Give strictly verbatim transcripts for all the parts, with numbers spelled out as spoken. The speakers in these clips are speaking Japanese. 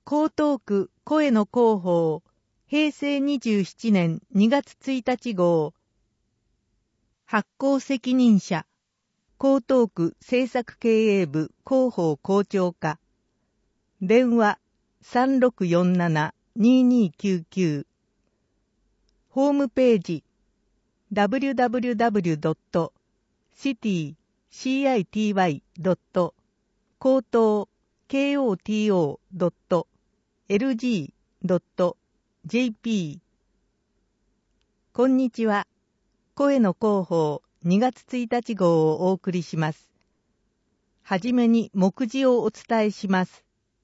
江東区声の広報へいせいにじゅうななねんにがつついたち号発行責任者江東区政策経営部広報校長課電話 さんろくよんななにーにーきゅうきゅう ホームページ ダブリュダブリュダブリュドットシティドット高等 ケーオーティーオードットエルジードットジェーピー こんにちは。声の広報にがつついたち号をお送りします。はじめに目次をお伝えします。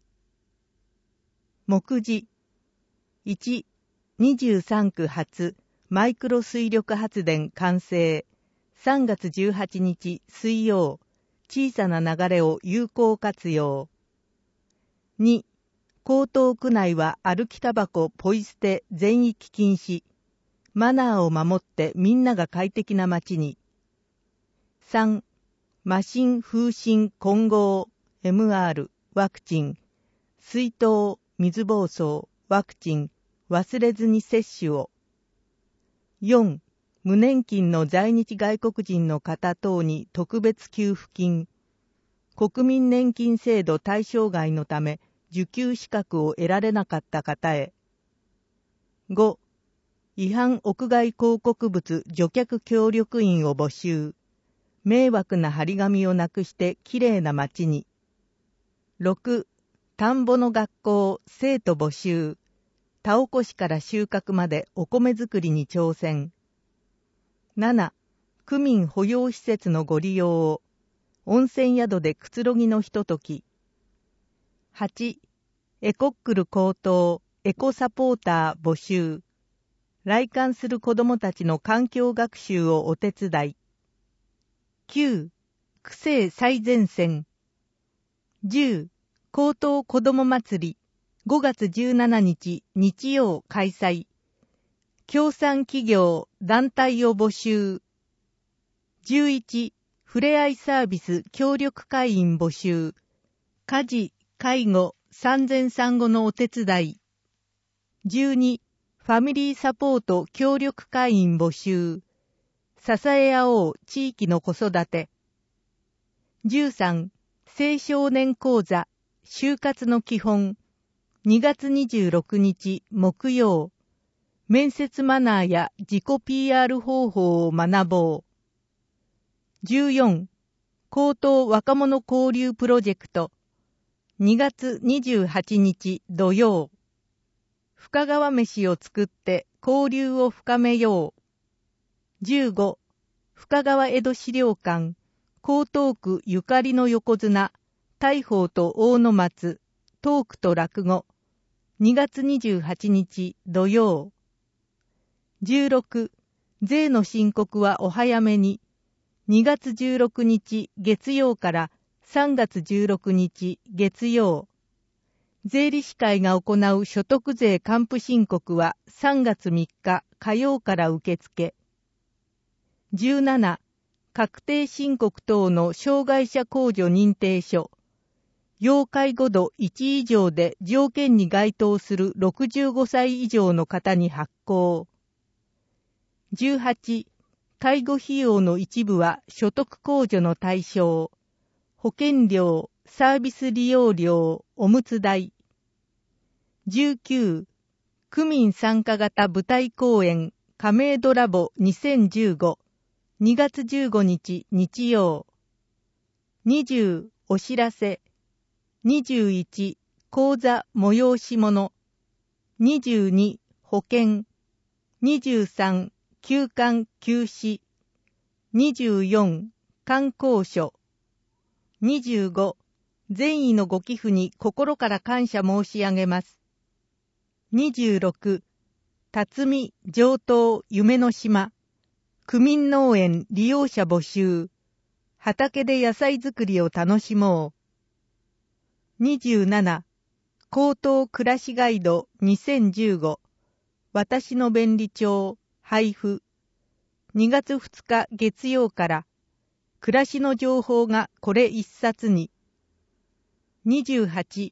目次いち、にじゅうさんく発マイクロ水力発電完成さんがつじゅうはちにち水曜小さな流れを有効活用。に、江東区内は歩きタバコポイ捨て全域禁止。マナーを守ってみんなが快適な街に。さん、麻疹風疹混合 エムアール ワクチン、水筒水疱瘡ワクチン忘れずに接種を。よん、無年金の在日外国人の方等に特別給付金。国民年金制度対象外のため受給資格を得られなかった方へ。ご、違反屋外広告物除却協力員を募集。迷惑な張り紙をなくしてきれいな街に。ろく、田んぼの学校生徒募集。田起こしから収穫までお米作りに挑戦。なな、区民保養施設のご利用を。温泉宿でくつろぎのひととき。はち、エコックル高等エコサポーター募集。来館する子どもたちの環境学習をお手伝い。きゅう、区政最前線。じゅう、高等子ども祭りごがつじゅうしちにち日曜開催。協賛企業団体を募集。じゅういち、ふれあいサービス協力会員募集。家事、介護、産前産後のお手伝い。じゅうに、ファミリーサポート協力会員募集。支え合おう地域の子育て。じゅうさん、青少年講座、就活の基本。にがつにじゅうろくにち木曜。面接マナーや自己 ピーアール 方法を学ぼう。じゅうよん、高等若者交流プロジェクト。にがつにじゅうはちにち土曜。深川飯を作って交流を深めよう。じゅうご、深川江戸資料館、江東区ゆかりの横綱、大鵬と大野松、トークと落語。にがつにじゅうはちにち土曜。じゅうろく、税の申告はお早めに。にがつじゅうろくにち月曜からさんがつじゅうろくにち月曜。税理士会が行う所得税還付申告はさんがつみっか火曜から受付。じゅうなな、確定申告等の障害者控除認定書。要介護度いち以上で条件に該当するろくじゅうごさい以上の方に発行。じゅうはち、介護費用の一部は所得控除の対象。保険料、サービス利用料、おむつ代。じゅうきゅう、区民参加型舞台公演、亀戸ラボにせんじゅうご、にがつじゅうごにち日曜。にじゅう、お知らせ。にじゅういち、講座催し物。にじゅうに、保険。にじゅうさん、休館休止。にじゅうよん、観光所。にじゅうご、善意のご寄付に心から感謝申し上げます。にじゅうろく、辰巳上東夢の島。区民農園利用者募集。畑で野菜作りを楽しもう。にじゅうなな、高等暮らしガイドにせんじゅうご。私の便利帳配布。にがつふつか月曜から暮らしの情報がこれ一冊に。にじゅうはち、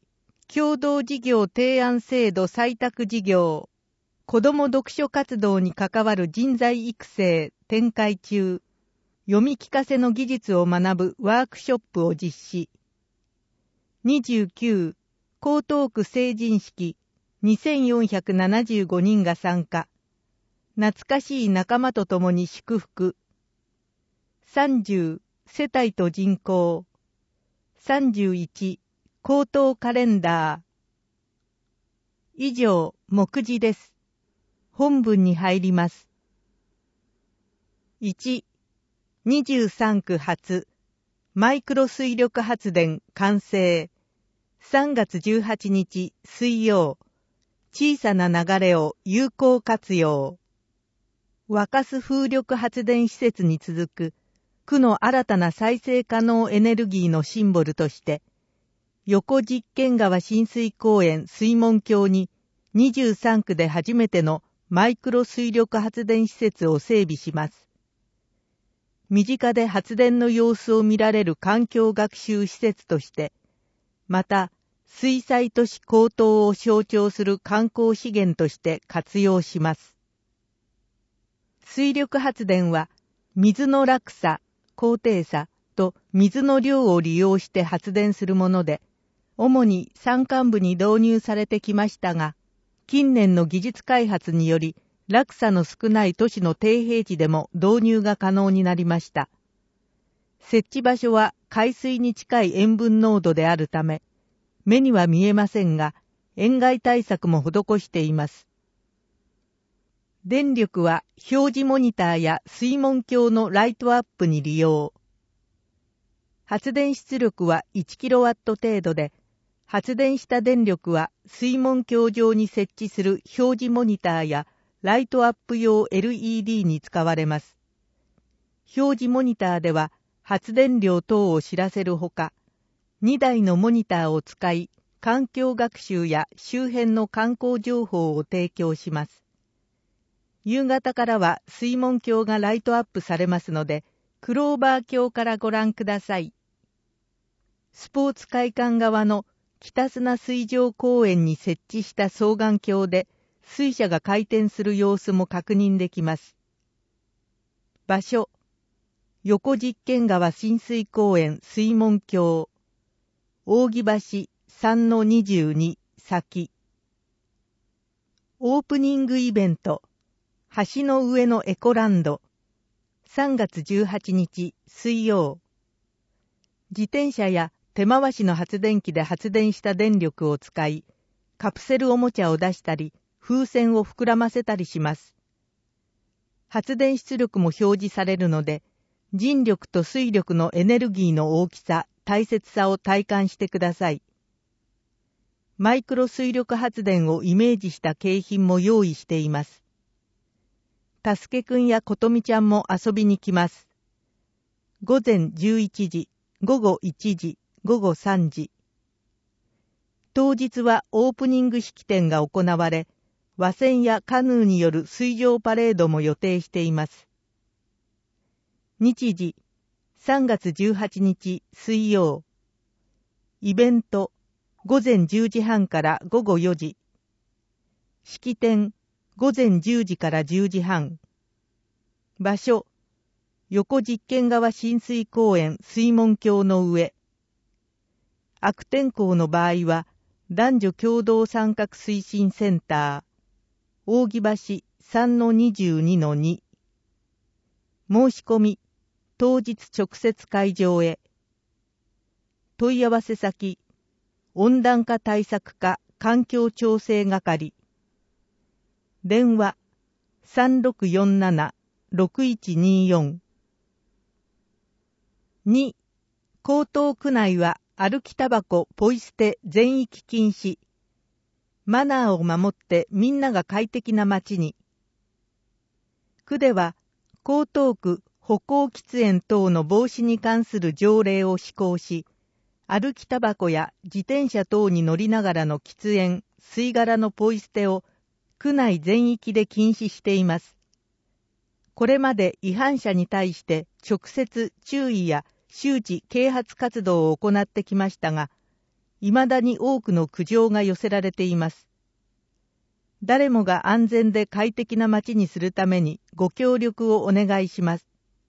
共同事業提案制度採択事業、子ども読書活動に関わる人材育成展開中、読み聞かせの技術を学ぶワークショップを実施。にじゅうきゅう、江東区成人式、にせんよんひゃくななじゅうごにんが参加。懐かしい仲間と共に祝福。さんじゅう、世帯と人口。さんじゅういち、口頭カレンダー。以上、目次です。本文に入ります。いち、にじゅうさんく初、マイクロ水力発電完成。さんがつじゅうはちにち水曜。小さな流れを有効活用。沸かす風力発電施設に続く、区の新たな再生可能エネルギーのシンボルとして、横実験川親水公園水門橋ににじゅうさんくで初めてのマイクロ水力発電施設を整備します。身近で発電の様子を見られる環境学習施設として、また、水災都市高騰を象徴する観光資源として活用します。水力発電は、水の落差、高低差と水の量を利用して発電するもので、主に山間部に導入されてきましたが、近年の技術開発により、落差の少ない都市の低平地でも導入が可能になりました。設置場所は海水に近い塩分濃度であるため、目には見えませんが、塩害対策も施しています。電力は表示モニターや水門橋のライトアップに利用。発電出力はいちキロワット程度で、発電した電力は水門橋上に設置する表示モニターやライトアップ用 エルイーディー に使われます。表示モニターでは発電量等を知らせるほか、にだいのモニターを使い、環境学習や周辺の観光情報を提供します。夕方からは水門橋がライトアップされますので、クローバー橋からご覧ください。スポーツ会館側の北砂水上公園に設置した双眼鏡で水車が回転する様子も確認できます。場所、横実験川親水公園水門橋、扇橋 さんのにじゅうに 先。オープニングイベント、橋の上のエコランド、さんがつじゅうはちにち水曜。自転車や手回しの発電機で発電した電力を使い、カプセルおもちゃを出したり、風船を膨らませたりします。発電出力も表示されるので、人力と水力のエネルギーの大きさ、大切さを体感してください。マイクロ水力発電をイメージした景品も用意しています。たすけくんやことみちゃんも遊びに来ます。ごぜんじゅういちじ、ごごいちじ、ごごさんじ。当日はオープニング式典が行われ、和船やカヌーによる水上パレードも予定しています。日時、さんがつじゅうはちにち水曜。イベント、ごぜんじゅうじはんからごごよじ。式典、ごぜんじゅうじからじゅうじはん。場所、横実験川親水公園水門橋の上。悪天候の場合は、男女共同参画推進センター、扇橋 さんのにじゅうにのに。申し込み、当日直接会場へ。問い合わせ先、温暖化対策課環境調整係。電話、さんろくよんなな ろくいちによん。に、江東区内は歩きタバコポイ捨て全域禁止。マナーを守ってみんなが快適な街に。区では、江東区歩行喫煙等の防止に関する条例を施行し、歩きタバコや自転車等に乗りながらの喫煙、吸い殻のポイ捨てを区内全域で禁止しています。これまで違反者に対して直接注意や周知啓発活動を行ってきましたが、 未だに多くの苦情が寄せられています。誰もが安全で快適な街にするためにご協力をお願いします。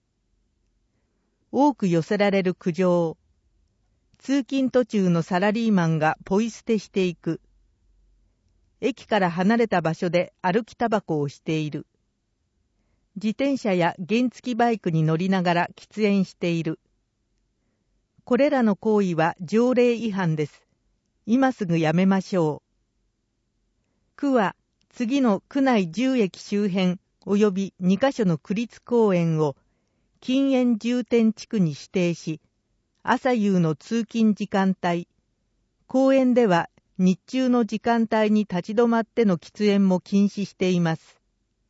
多く寄せられる苦情。通勤途中のサラリーマンがポイ捨てしていく。駅から離れた場所で歩きタバコをしている。自転車や原付バイクに乗りながら喫煙している。これらの行為は条例違反です。今すぐやめましょう。区は次の区内じゅう駅周辺及びにカ所の区立公園を禁煙重点地区に指定し、朝夕の通勤時間帯、公園では日中の時間帯に立ち止まっての喫煙も禁止しています。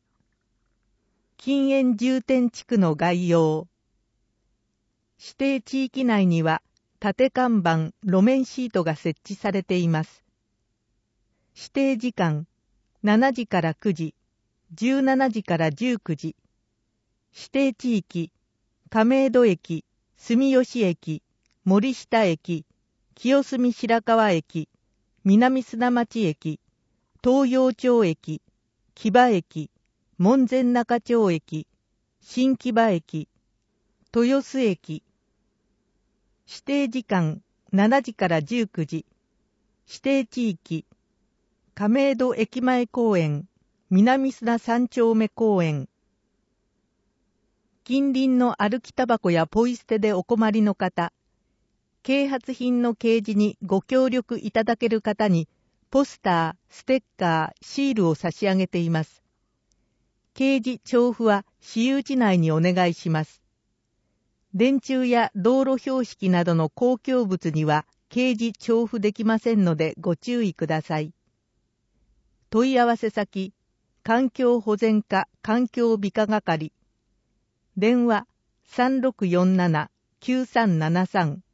禁煙重点地区の概要。指定地域内には縦看板、路面シートが設置されています。指定時間、しちじからくじ、じゅうしちじからじゅうくじ。指定地域、亀戸駅、住吉駅、森下駅、清澄白河駅、南砂町駅、東陽町駅、木場駅、門前仲町駅、新木場駅、豊洲駅。指定時間しちじからじゅうくじ。指定地域、亀戸駅前公園、南砂三丁目公園。近隣の歩きタバコやポイ捨てでお困りの方、啓発品の掲示にご協力いただける方に、ポスター、ステッカー、シールを差し上げています。掲示調布は私有地内にお願いします。電柱や道路標識などの公共物には掲示調布できませんのでご注意ください。問い合わせ先、環境保全課環境美化係。電話 さんろくよんななきゅうさんななさん。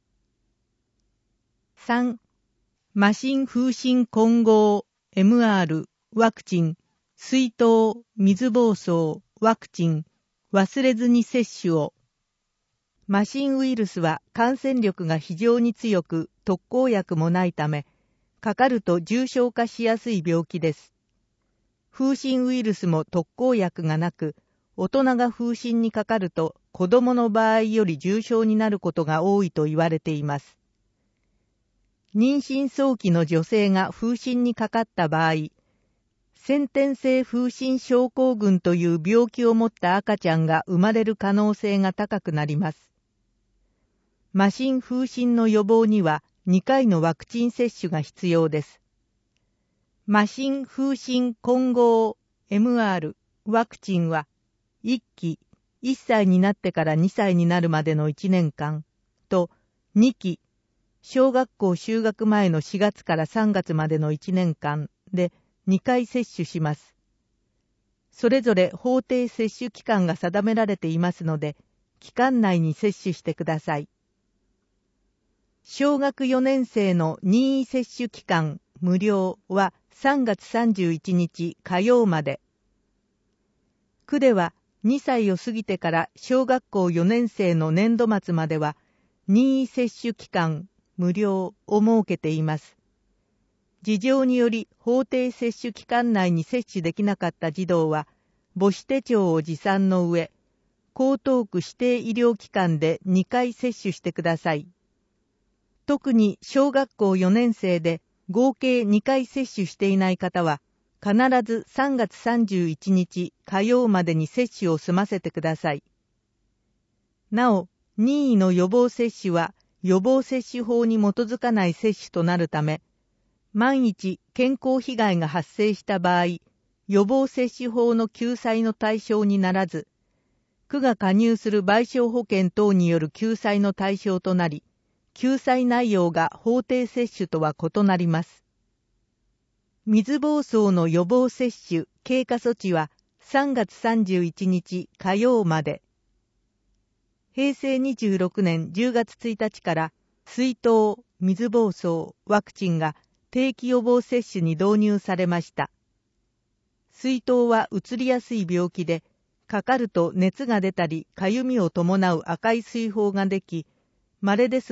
さん. 麻疹風疹混合 エムアール ワクチン、水筒、水疱瘡、ワクチン、忘れずに接種を。麻疹ウイルスは感染力が非常に強く、特効薬もないため、かかると重症化しやすい病気です。風疹ウイルスも特効薬がなく、大人が風疹にかかると子供の場合より重症になることが多いと言われています。妊娠早期の女性が風疹にかかった場合、先天性風疹症候群という病気を持った赤ちゃんが生まれる可能性が高くなります。麻疹風疹の予防にはにかいのワクチン接種が必要です。麻疹風疹混合 エムアール ワクチンはいっき、いっさいになってからにさいになるまでのいちねんかんとにき、小学校就学前のしがつからさんがつまでのいちねんかんでにかい接種します。それぞれ法定接種期間が定められていますので、期間内に接種してください。小学よねん生の任意接種期間無料はさんがつさんじゅういちにち火曜まで。区ではにさいを過ぎてから小学校よねん生の年度末までは任意接種期間無料を設けています。事情により法定接種期間内に接種できなかった児童は母子手帳を持参の上、江東区指定医療機関でにかい接種してください。特に小学校よねん生で合計にかい接種していない方は、必ずさんがつさんじゅういちにち火曜までに接種を済ませてください。なお、任意の予防接種は予防接種法に基づかない接種となるため、万一健康被害が発生した場合、予防接種法の救済の対象にならず、区が加入する賠償保険等による救済の対象となり、救済内容が法定接種とは異なります。水疱瘡の予防接種経過措置はさんがつさんじゅういちにち火曜まで。へいせいにじゅうろくねんじゅうがつついたちから水痘、水疱瘡、ワクチンが定期予防接種に導入されました。水痘はうつりやすい病気で、かかると熱が出たりかゆみを伴う赤い水疱ができ、稀ですが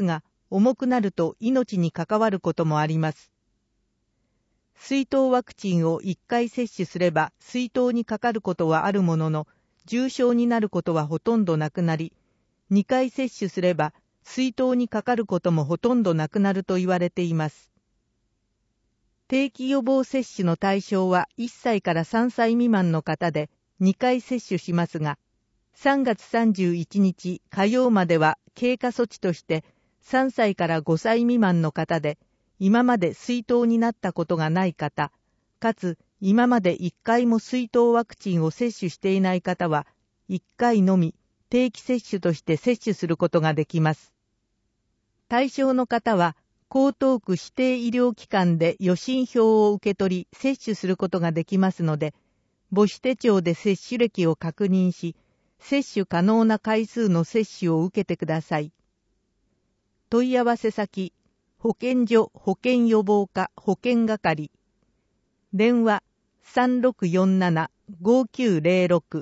重くなると命に関わることもあります。水痘ワクチンをいっかい接種すれば水痘にかかることはあるものの、重症になることはほとんどなくなり、にかい接種すれば水痘にかかることもほとんどなくなると言われています。定期予防接種の対象はいっさいからさんさい未満の方でにかい接種しますが、さんがつさんじゅういちにち火曜までは経過措置としてさんさいからごさい未満の方で、今まで水痘になったことがない方、かつ今までいっかいも水痘ワクチンを接種していない方はいっかいのみ定期接種として接種することができます。対象の方は江東区指定医療機関で予診票を受け取り接種することができますので、母子手帳で接種歴を確認し、接種可能な回数の接種を受けてください。問い合わせ先、保健所保健予防課保健係、電話 さんろくよんなな ごきゅうぜろろく。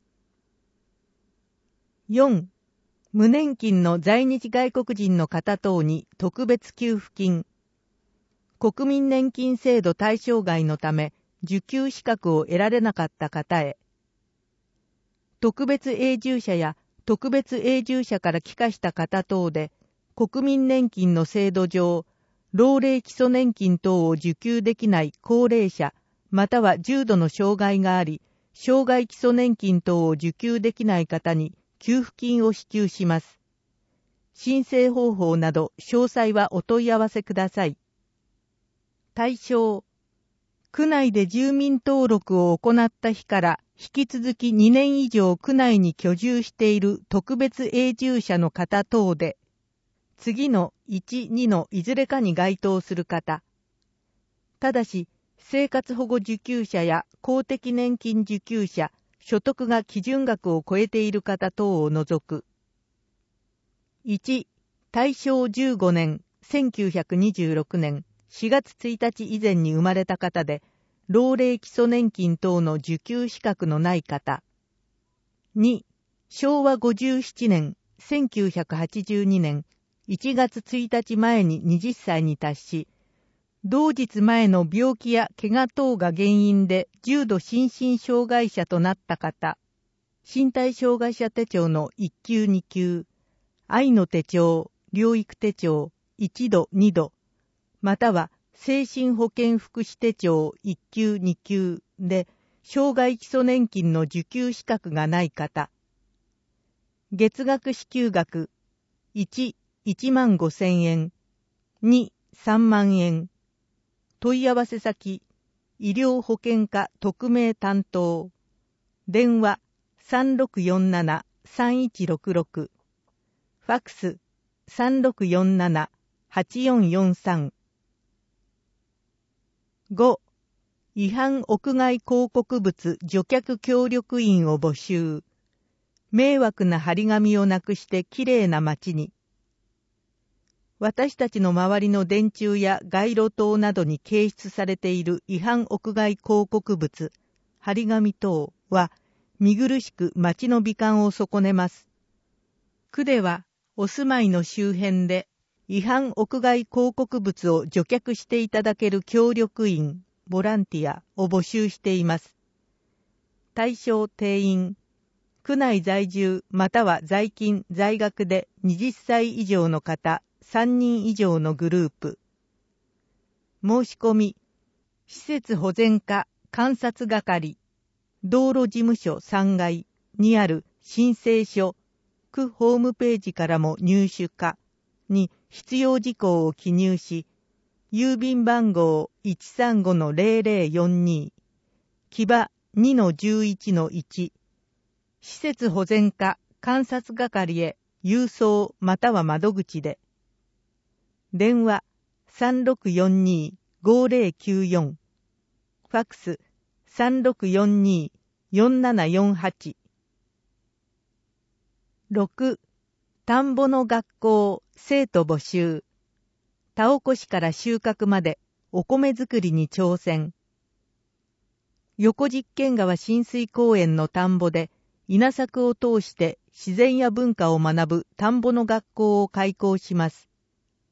よん. 無年金の在日外国人の方等に特別給付金。国民年金制度対象外のため受給資格を得られなかった方へ。特別永住者や特別永住者から帰化した方等で、国民年金の制度上、老齢基礎年金等を受給できない高齢者、または重度の障害があり、障害基礎年金等を受給できない方に給付金を支給します。申請方法など詳細はお問い合わせください。対象、区内で住民登録を行った日から引き続きにねん以上区内に居住している特別永住者の方等で、次のいち、にのいずれかに該当する方。ただし、生活保護受給者や公的年金受給者、所得が基準額を超えている方等を除く。いち. 大正じゅうごねん、せんきゅうひゃくにじゅうろくねんしがつついたち以前に生まれた方で、老齢基礎年金等の受給資格のない方。に. しょうわごじゅうななねん、せんきゅうひゃくはちじゅうにねんいちがつついたち前にはたちに達し、同日前の病気や怪我等が原因で重度心身障害者となった方、身体障害者手帳のいっきゅうにきゅう、愛の手帳、療育手帳いちどにど、または精神保健福祉手帳いっきゅうにきゅうで障害基礎年金の受給資格がない方、月額支給額いち、いちまんごせんえん、に、さんまんえん、問い合わせ先、医療保険課特命担当、電話 さんろくよんなな さんいちろくろく、ファックス さんろくよんなな はちよんよんさん。ご. 違反屋外広告物除却協力員を募集。迷惑な張り紙をなくしてきれいな街に。私たちの周りの電柱や街路灯などに掲出されている違反屋外広告物、張り紙等は見苦しく街の美観を損ねます。区ではお住まいの周辺で違反屋外広告物を除却していただける協力員、ボランティアを募集しています。対象定員、区内在住または在勤在学ではたち以上の方、さんにん以上のグループ。申し込み、施設保全課監察係、道路事務所さんがいにある申請書、区ホームページからも入手可に必要事項を記入し、郵便番号 いちさんごのぜろぜろよんに、木場 にのじゅういちのいち、施設保全課監察係へ郵送または窓口で。電話 さんろくよんに ごぜろきゅうよん、ファックス さんろくよんに よんななよんはち。ろく. 田んぼの学校生徒募集。田起こしから収穫までお米作りに挑戦。横実験川親水公園の田んぼで稲作を通して自然や文化を学ぶ田んぼの学校を開校します。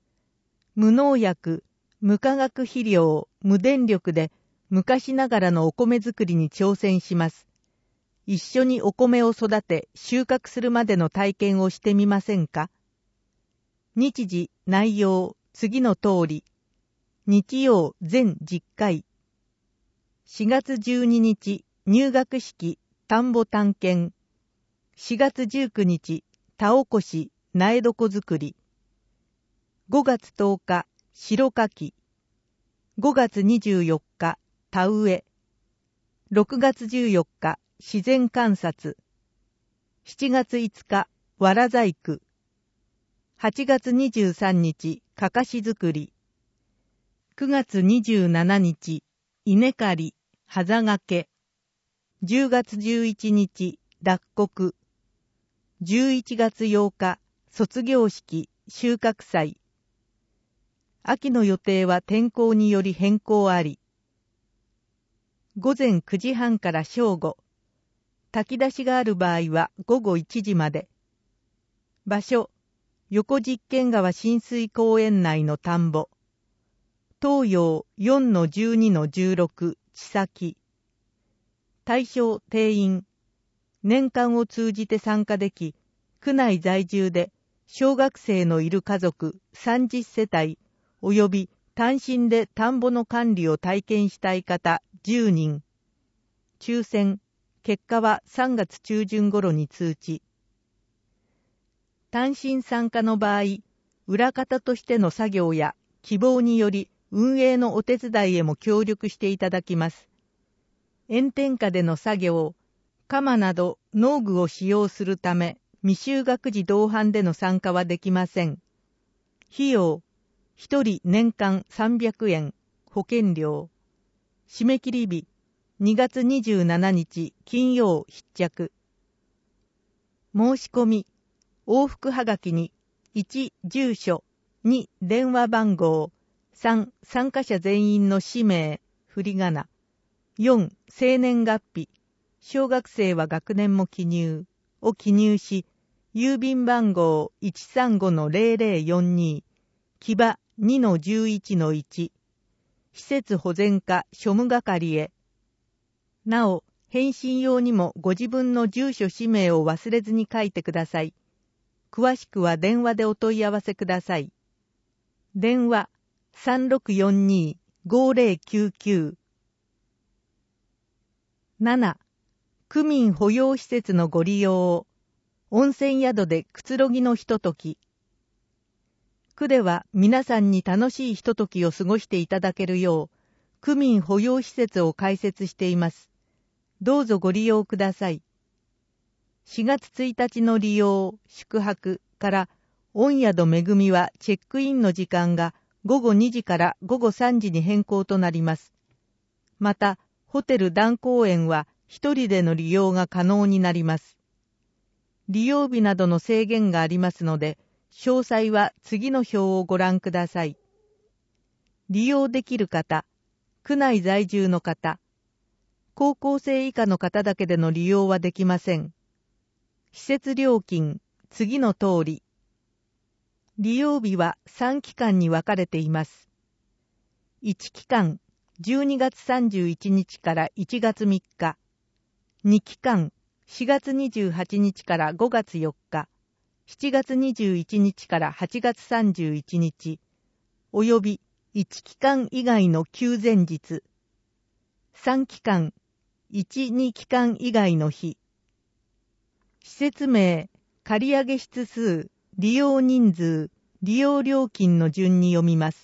無農薬、無化学肥料、無電力で昔ながらのお米作りに挑戦します。一緒にお米を育て収穫するまでの体験をしてみませんか？日時、内容、次の通り。日曜全じゅっかい。しがつじゅうににち、入学式、田んぼ探検。しがつじゅうくにち、田起こし、苗床作り。ごがつとおか、白かき。ごがつにじゅうよっか、田植え。ろくがつじゅうよっか、自然観察。しちがついつか、わら細工。はちがつにじゅうさんにち、かかし作り。くがつにじゅうしちにち、稲刈り、はざがけ。じゅうがつじゅういちにち、脱穀。じゅういちがつようか、卒業式、収穫祭。秋の予定は天候により変更あり。ごぜんくじはんから正午。炊き出しがある場合はごごいちじまで。場所、横実験川親水公園内の田んぼ。東洋 よんのじゅうにのじゅうろく 千崎。対象定員。年間を通じて参加でき、区内在住で小学生のいる家族さんじゅっせたい、および単身で田んぼの管理を体験したい方じゅうにん。抽選、結果はさんがつちゅうじゅん頃に通知。単身参加の場合、裏方としての作業や希望により運営のお手伝いへも協力していただきます。炎天下での作業、鎌など農具を使用するため、未就学児同伴での参加はできません。費用、ひとり年間さんびゃくえん、保険料。締め切り日、にがつにじゅうしちにち金曜必着。申し込み、往復はがきに、いち住所、に電話番号、さん参加者全員の氏名、振り仮名、よん生年月日、小学生は学年も記入を記入し、郵便番号 いちさんごのぜろぜろよんに、木場 にのじゅういちのいち、施設保全課庶務係へ。なお、返信用にもご自分の住所氏名を忘れずに書いてください。詳しくは電話でお問い合わせください。電話 さんろくよんに ごぜろきゅうきゅう。なな. 区民保養施設のご利用を。温泉宿でくつろぎのひととき。区では皆さんに楽しいひとときを過ごしていただけるよう、区民保養施設を開設しています。どうぞご利用ください。しがつついたちの利用、宿泊から御宿めぐみはチェックインの時間がごごにじからごごさんじに変更となります。また、ホテル談公園は一人での利用が可能になります。利用日などの制限がありますので、詳細は次の表をご覧ください。利用できる方、区内在住の方、高校生以下の方だけでの利用はできません。施設料金、次の通り。利用日はさんきかんに分かれています。いちきかん、じゅうにがつさんじゅういちにちからいちがつみっか。にきかん、しがつにじゅうはちにちからごがつよっか。しちがつにじゅういちにちからはちがつさんじゅういちにち。およびいちきかん以外の休前日。さんきかん、いち、にきかん以外の日。施設名、借上室数、利用人数、利用料金の順に読みます。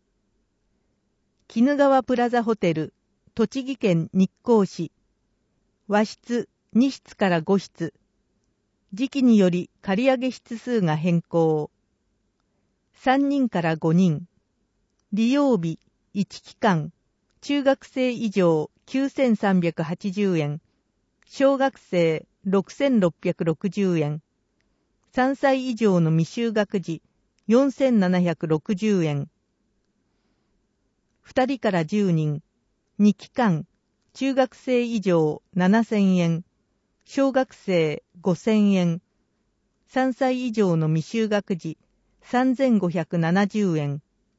鬼怒川プラザホテル、栃木県日光市。和室にしつからごしつ。時期により借上室数が変更。さんにんからごにん。利用日いちきかん。中学生以上きゅうせんさんびゃくはちじゅうえん。小学生ろくせんろっぴゃくろくじゅうえん。さんさい以上の未就学児よんせんななひゃくろくじゅうえん。ふたりからじゅうにん。にきかん。中学生以上ななせんえん。小学生ごせんえん。さんさい以上の未就学児さんぜんごひゃくななじゅうえん。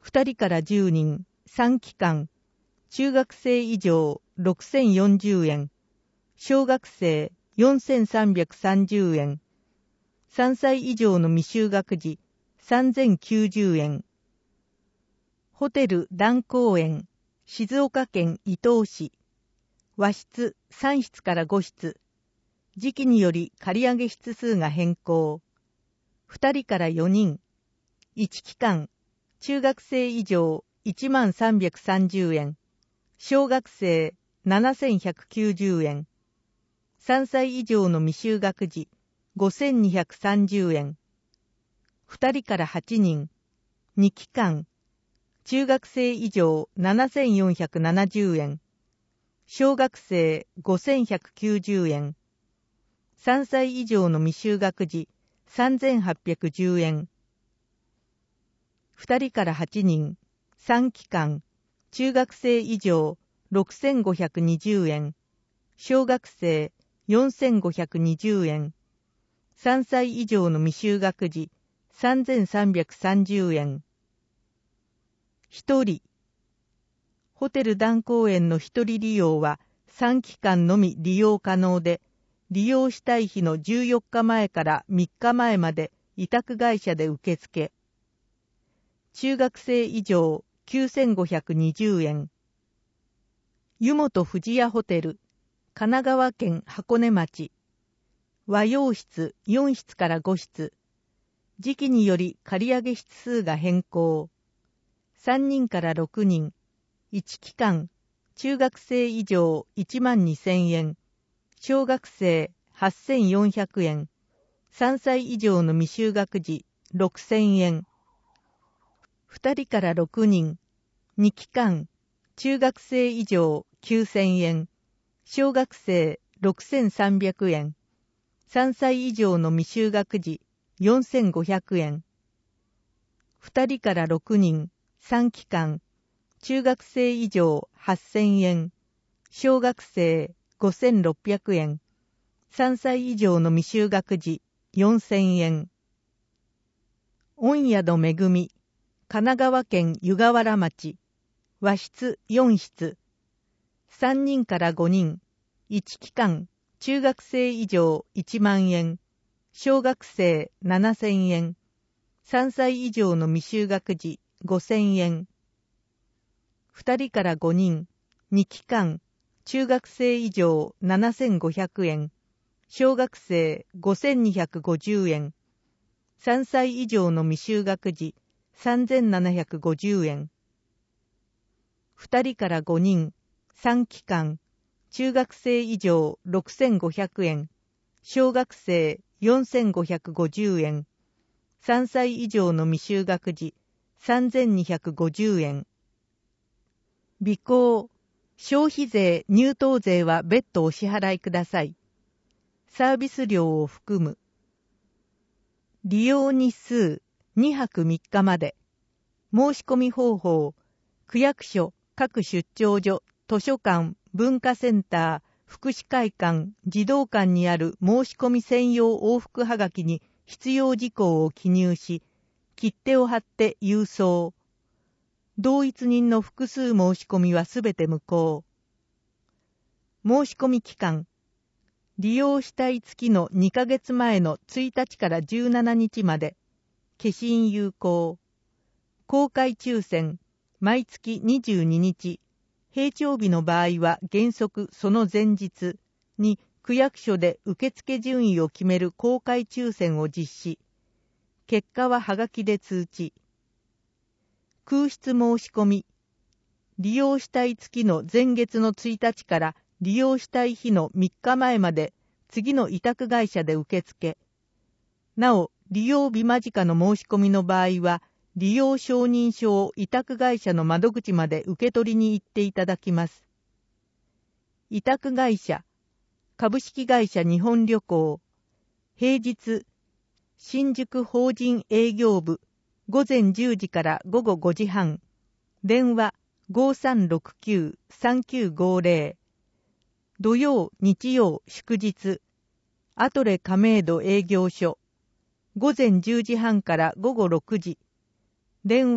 ふたりからじゅうにん、さんきかん、中学生以上ろくせんよんじゅうえん、小学生よんせんさんびゃくさんじゅうえん、さんさい以上の未就学児さんぜんきゅうじゅうえん。ホテル談光園、静岡県伊東市、和室さん室からご室、時期により借り上げ室数が変更。ふたりからよにん、いちきかん、中学生以上いちまんさんびゃくさんじゅうえん、小学生ななせんひゃくきゅうじゅうえん、さんさい以上の未就学児ごせんにひゃくさんじゅうえん、ふたりからはちにん、にきかん、中学生以上ななせんよんひゃくななじゅうえん、小学生ごせんひゃくきゅうじゅうえん、さんさい以上の未就学児さんぜんはっぴゃくじゅうえん、ふたりからはちにん、さんきかん、中学生以上ろくせんごひゃくにじゅうえん、小学生よんせんごひゃくにじゅうえん、さんさい以上の未就学児さんぜんさんびゃくさんじゅうえん。ひとり、ホテル談光園の一人利用はさんきかんのみ利用可能で、利用したい日のじゅうよっかまえからみっかまえまで委託会社で受付。中学生以上きゅうせんごひゃくにじゅうえん。湯本富士屋ホテル、神奈川県箱根町、和洋室よん室からご室、時期により借り上げ室数が変更。さんにんからろくにん、いちきかん、中学生以上いちまんにせんえん、小学生はっせんよんひゃくえん、さんさい以上の未就学児ろくせんえん、ふたりからろくにん、にきかん、中学生以上きゅうせんえん、小学生ろくせんさんびゃくえん、さんさい以上の未就学児よんせんごひゃくえん、ふたりからろくにん、さんきかん、中学生以上はっせんえん、小学生ごせんろっぴゃくえん、さんさい以上の未就学児よんせんえん。御宿めぐみ、神奈川県湯河原町、和室よん室、さんにんからごにん、いちきかん、中学生以上いちまんえん、小学生ななせんえん、さんさい以上の未就学児ごせんえん、ふたりからごにん、にきかん、中学生以上ななせんごひゃくえん、小学生ごせんにひゃくごじゅうえん、さんさい以上の未就学児さんぜんななひゃくごじゅうえん、ふたりからごにん、さんきかん、中学生以上ろくせんごひゃくえん、小学生よんせんごひゃくごじゅうえん、さんさい以上の未就学児さんぜんにひゃくごじゅうえん。備考、消費税、入湯税は別途お支払いください。サービス料を含む。利用日数にはくみっかまで。申し込み方法、区役所、各出張所、図書館、文化センター、福祉会館、児童館にある申し込み専用往復はがきに必要事項を記入し、切手を貼って郵送。同一人の複数申し込みはすべて無効。申し込み期間、利用したい月のにかげつまえのついたちからじゅうしちにちまで、消印有効。公開抽選、毎月にじゅうににち、平常日の場合は原則その前日に区役所で受付順位を決める公開抽選を実施。結果ははがきで通知。空室申し込み、利用したい月の前月のついたちから利用したい日のみっかまえまで次の委託会社で受付。なお、利用日間近の申し込みの場合は、利用承認書を委託会社の窓口まで受け取りに行っていただきます。委託会社、株式会社日本旅行、平日、新宿法人営業部、ごぜんじゅうじからごごごじはん、電話 ごさんろくきゅうさんきゅうごぜろ、土曜、日曜、祝日、アトレ亀戸営業所、ごぜんじゅうじはんからごごろくじ、電話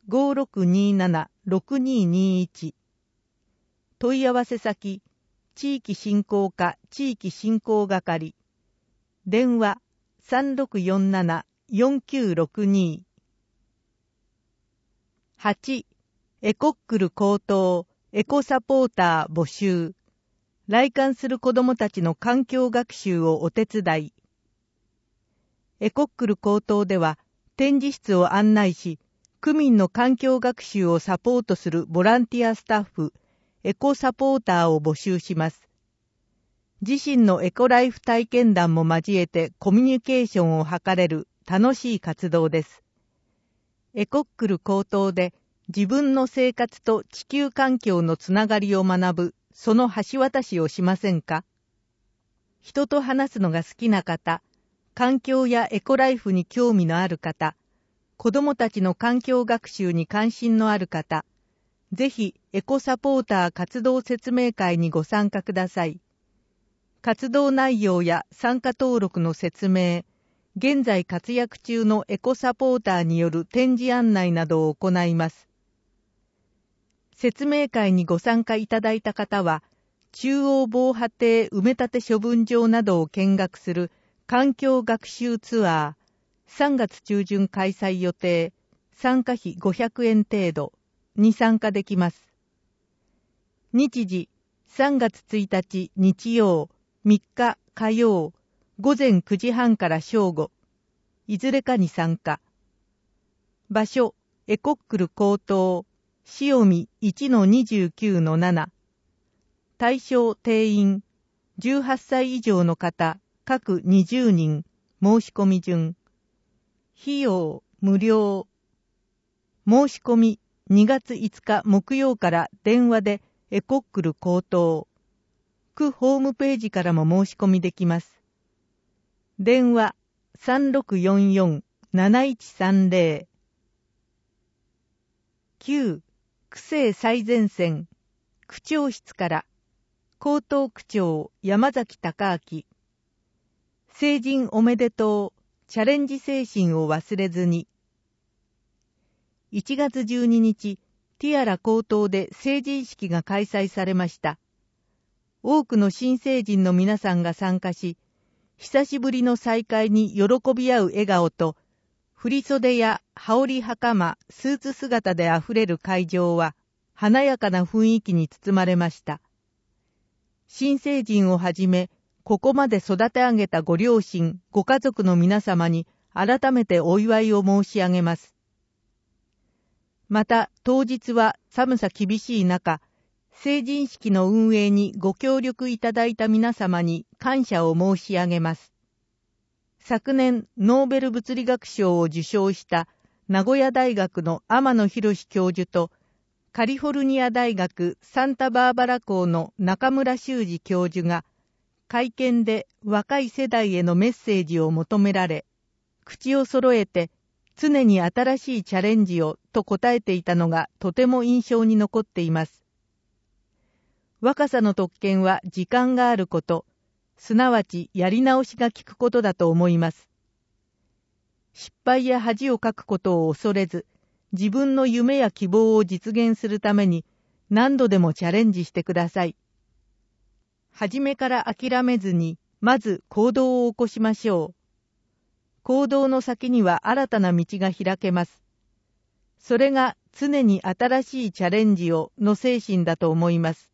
ごろくになな ろくににいち。問い合わせ先、地域振興課地域振興係。電話 さんろくよんなな よんきゅうろくに。はち. エコックル高等エコサポーター募集。来館する子どもたちの環境学習をお手伝い。エコックル高等では展示室を案内し、区民の環境学習をサポートするボランティアスタッフ、エコサポーターを募集します。自身のエコライフ体験談も交えてコミュニケーションを図れる楽しい活動です。エコックル高等で自分の生活と地球環境のつながりを学ぶ、その橋渡しをしませんか？人と話すのが好きな方、環境やエコライフに興味のある方、子どもたちの環境学習に関心のある方、ぜひエコサポーター活動説明会にご参加ください。活動内容や参加登録の説明、現在活躍中のエコサポーターによる展示案内などを行います。説明会にご参加いただいた方は、中央防波堤埋め立て処分場などを見学する環境学習ツアー、さんがつ中旬開催予定、参加費ごひゃくえん程度に参加できます。日時、さんがつついたち日曜、みっか火曜、ごぜんくじはんから正午、いずれかに参加。場所、エコックル高等、塩見 いちのにじゅうきゅうのなな。対象定員、じゅうはっさい以上の方、各にじゅうにん、申し込み順。費用、無料。申し込み、にがついつか木曜から電話でエコックル高等。区ホームページからも申し込みできます。電話 さんろくよんよん なないちさんぜろ。きゅう. 区政最前線、区長室から、江東区長山崎隆明。成人おめでとう、チャレンジ精神を忘れずに。いちがつじゅうににち、ティアラ高等で成人式が開催されました。多くの新成人の皆さんが参加し、久しぶりの再会に喜び合う笑顔と、振袖や羽織袴、スーツ姿であふれる会場は、華やかな雰囲気に包まれました。新成人をはじめ、ここまで育て上げたご両親、ご家族の皆様に改めてお祝いを申し上げます。また、当日は寒さ厳しい中、成人式の運営にご協力いただいた皆様に感謝を申し上げます。昨年、ノーベル物理学賞を受賞した名古屋大学の天野博教授と、カリフォルニア大学サンタバーバラ校の中村修二教授が、会見で若い世代へのメッセージを求められ、口を揃えて、常に新しいチャレンジをと答えていたのがとても印象に残っています。若さの特権は時間があること、すなわちやり直しが効くことだと思います。失敗や恥をかくことを恐れず、自分の夢や希望を実現するために何度でもチャレンジしてください。初めから諦めずに、まず行動を起こしましょう。行動の先には新たな道が開けます。それが常に新しいチャレンジをの精神だと思います。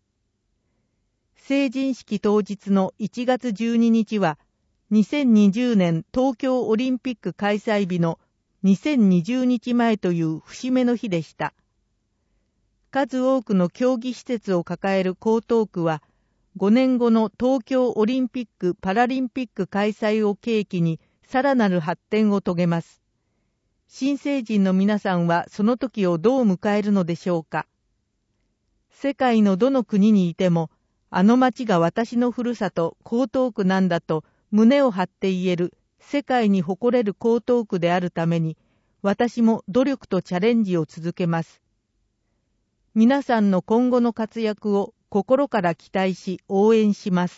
成人式当日のいちがつじゅうににちは、にせんにじゅうねん東京オリンピック開催日のにせんにじゅうにちまえという節目の日でした。数多くの競技施設を抱える江東区は、ごねんごの東京オリンピック・パラリンピック開催を契機にさらなる発展を遂げます。新成人の皆さんはその時をどう迎えるのでしょうか。世界のどの国にいても、あの町が私のふるさと江東区なんだと胸を張って言える世界に誇れる江東区であるために、私も努力とチャレンジを続けます。皆さんの今後の活躍を心から期待し応援します。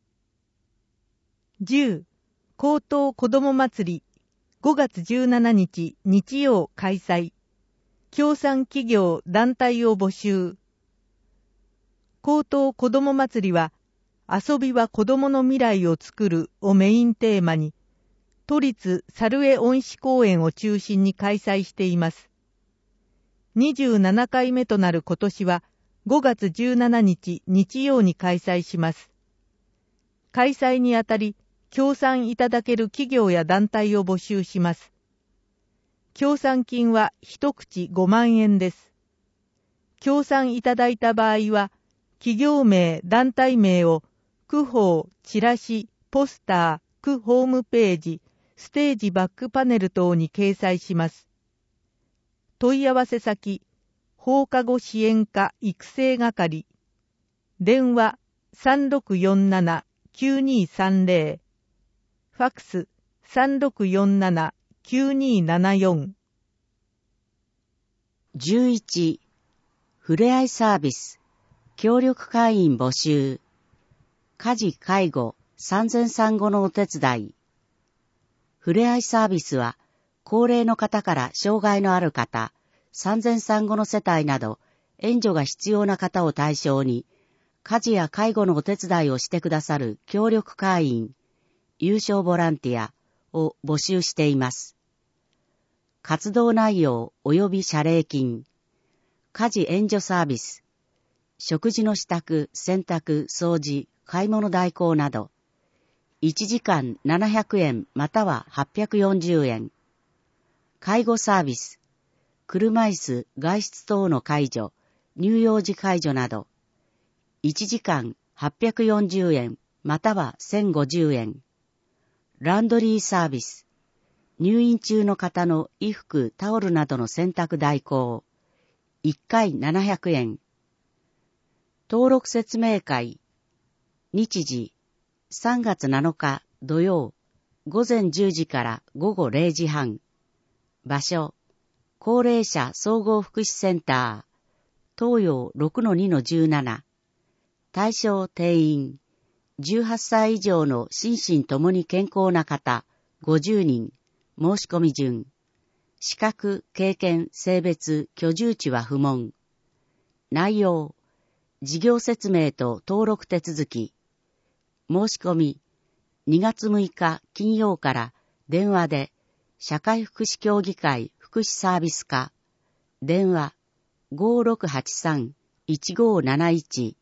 じゅう. 江東子ども祭りごがつじゅうしちにち日曜開催。 協賛企業団体を募集。高等子ども祭りは、遊びは子どもの未来を作るをメインテーマに、都立猿江恩賜公園を中心に開催しています。にじゅうななかいめとなる今年は、ごがつじゅうしちにち日曜に開催します。開催にあたり、協賛いただける企業や団体を募集します。協賛金は一口ごまんえんです。協賛いただいた場合は、企業名、団体名を区報、チラシ、ポスター、区ホームページ、ステージバックパネル等に掲載します。問い合わせ先、放課後支援課育成係、電話 さんろくよんななきゅうにさんぜろ、ファックス さんろくよんななきゅうにななよん。 じゅういち、ふれあいサービス、協力会員募集、家事介護、産前産後のお手伝い。ふれあいサービスは、高齢の方から障害のある方、産前産後の世帯など、援助が必要な方を対象に、家事や介護のお手伝いをしてくださる協力会員、有償ボランティアを募集しています。活動内容及び謝礼金、家事援助サービス、食事の支度、洗濯、掃除、買い物代行など、いちじかんななひゃくえんまたははっぴゃくよんじゅうえん。介護サービス、車椅子、外出等の介助、乳幼児介助など、いちじかんはっぴゃくよんじゅうえんまたはせんごじゅうえん。ランドリーサービス、入院中の方の衣服、タオルなどの洗濯代行、いっかいななひゃくえん。登録説明会、日時、さんがつなのか土曜、ごぜんじゅうじからごごれいじはん。場所、高齢者総合福祉センター、東洋 ろくのにのじゅうなな。対象定員、じゅうはっさい以上の心身ともに健康な方、ごじゅうにん。申し込み順。資格、経験、性別、居住地は不問。内容、事業説明と登録手続き。申し込み、にがつむいか金曜から電話で、社会福祉協議会福祉サービス課、電話 ごろくはちさんいちごなないち。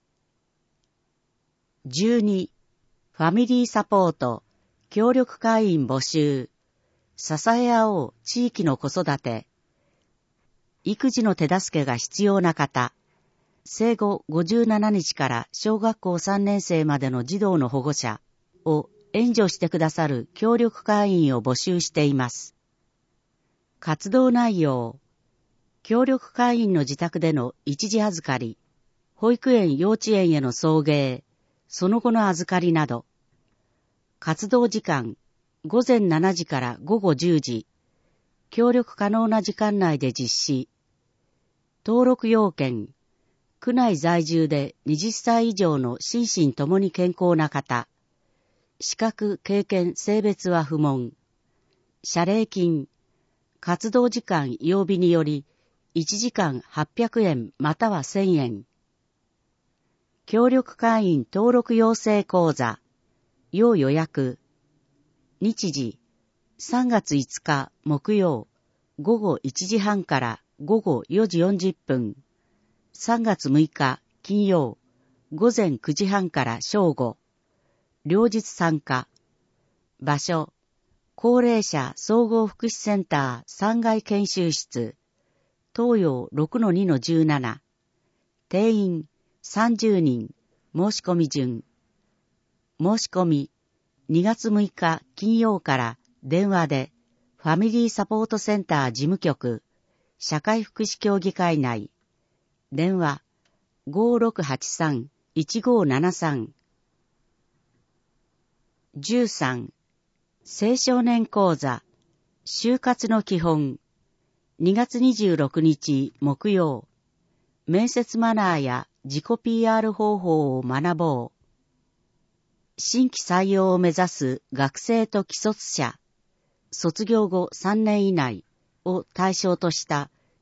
じゅうに、ファミリーサポート、協力会員募集、支え合おう地域の子育て、育児の手助けが必要な方、生後ごじゅうななにちから小学校さんねんせいまでの児童の保護者を援助してくださる協力会員を募集しています。活動内容、協力会員の自宅での一時預かり、保育園幼稚園への送迎、その後の預かりなど、活動時間、ごぜんしちじからごごじゅうじ、協力可能な時間内で実施。登録要件、区内在住ではたち以上の心身ともに健康な方、資格、経験、性別は不問。謝礼金、活動時間曜日によりいちじかんはっぴゃくえんまたはせんえん。協力会員登録養成講座、要予約。日時、さんがついつか木曜、ごごいちじはんからごごよじよんじゅっぷん。さんがつむいか金曜、ごぜんくじはんから正午。両日参加。場所、高齢者総合福祉センターさんがい研修室、東洋 ろくのにのじゅうなな。定員さんじゅうにん。申し込み順。申し込み、にがつむいか金曜から電話で、ファミリーサポートセンター事務局、社会福祉協議会内、電話 ごろくはちさんいちごななさん。じゅうさん、青少年講座、就活の基本、にがつにじゅうろくにち木曜、面接マナーや自己 ピーアール 方法を学ぼう。新規採用を目指す学生と既卒者、卒業後さんねん以内を対象とした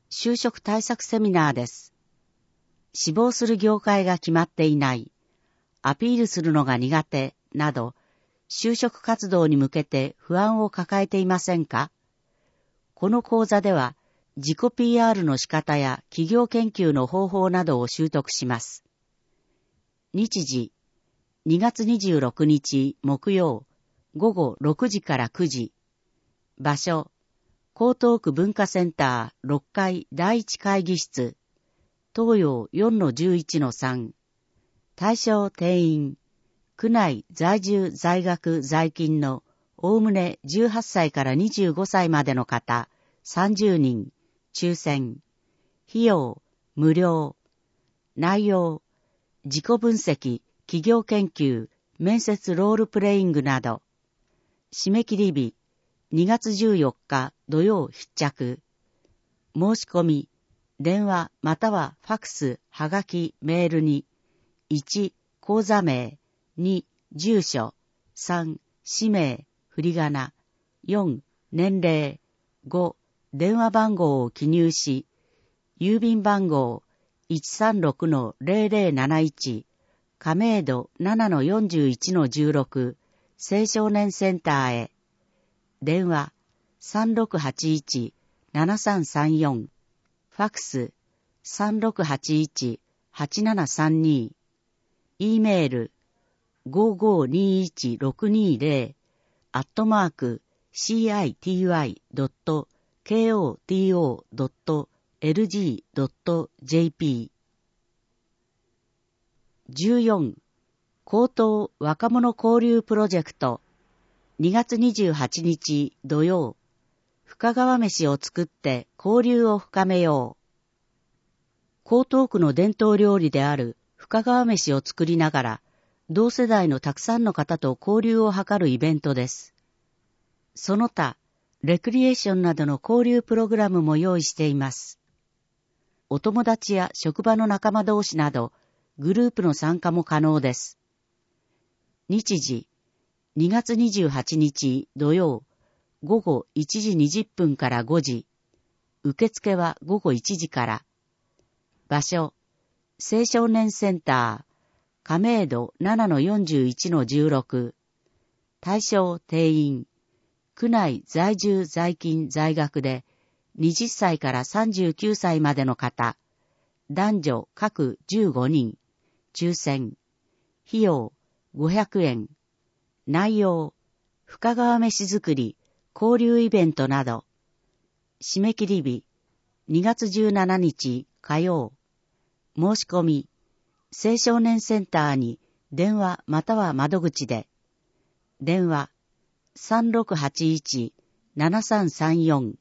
就職対策セミナーです。志望する業界が決まっていない、アピールするのが苦手など、就職活動に向けて不安を抱えていませんか？この講座では、自己 ピーアール の仕方や企業研究の方法などを習得します。日時、にがつにじゅうろくにち木曜、ごごろくじからくじ。場所、江東区文化センターろっかいだいいち会議室、東洋 よんのじゅういちのさん。対象定員、区内在住在学在勤のおおむねじゅうはっさいからにじゅうごさいまでの方さんじゅうにん、抽選。費用、無料。内容、自己分析、企業研究、面接ロールプレイングなど。締め切り日、にがつじゅうよっか土曜必着。申し込み、電話またはファクス、はがき、メールに、いち、口座名、に、住所、さん、氏名、振り仮名、よん、年齢、ご、電話番号を記入し、郵便番号 いちさんろくのぜろぜろなないち、亀戸 ななのよんじゅういちのじゅうろく、青少年センターへ。電話 さんろくはちいちななさんさんよん、ファクス さんろくはちいちはちななさんに、E メールごごにいちろくにぜろアットマーク シーアイティーワイドットケーオーティーオードットエルジードットジェーピー。じゅうよん、高等若者交流プロジェクト。にがつにじゅうはちにち土曜、深川飯を作って交流を深めよう。江東区の伝統料理である深川飯を作りながら、同世代のたくさんの方と交流を図るイベントです。その他、レクリエーションなどの交流プログラムも用意しています。お友達や職場の仲間同士など、グループの参加も可能です。日時、にがつにじゅうはちにち土曜、ごごいちじにじゅっぷんからごじ。受付はごごいちじから。場所、青少年センター、亀戸 ななのよんじゅういちのじゅうろく。対象定員、区内在住在勤在学ではたちからさんじゅうきゅうさいまでの方、男女各じゅうごにん、抽選。費用ごひゃくえん。内容、深川飯作り、交流イベントなど。締め切り日、にがつじゅうしちにち火曜。申し込み、青少年センターに電話または窓口で。電話、さんろくはちいちななさんさんよん。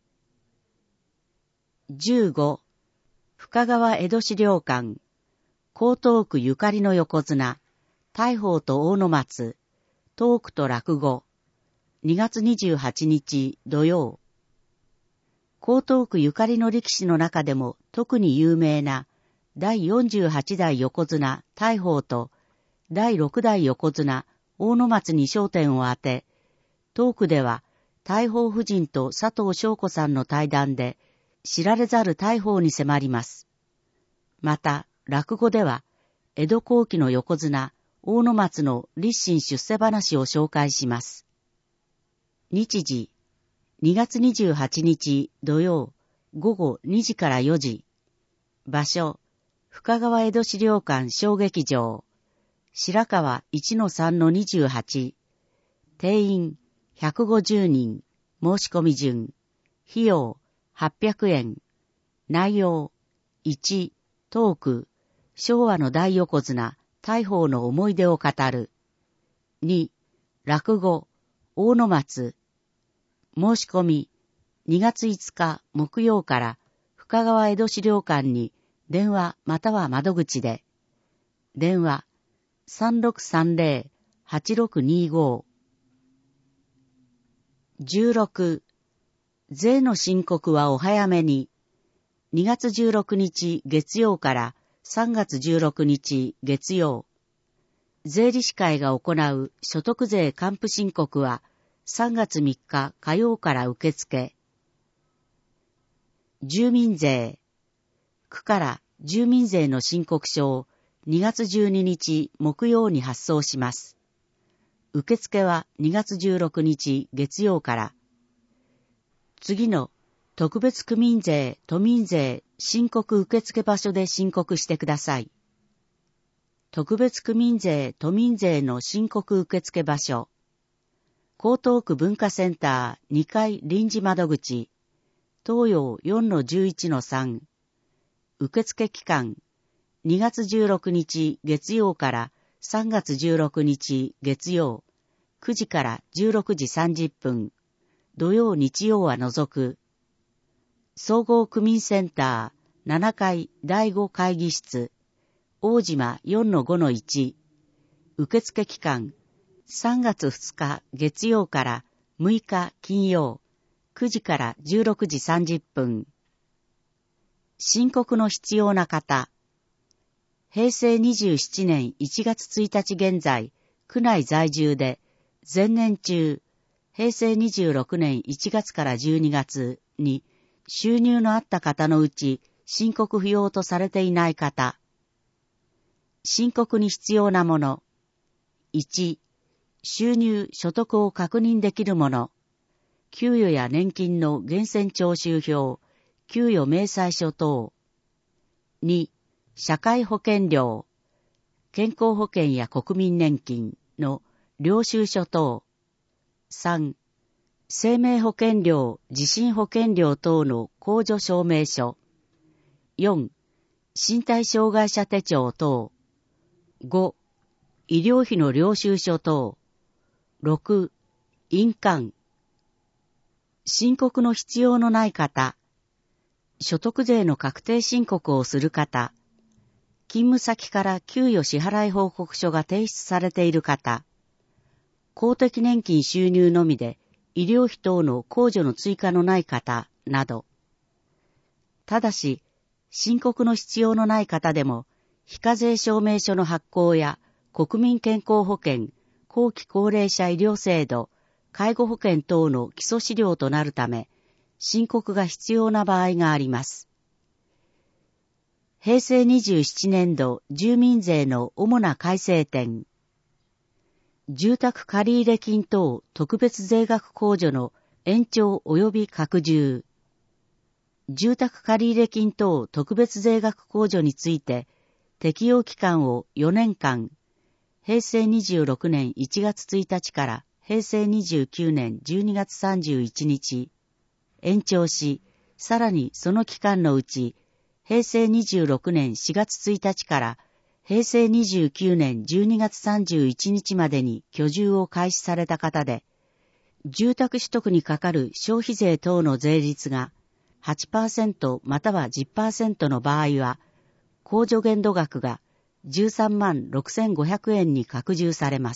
じゅうご、深川江戸資料館、江東区ゆかりの横綱、大鵬と大野松、トークと落語。にがつにじゅうはちにち土曜。江東区ゆかりの力士の中でも特に有名なだいよんじゅうはちだい横綱大鵬とだいろくだい横綱大野松に焦点を当て、トークでは大鵬夫人と佐藤翔子さんの対談で知られざる大鵬に迫ります。また、落語では江戸後期の横綱大野松の立身出世話を紹介します。日時、にがつにじゅうはちにち土曜、ごごにじからよじ。場所、深川江戸資料館小劇場。白川 いちのさんのにじゅうはち。定員ひゃくごじゅうにん。申し込み順。費用はっぴゃくえん。内容、いち、トーク、昭和の大横綱、大鵬の思い出を語る。に、落語、大野松。申し込み、にがついつか木曜から深川江戸資料館に電話または窓口で。電話、さんろくさんぜろ はちろくにご。じゅうろく、税の申告はお早めに。にがつじゅうろくにち月曜からさんがつじゅうろくにち月曜。税理士会が行う所得税還付申告はさんがつみっか火曜から受付。 住民税。区から住民税の申告書をにがつじゅうににち木曜に発送します。受付はにがつじゅうろくにち月曜から。次の特別区民税、都民税申告受付場所で申告してください。特別区民税、都民税の申告受付場所。江東区文化センターにかい臨時窓口。東洋 よんのじゅういちのさん。受付期間。にがつじゅうろくにち月曜からさんがつじゅうろくにち月曜。くじからじゅうろくじさんじゅっぷん。土曜日曜は除く。総合区民センターななかいだいご会議室。大島 よんのごのいち。受付期間。さんがつふつか月曜からむいか金曜。くじからじゅうろくじさんじゅっぷん。申告の必要な方。平成にじゅうななねんいちがつついたち現在、区内在住で、前年中、平成にじゅうろくねんいちがつからじゅうにがつに収入のあった方のうち申告不要とされていない方。申告に必要なもの。いち、収入・所得を確認できるもの。給与や年金の源泉徴収票、給与明細書等。に、社会保険料、健康保険や国民年金の領収書等。さん、生命保険料、地震保険料等の控除証明書。よん、身体障害者手帳等。ご、医療費の領収書等。ろく、印鑑。申告の必要のない方。所得税の確定申告をする方。勤務先から給与支払い報告書が提出されている方。公的年金収入のみで医療費等の控除の追加のない方など。ただし、申告の必要のない方でも、非課税証明書の発行や国民健康保険、後期高齢者医療制度、介護保険等の基礎資料となるため、申告が必要な場合があります。平成にじゅうななねん度住民税の主な改正点。住宅借入金等特別税額控除の延長及び拡充。住宅借入金等特別税額控除について、適用期間をよねんかん、平成にじゅうろくねんいちがつついたちから平成にじゅうきゅうねんじゅうにがつさんじゅういちにち、延長し、さらにその期間のうち、平成にじゅうろくねんしがつついたちから平成にじゅうきゅうねんじゅうにがつさんじゅういちにちまでに居住を開始された方で、住宅取得にかかる消費税等の税率が はちパーセント または じゅっパーセント の場合は、控除限度額がじゅうさんまんろくせんごひゃくえんに拡充されます。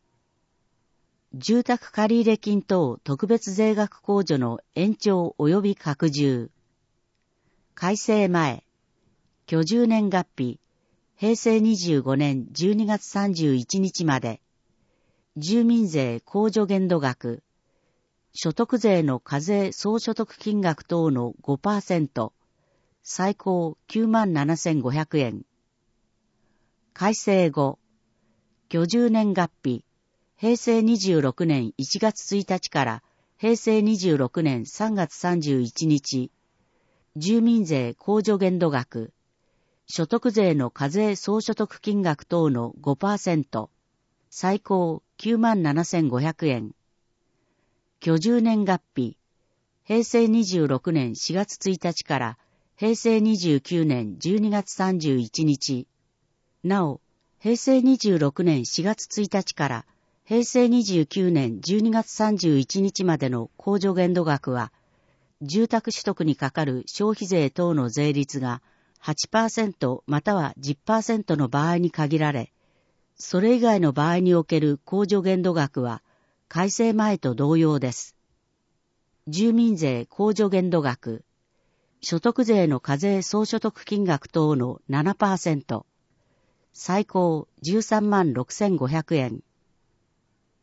住宅借入金等特別税額控除の延長及び拡充。改正前、居住年月日、平成にじゅうごねんじゅうにがつさんじゅういちにちまで、住民税控除限度額、所得税の課税総所得金額等の ごパーセント、最高きゅうまんななせんごひゃくえん。改正後、居住年月日、平成にじゅうろくねんいちがつついたちから平成にじゅうろくねんさんがつさんじゅういちにち、住民税控除限度額、所得税の課税総所得金額等の ごパーセント、最高きゅうまんななせんごひゃくえん。居住年月日、平成にじゅうろくねんしがつついたちから平成にじゅうきゅうねんじゅうにがつさんじゅういちにち、なお、平成にじゅうろくねんしがつついたちから平成にじゅうきゅうねんじゅうにがつさんじゅういちにちまでの控除限度額は、住宅取得にかかる消費税等の税率が はちパーセント または じゅっパーセント の場合に限られ、それ以外の場合における控除限度額は改正前と同様です。住民税控除限度額、所得税の課税総所得金額等の ななパーセント、最高じゅうさんまんろくせんごひゃくえん。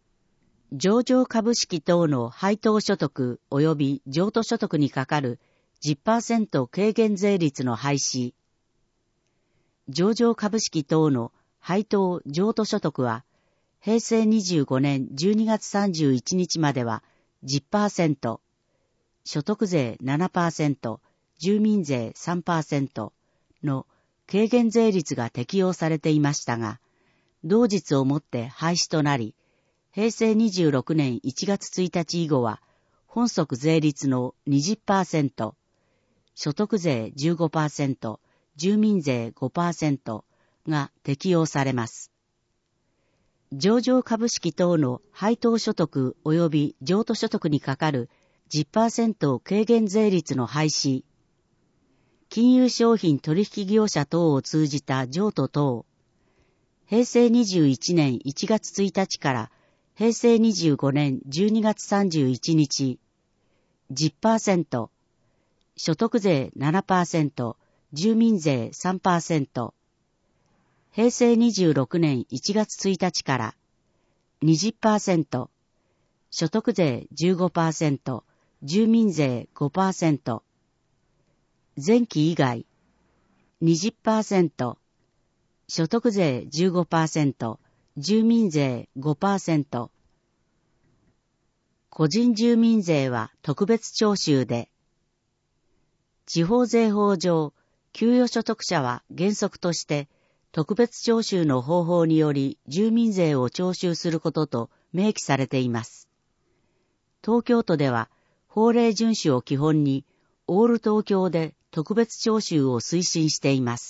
上場株式等の配当所得及び譲渡所得にかかるじゅっパーセント 軽減税率の廃止。上場株式等の配当譲渡所得は、平成にじゅうごねんじゅうにがつさんじゅういちにちまでは じゅっパーセント、所得税 ななパーセント、住民税 さんパーセント の軽減税率が適用されていましたが、同日をもって廃止となり、平成にじゅうろくねんいちがつついたち以後は、本則税率の にじゅっパーセント、所得税 じゅうごパーセント、住民税 ごパーセント が適用されます。上場株式等の配当所得及び譲渡所得にかかる じゅっパーセント 軽減税率の廃止、金融商品取引業者等を通じた譲渡等、平成にじゅういちねんいちがつついたちから平成にじゅうごねんじゅうにがつさんじゅういちにち、じゅっパーセント、所得税 ななパーセント、住民税 さんパーセント、平成にじゅうろくねんいちがつついたちから にじゅっパーセント、所得税 じゅうごパーセント、住民税 ごパーセント、前期以外 にじゅっパーセント、所得税 じゅうごパーセント、住民税 ごパーセント、個人住民税は特別徴収で、地方税法上、給与所得者は原則として特別徴収の方法により住民税を徴収することと明記されています。東京都では法令遵守を基本にオール東京で特別徴収を推進しています。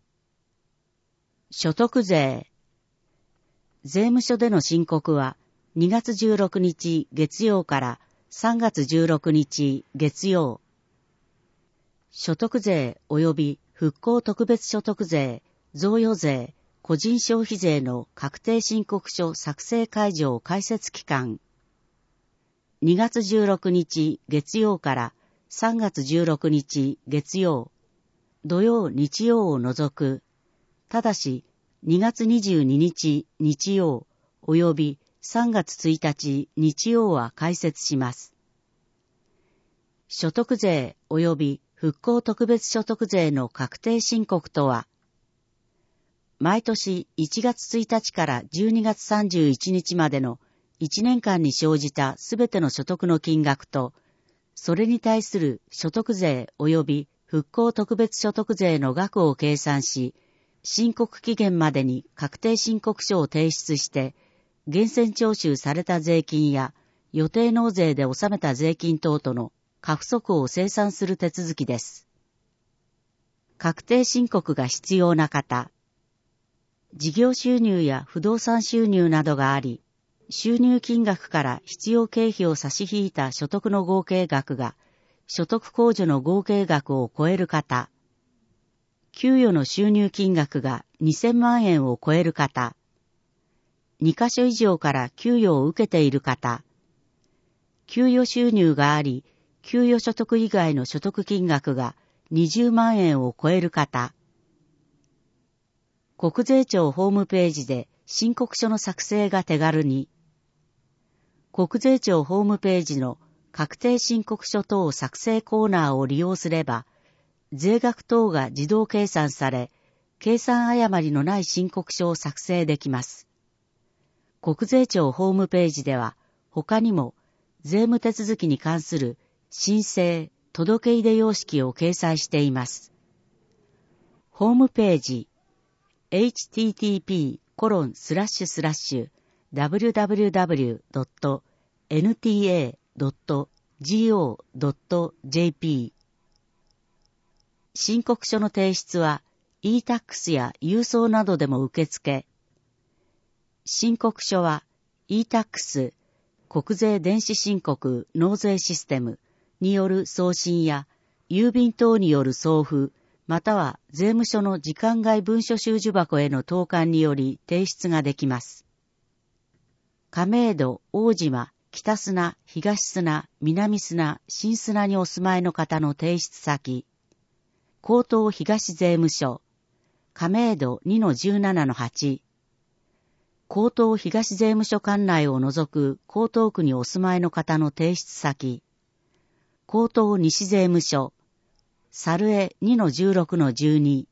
所得税。税務署での申告はにがつじゅうろくにち月曜からさんがつじゅうろくにち月曜。所得税及び復興特別所得税、贈与税、個人消費税の確定申告書作成解除開設期間。にがつじゅうろくにち月曜からさんがつじゅうろくにち月曜、土曜日曜を除く、ただしにがつにじゅうににち日曜及びさんがつついたち日曜は開設します。所得税及び復興特別所得税の確定申告とは、毎年いちがつついたちからじゅうにがつさんじゅういちにちまでのいちねんかんに生じたすべての所得の金額と、それに対する所得税及び復興特別所得税の額を計算し、申告期限までに確定申告書を提出して、源泉徴収された税金や予定納税で納めた税金等との過不足を清算する手続きです。確定申告が必要な方、事業収入や不動産収入などがあり、収入金額から必要経費を差し引いた所得の合計額が所得控除の合計額を超える方、給与の収入金額がにせんまんえんを超える方、にかしょ以上から給与を受けている方、給与収入があり、給与所得以外の所得金額がにじゅうまんえんを超える方、国税庁ホームページで申告書の作成が手軽に、国税庁ホームページの確定申告書等作成コーナーを利用すれば、税額等が自動計算され、計算誤りのない申告書を作成できます。国税庁ホームページでは、他にも税務手続きに関する申請、届け出様式を掲載しています。ホームページ、エイチティーティーピーコロンスラッシュスラッシュダブリュダブリュダブリュドットエヌティーエードットジーオードットジェーピー 申告書の提出は イータックス や郵送などでも受付。申告書は イータックス 国税電子申告納税システムによる送信や郵便等による送付、または税務署の時間外文書収受箱への投函により提出ができます。亀戸、大島、北砂、東砂、南砂、新砂にお住まいの方の提出先、江東東税務署、亀戸 にのじゅうななのはち、江東東税務署管内を除く江東区にお住まいの方の提出先、江東西税務署、 サルエ にのじゅうろくのじゅうに。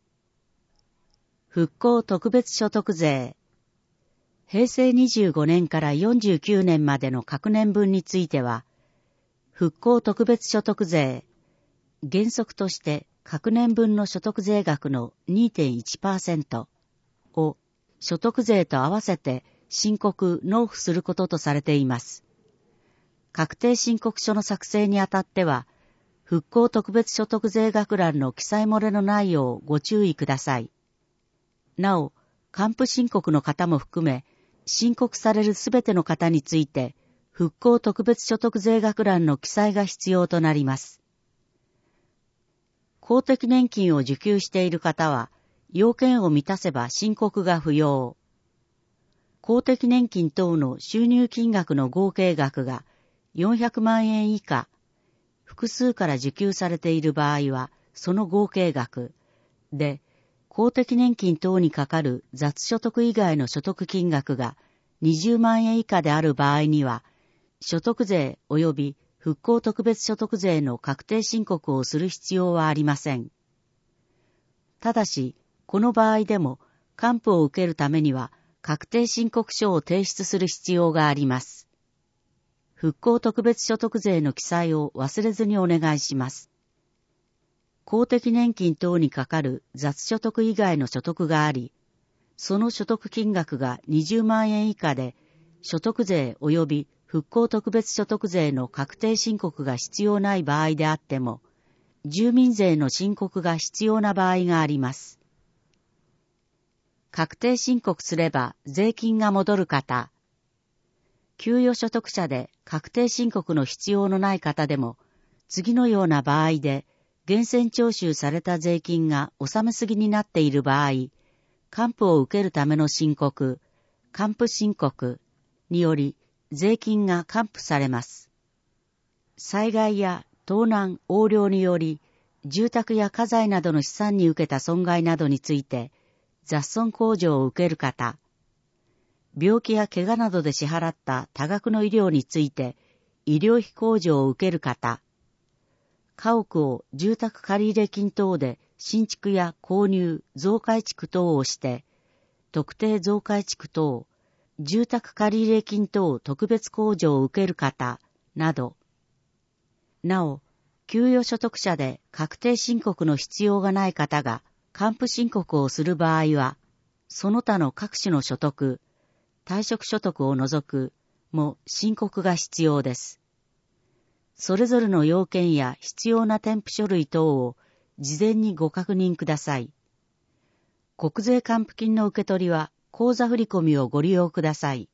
復興特別所得税。へいせいにじゅうごねんからよんじゅうきゅうねんまでの各年分については、復興特別所得税、原則として各年分の所得税額の にてんいちパーセント を所得税と合わせて申告・納付することとされています。確定申告書の作成にあたっては、復興特別所得税額欄の記載漏れのないようご注意ください。なお、還付申告の方も含め、申告されるすべての方について、復興特別所得税額欄の記載が必要となります。公的年金を受給している方は、要件を満たせば申告が不要。公的年金等の収入金額の合計額がよんひゃくまんえん以下、複数から受給されている場合は、その合計額で、公的年金等にかかる雑所得以外の所得金額がにじゅうまんえん以下である場合には、所得税及び復興特別所得税の確定申告をする必要はありません。ただし、この場合でも、還付を受けるためには、確定申告書を提出する必要があります。復興特別所得税の記載を忘れずにお願いします。公的年金等にかかる雑所得以外の所得があり、その所得金額がにじゅうまんえん以下で、所得税及び復興特別所得税の確定申告が必要ない場合であっても、住民税の申告が必要な場合があります。確定申告すれば税金が戻る方、給与所得者で確定申告の必要のない方でも、次のような場合で、源泉徴収された税金が納めすぎになっている場合、還付を受けるための申告、還付申告により税金が還付されます。災害や盗難、横領により、住宅や家財などの資産に受けた損害などについて、雑損控除を受ける方、病気や怪我などで支払った多額の医療について、医療費控除を受ける方、家屋を住宅借入金等で新築や購入、増改築等をして、特定増改築等、住宅借入金等特別控除を受ける方など、なお、給与所得者で確定申告の必要がない方が還付申告をする場合は、その他の各種の所得、退職所得を除くも申告が必要です。それぞれの要件や必要な添付書類等を事前にご確認ください。国税還付金の受け取りは口座振込をご利用ください。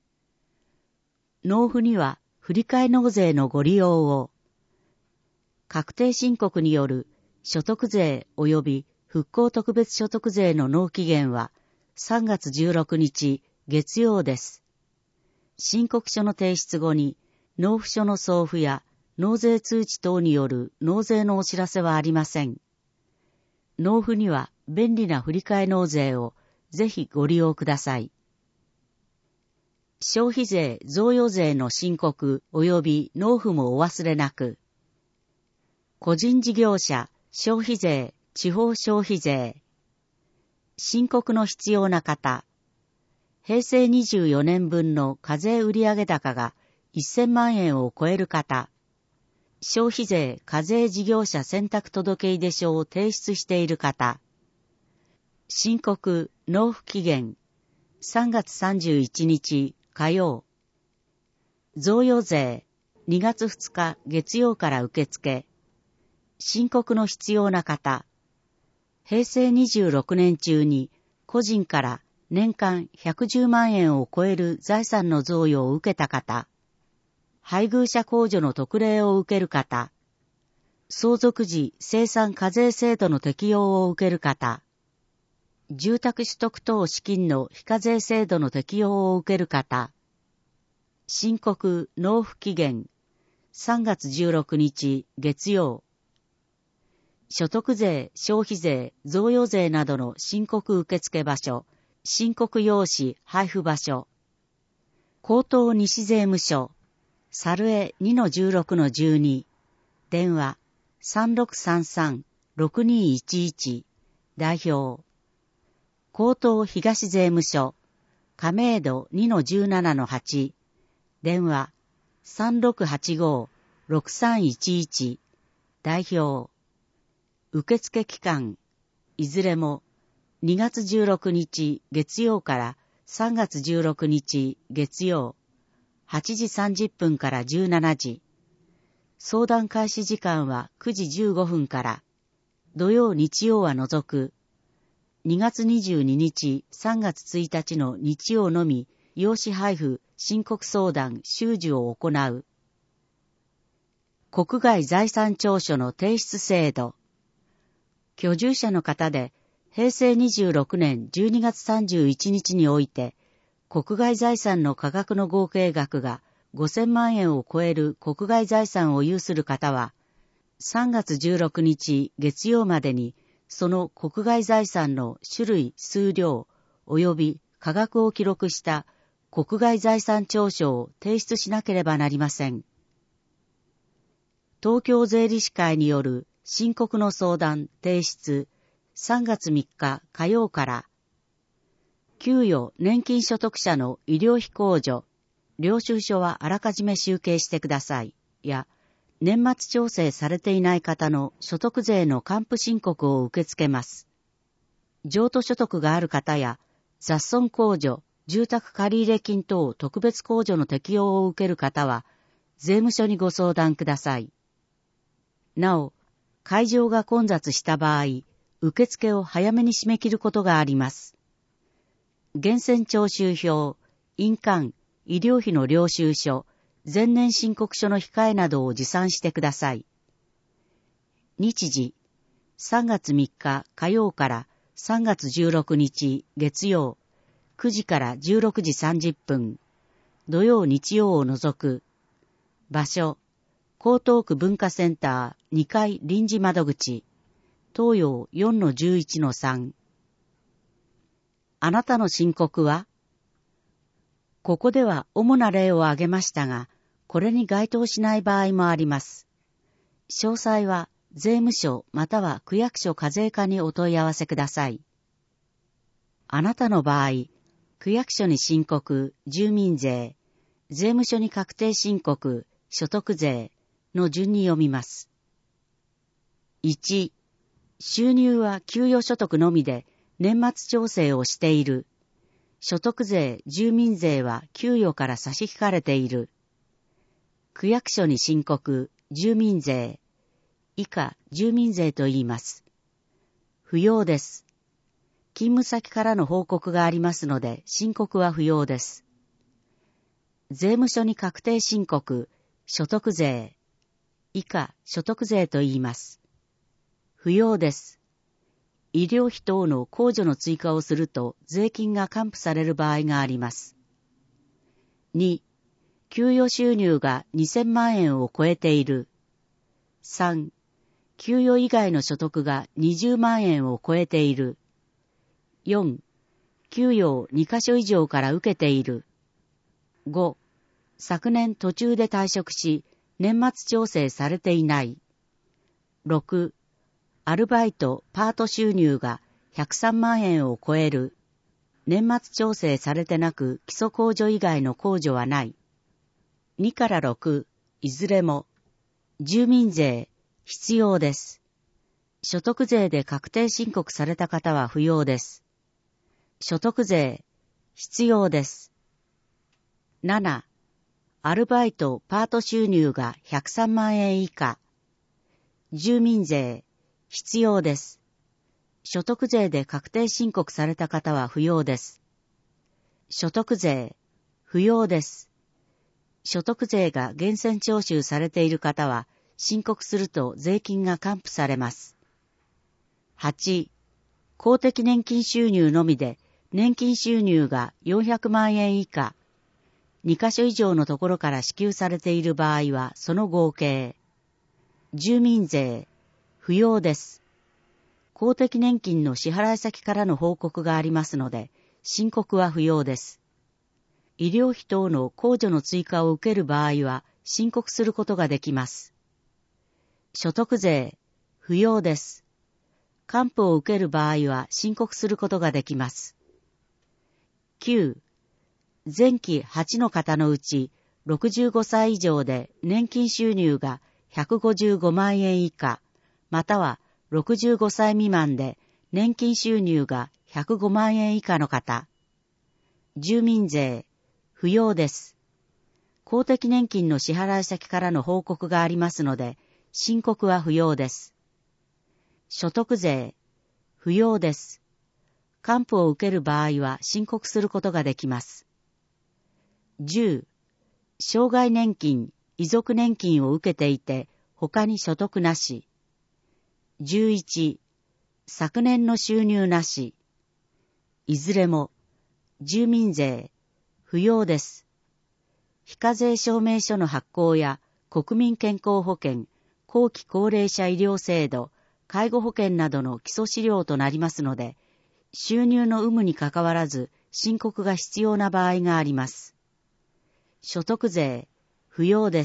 納付には振替納税のご利用を。確定申告による所得税及び復興特別所得税の納期限はさんがつじゅうろくにち月曜です。申告書の提出後に納付書の送付や納税通知等による納税のお知らせはありません。納付には便利な振替納税をぜひご利用ください。消費税、贈与税の申告及び納付もお忘れなく。個人事業者、消費税、地方消費税。申告の必要な方。へいせいにじゅうよねんぶんの課税売上高がせんまんえんを超える方。消費税課税事業者選択届出書を提出している方。申告、納付期限、さんがつさんじゅういちにち火曜。贈与税、にがつふつか月曜から受付。申告の必要な方。へいせいにじゅうろくねん中に個人から年間ひゃくじゅうまんえんを超える財産の贈与を受けた方。配偶者控除の特例を受ける方、相続時生産課税制度の適用を受ける方、住宅取得等資金の非課税制度の適用を受ける方、申告納付期限さんがつじゅうろくにち月曜、所得税、消費税、贈与税などの申告受付場所、申告用紙配布場所、江東西税務署、サルエ にのじゅうろくのじゅうに、電話さんろくさんさんろくにいちいち 代表。江東東税務署亀戸 にのじゅうななのはち 電話 さんろくはちごろくさんいちいち 代表。受付期間いずれもにがつじゅうろくにち月曜からさんがつじゅうろくにち月曜はちじさんじゅっぷんからじゅうしちじ。相談開始時間はくじじゅうごふんから。土曜日曜は除く。にがつにじゅうににちさんがつついたちの日曜のみ用紙配布申告相談収受を行う。国外財産調書の提出制度。居住者の方でへいせいにじゅうろくねんじゅうにがつさんじゅういちにちにおいて国外財産の価額の合計額がごせんまんえんを超える国外財産を有する方はさんがつじゅうろくにち月曜までにその国外財産の種類、数量及び価格を記録した国外財産調書を提出しなければなりません。東京税理士会による申告の相談提出さんがつみっか火曜から、給与年金所得者の医療費控除、領収書はあらかじめ集計してくださいや、年末調整されていない方の所得税の還付申告を受け付けます。譲渡所得がある方や、雑損控除、住宅借入金等特別控除の適用を受ける方は、税務署にご相談ください。なお、会場が混雑した場合、受付を早めに締め切ることがあります。源泉徴収票、印鑑、医療費の領収書、前年申告書の控えなどを持参してください。日時、さんがつみっか火曜からさんがつじゅうろくにち月曜、くじからじゅうろくじさんじゅっぷん、土曜日曜を除く。場所、江東区文化センターにかい臨時窓口、東洋 よんのじゅういちのさん。あなたの申告は？ここでは主な例を挙げましたが、これに該当しない場合もあります。詳細は税務署または区役所課税課にお問い合わせください。あなたの場合、区役所に申告、住民税、税務署に確定申告、所得税の順に読みます。いち、収入は給与所得のみで年末調整をしている。所得税、住民税は給与から差し引かれている。区役所に申告、住民税、以下住民税と言います。不要です。勤務先からの報告がありますので申告は不要です。税務署に確定申告、所得税、以下所得税と言います。不要です。医療費等の控除の追加をすると税金が還付される場合があります。に、給与収入がにせんまんえんを超えている。さん、給与以外の所得がにじゅうまんえんを超えている。よん、給与をにかしょ以上から受けている。ご、昨年途中で退職し、年末調整されていない。ろく、アルバイト・パート収入がひゃくさんまんえんを超える。年末調整されてなく基礎控除以外の控除はない。にからろく、いずれも。住民税、必要です。所得税で確定申告された方は不要です。所得税、必要です。なな、アルバイト・パート収入がひゃくさんまんえん以下。住民税、必要です。所得税で確定申告された方は不要です。所得税、不要です。所得税が源泉徴収されている方は申告すると税金が還付されます。はち、公的年金収入のみで年金収入がよんひゃくまんえん以下、にかしょ以上のところから支給されている場合はその合計。住民税、不要です。公的年金の支払い先からの報告がありますので、申告は不要です。医療費等の控除の追加を受ける場合は申告することができます。 所得税、不要です。還付を受ける場合は申告することができます。きゅう、前期はちの方のうちろくじゅうごさい以上で年金収入がひゃくごじゅうごまんえん以下、またはろくじゅうごさい未満で年金収入がひゃくごまんえん以下の方。住民税、不要です。公的年金の支払い先からの報告がありますので、申告は不要です。所得税、不要です。還付を受ける場合は申告することができます。じゅう、生涯年金、遺族年金を受けていて、他に所得なし。じゅういち、昨年の収入なし。いずれも、住民税、不要です。非課税証明書の発行や国民健康保険、後期高齢者医療制度、介護保険などの基礎資料となりますので、収入の有無にかかわらず申告が必要な場合があります。所得税、不要です。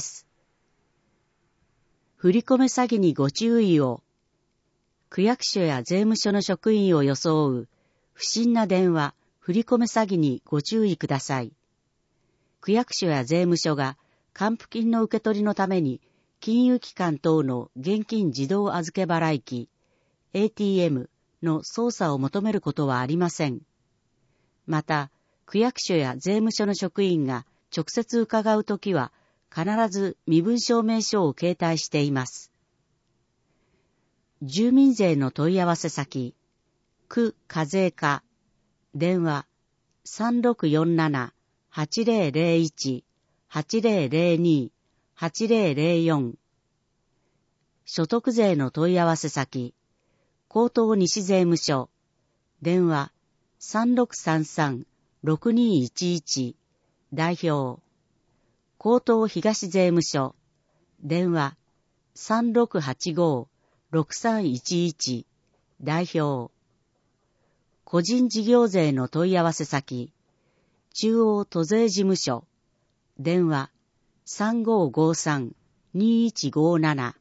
振込詐欺にご注意を。区役所や税務署の職員を装う不審な電話、振込詐欺にご注意ください。区役所や税務署が還付金の受け取りのために金融機関等の現金自動預け払い機 エーティーエム の操作を求めることはありません。また、区役所や税務署の職員が直接伺うときは必ず身分証明書を携帯しています。住民税の問い合わせ先、区課税課、電話 さんろくよんなな はちぜろぜろいち はちぜろぜろに はちぜろぜろよん。所得税の問い合わせ先、江東西税務署、電話 さんろくさんさん ろくにいちいち 代表、江東東税務署、電話 さんろくはちご ろくさんいちいち 代表、個人事業税の問い合わせ先、中央都税事務所、電話 さんごごさん にいちごなな。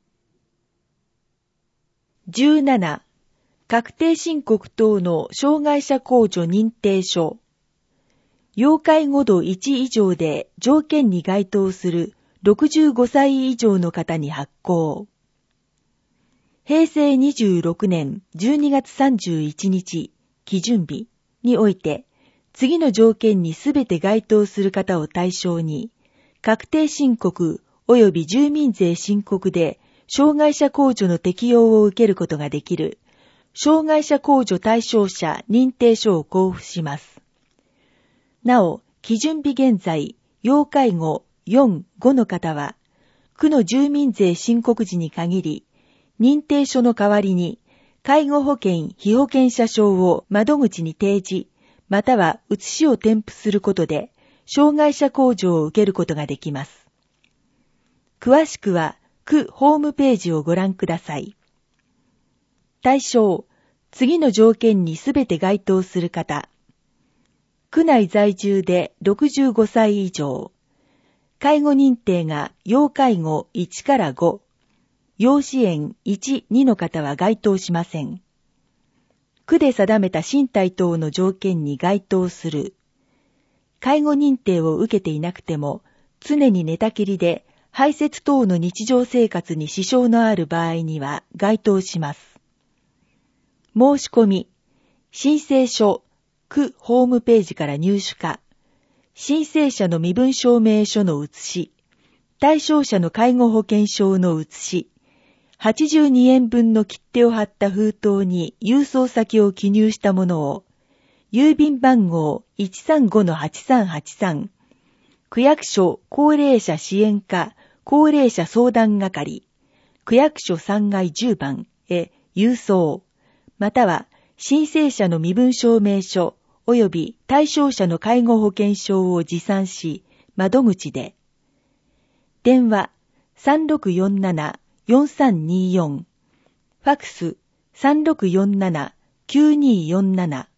じゅうなな、確定申告等の障害者控除認定書。要介護度いち以上で条件に該当するろくじゅうごさい以上の方に発行。平成にじゅうろくねんじゅうにがつさんじゅういちにち基準日において、次の条件にすべて該当する方を対象に、確定申告及び住民税申告で障害者控除の適用を受けることができる、障害者控除対象者認定書を交付します。なお、基準日現在、要介護よん、ごの方は、区の住民税申告時に限り、認定書の代わりに、介護保険被保険者証を窓口に提示、または写しを添付することで、障害者控除を受けることができます。詳しくは、区ホームページをご覧ください。対象、次の条件にすべて該当する方。区内在住でろくじゅうごさい以上。介護認定が要介護いちからご。要支援いち、にの方は該当しません。区で定めた身体等の条件に該当する。介護認定を受けていなくても、常に寝たきりで排泄等の日常生活に支障のある場合には該当します。申し込み、申請書、区ホームページから入手か、申請者の身分証明書の写し、対象者の介護保険証の写し、はちじゅうにえんぶんの切手を貼った封筒に郵送先を記入したものを、郵便番号 いちさんごのはちさんはちさん、区役所高齢者支援課高齢者相談係、区役所さんがいじゅうばんへ郵送、または申請者の身分証明書及び対象者の介護保険証を持参し、窓口で。電話 さんろくよんなな よんさんによん、ファックス さんろくよんなな きゅうによんなな。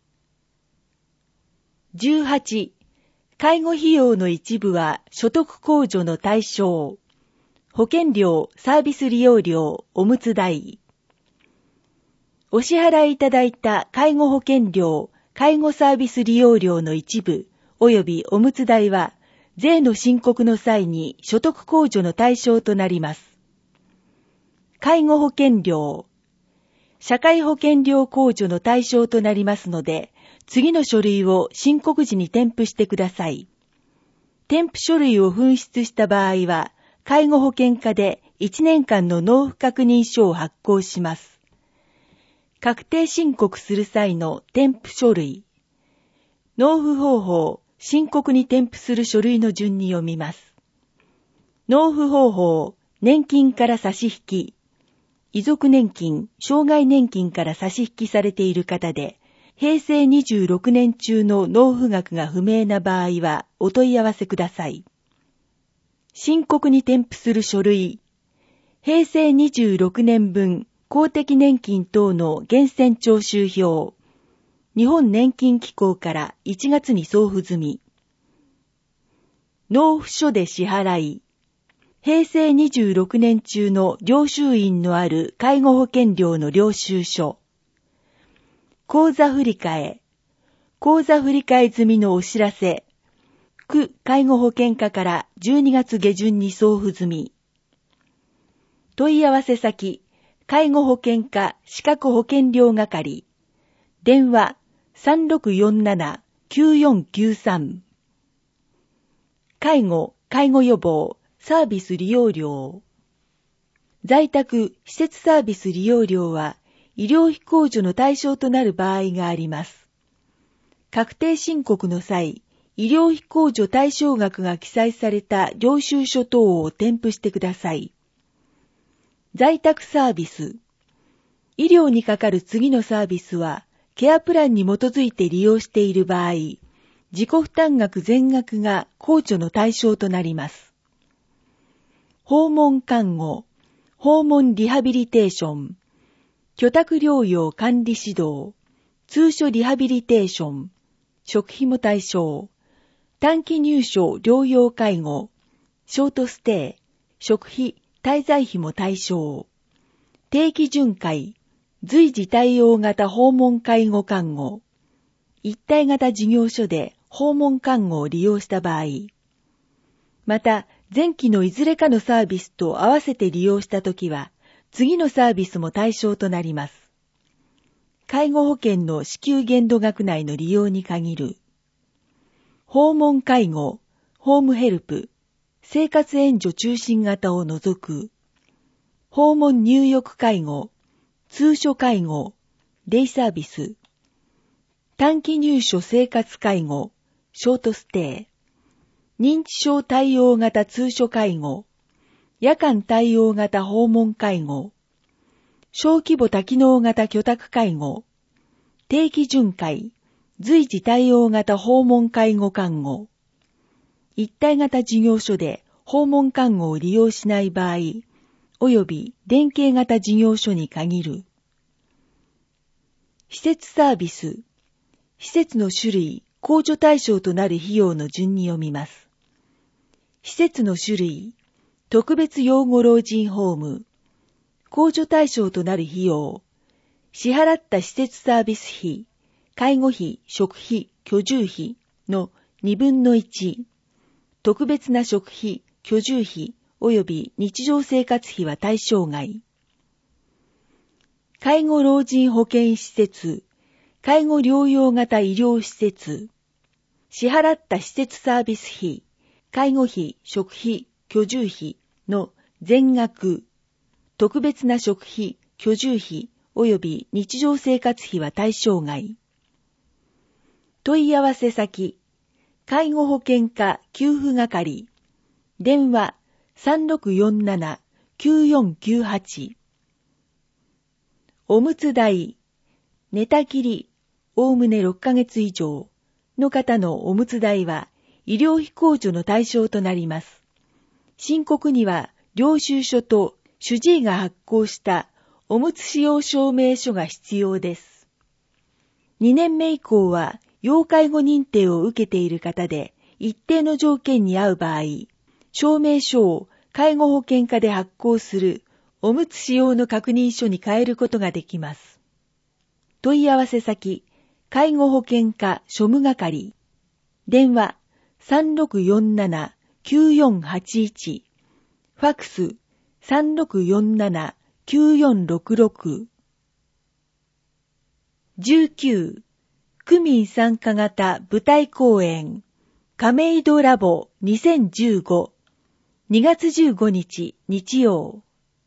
じゅうはち、介護費用の一部は所得控除の対象。 保険料、サービス利用料、おむつ代。お支払いいただいた介護保険料、介護サービス利用料の一部、及びおむつ代は、税の申告の際に所得控除の対象となります。介護保険料、社会保険料控除の対象となりますので、次の書類を申告時に添付してください。添付書類を紛失した場合は、介護保険課でいちねんかんの納付確認書を発行します。確定申告する際の添付書類。納付方法、申告に添付する書類の順に読みます。納付方法、年金から差し引き。遺族年金、障害年金から差し引きされている方で、へいせいにじゅうろくねん中の納付額が不明な場合はお問い合わせください。申告に添付する書類。へいせいにじゅうろくねん分公的年金等の源泉徴収票。日本年金機構からいちがつに送付済み。納付書で支払い。へいせいにじゅうろくねん中の領収印のある介護保険料の領収書。口座振替。口座振替済みのお知らせ。区介護保険課からじゅうにがつげじゅんに送付済み。問い合わせ先、介護保険課資格保険料係。電話 さんろくよんななきゅうよんきゅうさん。介護、介護予防、サービス利用料。在宅、施設サービス利用料は、医療費控除の対象となる場合があります。確定申告の際、医療費控除対象額が記載された領収書等を添付してください。在宅サービス。医療にかかる次のサービスは、ケアプランに基づいて利用している場合、自己負担額全額が控除の対象となります。訪問看護、訪問リハビリテーション、居宅療養管理指導、通所リハビリテーション、食費も対象、短期入所療養介護、ショートステイ、食費、滞在費も対象、定期巡回、随時対応型訪問介護看護、一体型事業所で訪問看護を利用した場合、また前期のいずれかのサービスと合わせて利用したときは、次のサービスも対象となります。介護保険の支給限度額内の利用に限る。訪問介護、ホームヘルプ、生活援助中心型を除く。訪問入浴介護、通所介護、デイサービス。短期入所生活介護、ショートステイ。認知症対応型通所介護、夜間対応型訪問介護、小規模多機能型居宅介護、定期巡回、随時対応型訪問介護看護、一体型事業所で訪問看護を利用しない場合、及び連携型事業所に限る。施設サービス、施設の種類、控除対象となる費用の順に読みます。施設の種類、特別養護老人ホーム、控除対象となる費用、支払った施設サービス費、介護費、食費、居住費のにぶんのいち、特別な食費、居住費及び日常生活費は対象外。介護老人保健施設、介護療養型医療施設、支払った施設サービス費、介護費、食費、居住費の全額、特別な食費、居住費及び日常生活費は対象外。問い合わせ先、介護保険課給付係、電話 さんろくよんななきゅうよんきゅうはち。おむつ代、寝たきり、おおむねろっかげつ以上の方のおむつ代は医療費控除の対象となります。申告には領収書と主治医が発行したおむつ使用証明書が必要です。にねんめ以降は要介護認定を受けている方で一定の条件に合う場合、証明書を介護保険課で発行するおむつ使用の確認書に変えることができます。問い合わせ先、介護保険課庶務係。電話 さんろくよんななきゅうよんはちいち。ファックス さんろくよんななきゅうよんろくろく。じゅうきゅう、区民参加型舞台公演、亀戸ラボにせんじゅうご、にがつじゅうごにち日曜。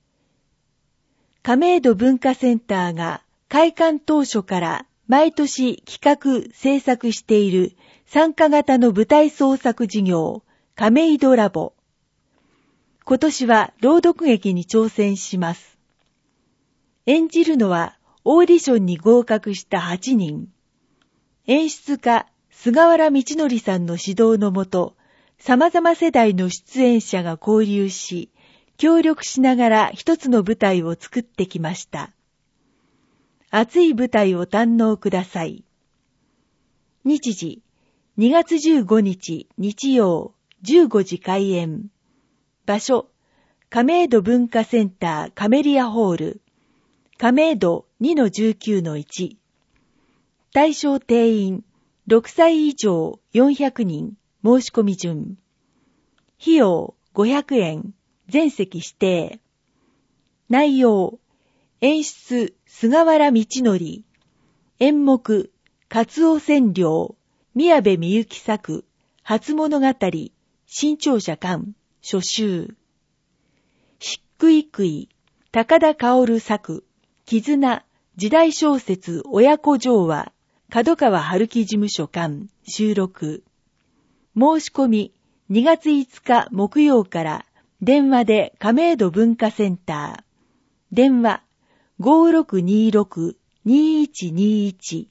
亀戸文化センターが開館当初から毎年企画制作している参加型の舞台創作事業、亀戸ラボ。今年は朗読劇に挑戦します。演じるのはオーディションに合格したはちにん。演出家、菅原道則さんの指導のもと、様々世代の出演者が交流し、協力しながら一つの舞台を作ってきました。熱い舞台を堪能ください。日時、にがつじゅうごにち日曜じゅうごじ開演。場所、亀戸文化センターカメリアホール。亀戸 にのじゅうきゅうのいち。対象定員ろくさい以上よんひゃくにん。申し込み順。費用ごひゃくえん。全席指定。内容、演出菅原道則。演目、カツオ千両。宮部みゆき作。初物語。新潮社館。初秋。しっくいくい。高田薫作。絆。時代小説親子情話。角川春樹事務所館。収録。申し込みにがついつか木曜から電話で亀戸文化センター。電話 ごろくにろくにいちにいち。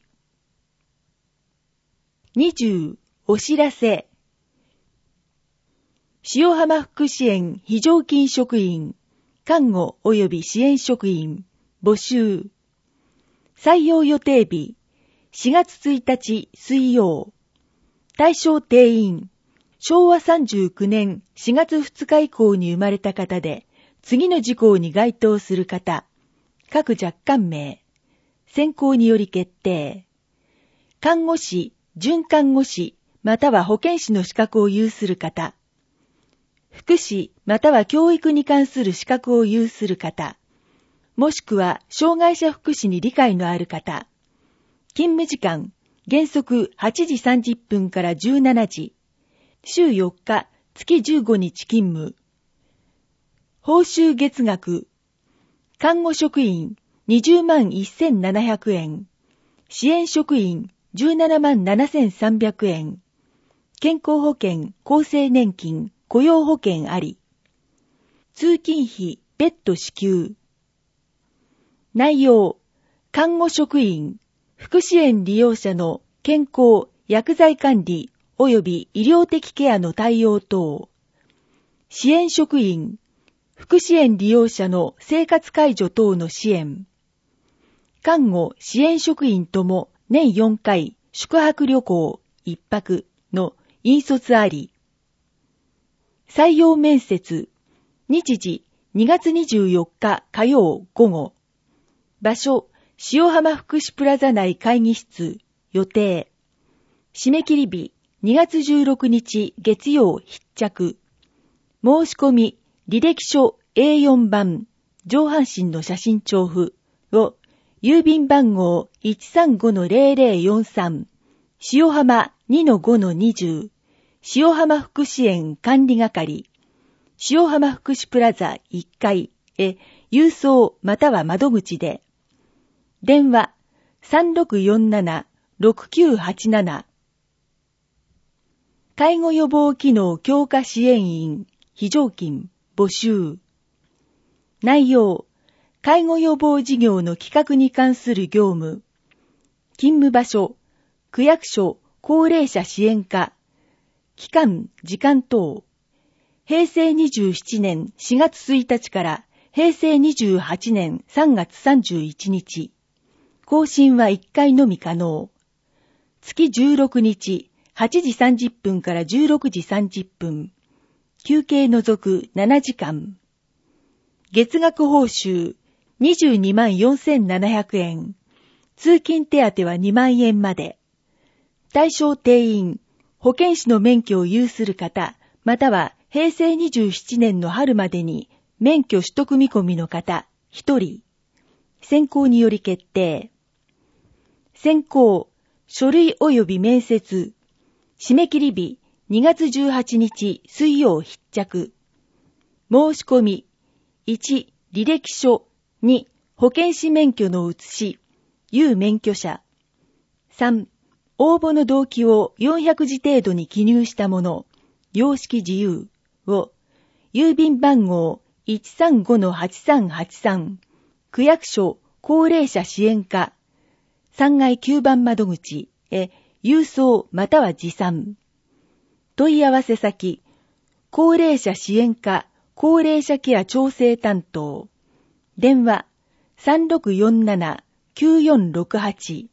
にじゅうお知らせ。塩浜福祉園非常勤職員、看護及び支援職員募集。採用予定日しがつついたち水曜。対象定員、しょうわさんじゅうきゅうねんしがつふつか以降に生まれた方で、次の事項に該当する方、各若干名、選考により決定。看護師、准看護師、または保健師の資格を有する方、福祉または教育に関する資格を有する方、もしくは障害者福祉に理解のある方、勤務時間、原則はちじさんじゅっぷんからじゅうしちじ。週よっか、月じゅうごにち勤務。報酬月額。看護職員にじゅうまんせんななひゃくえん。支援職員じゅうななまんななせんさんびゃくえん。健康保険、厚生年金、雇用保険あり。通勤費、別途支給。内容。看護職員。福祉園利用者の健康、薬剤管理及び医療的ケアの対応等。支援職員、福祉園利用者の生活介助等の支援。看護、支援職員とも年よんかい宿泊旅行いっぱくの引率あり。採用面接、日時にがつにじゅうよっか火曜午後。場所、塩浜福祉プラザ内会議室、予定。締め切り日、にがつじゅうろくにち月曜必着。申し込み、履歴書 エーよん 番、上半身の写真帳付を、郵便番号 いちさんごのぜろぜろよんさん、塩浜 にのごのにじゅう、塩浜福祉園管理係、塩浜福祉プラザいっかいへ郵送または窓口で、電話 さんろくよんななろくきゅうはちなな。介護予防機能強化支援員非常勤募集。内容、介護予防事業の企画に関する業務。勤務場所、区役所高齢者支援課。期間、時間等。へいせいにじゅうななねんしがつついたちからへいせいにじゅうはちねんさんがつさんじゅういちにち。更新はいっかいのみ可能。月じゅうろくにち、はちじさんじゅっぷんからじゅうろくじさんじゅっぷん。 休憩除くななじかん。月額報酬にじゅうにまんよんせんななひゃくえん。通勤手当はにまんえんまで。対象定員、保健師の免許を有する方、またはへいせいにじゅうななねんの春までに免許取得見込みの方、ひとり。選考により決定。選考、書類及び面接。締め切り日、にがつじゅうはちにち水曜必着。申し込み、いち、履歴書、に、保健師免許の写し、有免許者。さん、応募の動機をよんひゃくじ程度に記入したもの、様式自由を、郵便番号 いちさんごのはちさんはちさん、区役所高齢者支援課、さんがいきゅうばん窓口へ郵送または持参。問い合わせ先、高齢者支援課高齢者ケア調整担当。電話 さんろくよんななきゅうよんろくはち。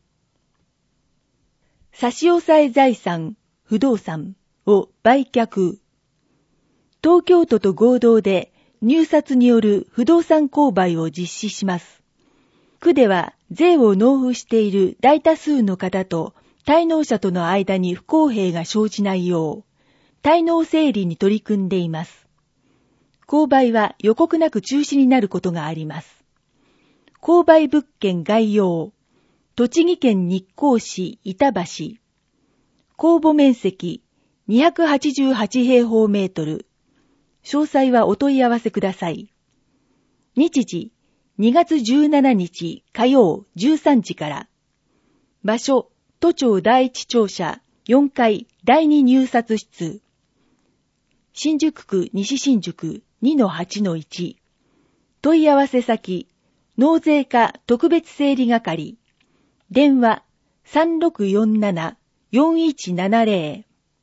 差し押さえ財産、不動産を売却。東京都と合同で入札による不動産購買を実施します。区では税を納付している大多数の方と滞納者との間に不公平が生じないよう、滞納整理に取り組んでいます。購買は予告なく中止になることがあります。購買物件概要。栃木県日光市板橋。公募面積にひゃくはちじゅうはちへいほうメートル。詳細はお問い合わせください。日時にがつじゅうしちにち火曜じゅうさんじから。場所、都庁第一庁舎よんかいだいに入札室。新宿区西新宿 にのはちのいち。問い合わせ先、納税課特別整理係。電話 さんろくよんななよんいちななぜろ。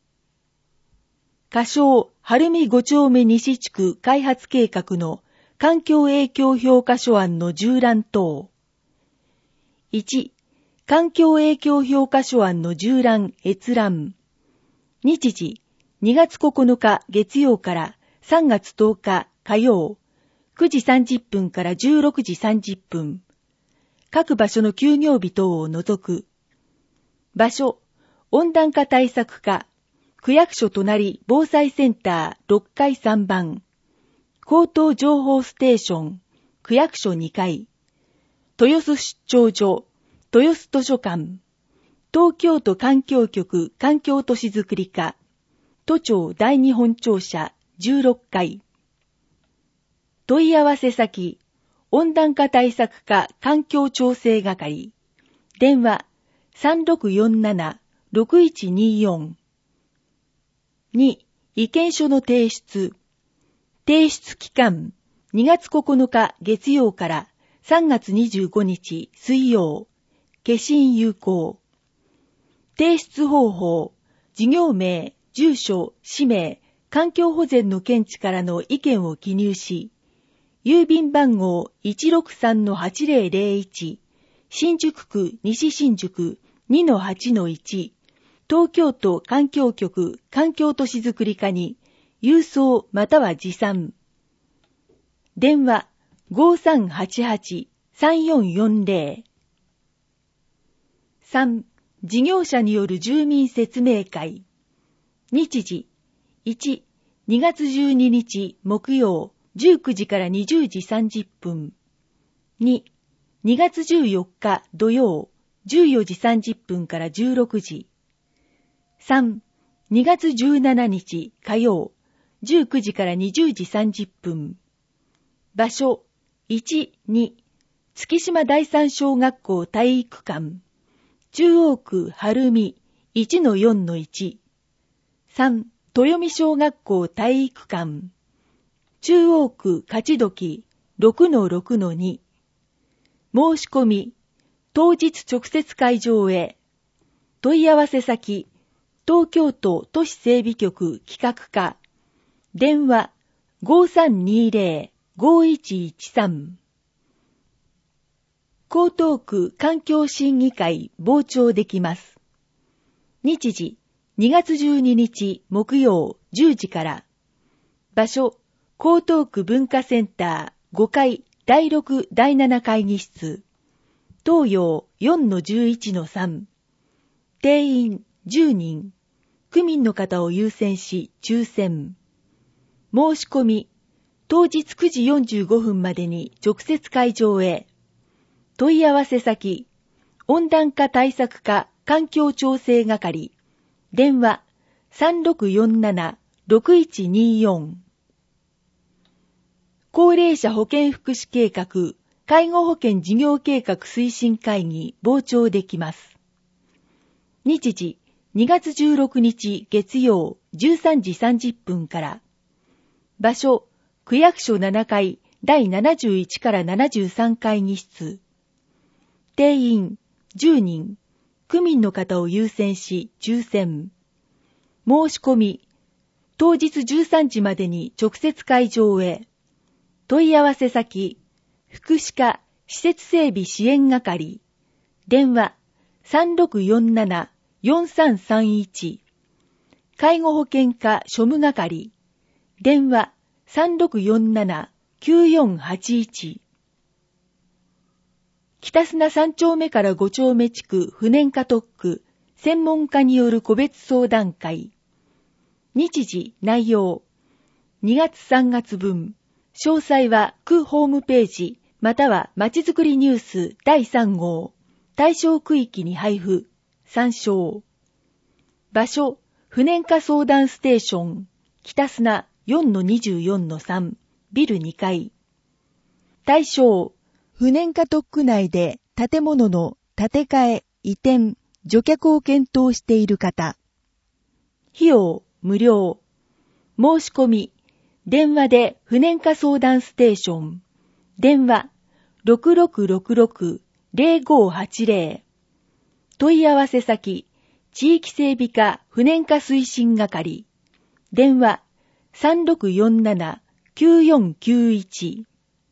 仮称晴海ご丁目西地区開発計画の環境影響評価書案の縦覧等。いち、環境影響評価書案の縦覧閲覧。日時にがつここのか月曜からさんがつとおか火曜くじさんじゅっぷんからじゅうろくじさんじゅっぷん。各場所の休業日等を除く。場所、温暖化対策課、区役所隣防災センターろっかいさんばん。口頭情報ステーション、区役所にかい。豊洲出張所、豊洲図書館。東京都環境局環境都市づくり課。都庁第二本庁舎じゅうろっかい。問い合わせ先、温暖化対策課環境調整係。電話 さんろくよんななろくいちによん。に、意見書の提出。提出期間、にがつここのか月曜からさんがつにじゅうごにち水曜。消印有効。提出方法、事業名、住所、氏名、環境保全の見地からの意見を記入し、郵便番号 いちろくさんのはちぜろぜろいち、新宿区西新宿 にのはちのいち、東京都環境局環境都市づくり課に郵送または持参。電話 ごさんはちはちさんよんよんぜろ。さん、事業者による住民説明会。日時いち、にがつじゅうににち木曜じゅうくじからにじゅうじさんじゅっぷん。に、にがつじゅうよっか土曜じゅうよじさんじゅっぷんからじゅうろくじ。さん、にがつじゅうしちにち火曜じゅうくじからにじゅうじさんじゅっぷん。場所いち、に、月島第三小学校体育館。中央区晴海 いちのよんのいち。さん、豊見小学校体育館。中央区勝どき ろくのろくのに。申し込み、当日直接会場へ。問い合わせ先、東京都都市整備局企画課。電話 ごさんにぜろごいちいちさん。江東区環境審議会傍聴できます。日時にがつじゅうににち木曜じゅうじから。 場所、江東区文化センターごかいだいろくだいなな会議室。東洋 よんのじゅういちのさん。定員じゅうにん。区民の方を優先し抽選。申し込み、当日くじよんじゅうごふんまでに直接会場へ。問い合わせ先、温暖化対策課環境調整係。電話 さんろくよんななろくいちによん。高齢者保健福祉計画、介護保険事業計画推進会議傍聴できます。日時、にがつじゅうろくにち月曜じゅうさんじさんじゅっぷんから。場所、区役所ななかいだいななじゅういちからななじゅうさん会議室。定員じゅうにん。区民の方を優先し抽選。申し込み、当日じゅうさんじまでに直接会場へ。問い合わせ先、福祉課施設整備支援係。電話 さんろくよんななよんさんさんいち。介護保険課庶務係。電話 さんろくよんななきゅうよんはちいち。北砂さんちょうめからごちょうめ地区不燃化特区専門家による個別相談会。日時、内容。にがつさんがつ分。詳細は区ホームページまたはまちづくりニュースだいさんごう。対象区域に配布。参照。場所、不燃化相談ステーション。北砂 よんのにじゅうよんのさん。ビルにかい。対象、不燃化特区内で建物の建て替え、移転、除却を検討している方。費用、無料。申し込み、電話で不燃化相談ステーション。電話 ろくろくろくろくぜろごはちぜろ。問い合わせ先、地域整備課不燃化推進係。電話 さんろくよんななきゅうよんきゅういち。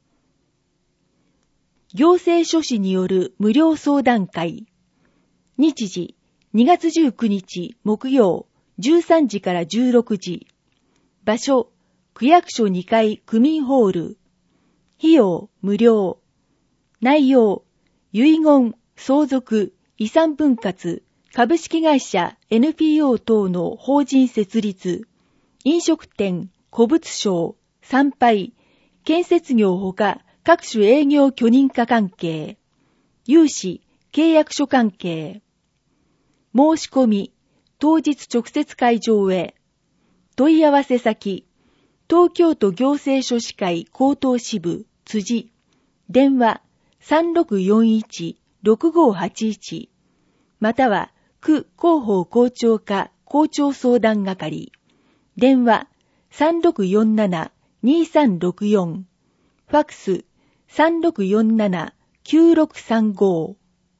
行政書士による無料相談会。日時、にがつじゅうくにち木曜じゅうさんじからじゅうろくじ。場所、区役所にかい区民ホール。費用、無料。内容、遺言、相続、遺産分割、株式会社 エヌピーオー 等の法人設立、飲食店、古物商、参拝、建設業ほか各種営業許認可関係、融資、契約書関係。申し込み、当日直接会場へ。問い合わせ先、東京都行政書士会江東支部辻。電話 さんろくよんいちろくごはちいち。または区広報校長課校長相談係。電話 さんろくよんななにさんろくよん。ファックス さんろくよんななきゅうろくさんご。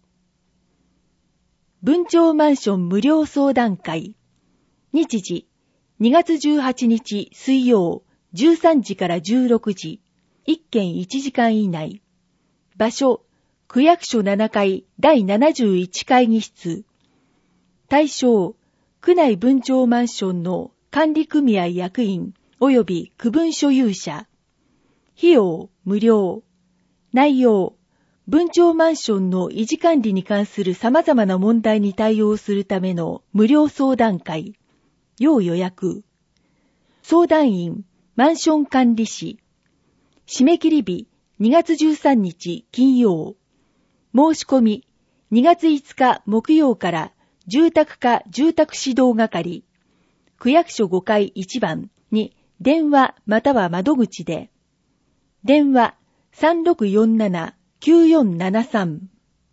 文鳥マンション無料相談会。日時、にがつじゅうはちにち水曜じゅうさんじからじゅうろくじ。いっけんいちじかん以内。場所、区役所ななかいだいななじゅういち会議室。対象、区内分譲マンションの管理組合役員及び区分所有者。費用、無料。内容、分譲マンションの維持管理に関する様々な問題に対応するための無料相談会。要予約。相談員、マンション管理士。締め切り日、にがつじゅうさんにち金曜。申し込み、にがついつか木曜から住宅課住宅指導係。区役所ごかいいちばんに電話または窓口で。電話 さんろくよんななきゅうよんななさん。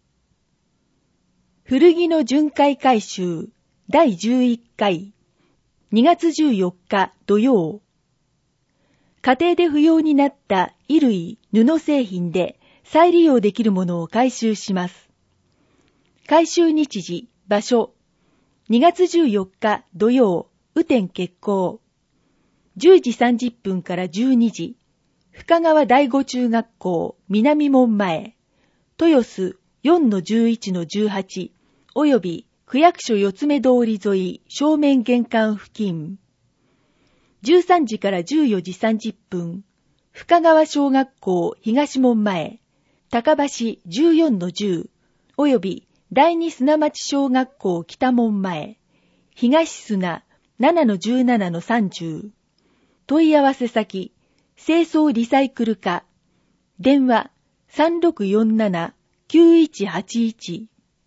古着の巡回回収だいじゅういっかい。にがつじゅうよっか土曜。家庭で不要になった衣類、布製品で再利用できるものを回収します。回収日時、場所。にがつじゅうよっか土曜、雨天決行。じゅうじさんじゅっぷんからじゅうにじ。深川第五中学校南門前。豊洲 よんのじゅういちのじゅうはち。および区役所四つ目通り沿い正面玄関付近。 じゅうさんじからじゅうよじさんじゅっぷん、深川小学校東門前、高橋 じゅうよんのじゅう、および第二砂町小学校北門前、東砂 ななのじゅうななのさんじゅう。問い合わせ先、清掃リサイクル課、電話 さんろくよんななきゅういちはちいち。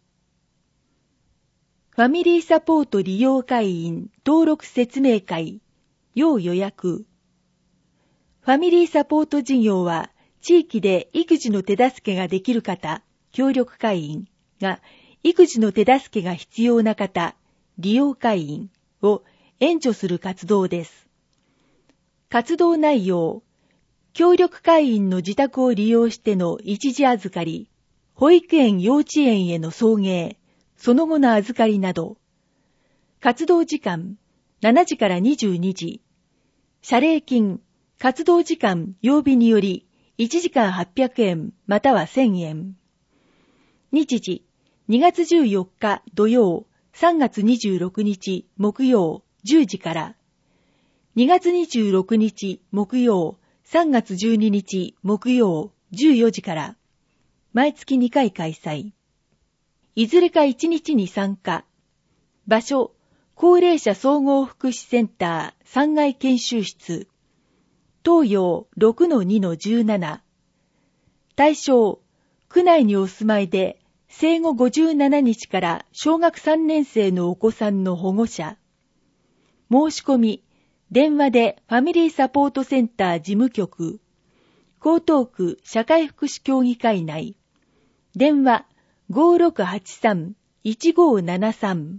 ファミリーサポート利用会員登録説明会、要予約。ファミリーサポート事業は、地域で育児の手助けができる方、協力会員が、育児の手助けが必要な方、利用会員を援助する活動です。活動内容、協力会員の自宅を利用しての一時預かり、保育園幼稚園への送迎、その後の預かりなど。活動時間、しちじからにじゅうにじ。謝礼金、活動時間曜日によりいちじかんはっぴゃくえんまたはせんえん。日時、にがつじゅうよっか土曜、さんがつにじゅうろくにち木曜じゅうじから、にがつにじゅうろくにち木曜、さんがつじゅうににち木曜じゅうよじから、毎月にかい開催。いずれかいちにちに参加。場所、高齢者総合福祉センターさんがい研修室。東洋 ろくのにのじゅうなな。対象、区内にお住まいで、生後ごじゅうななにちから小学さんねん生のお子さんの保護者。申し込み、電話でファミリーサポートセンター事務局、江東区社会福祉協議会内、電話 ごろくはちさんいちごななさん。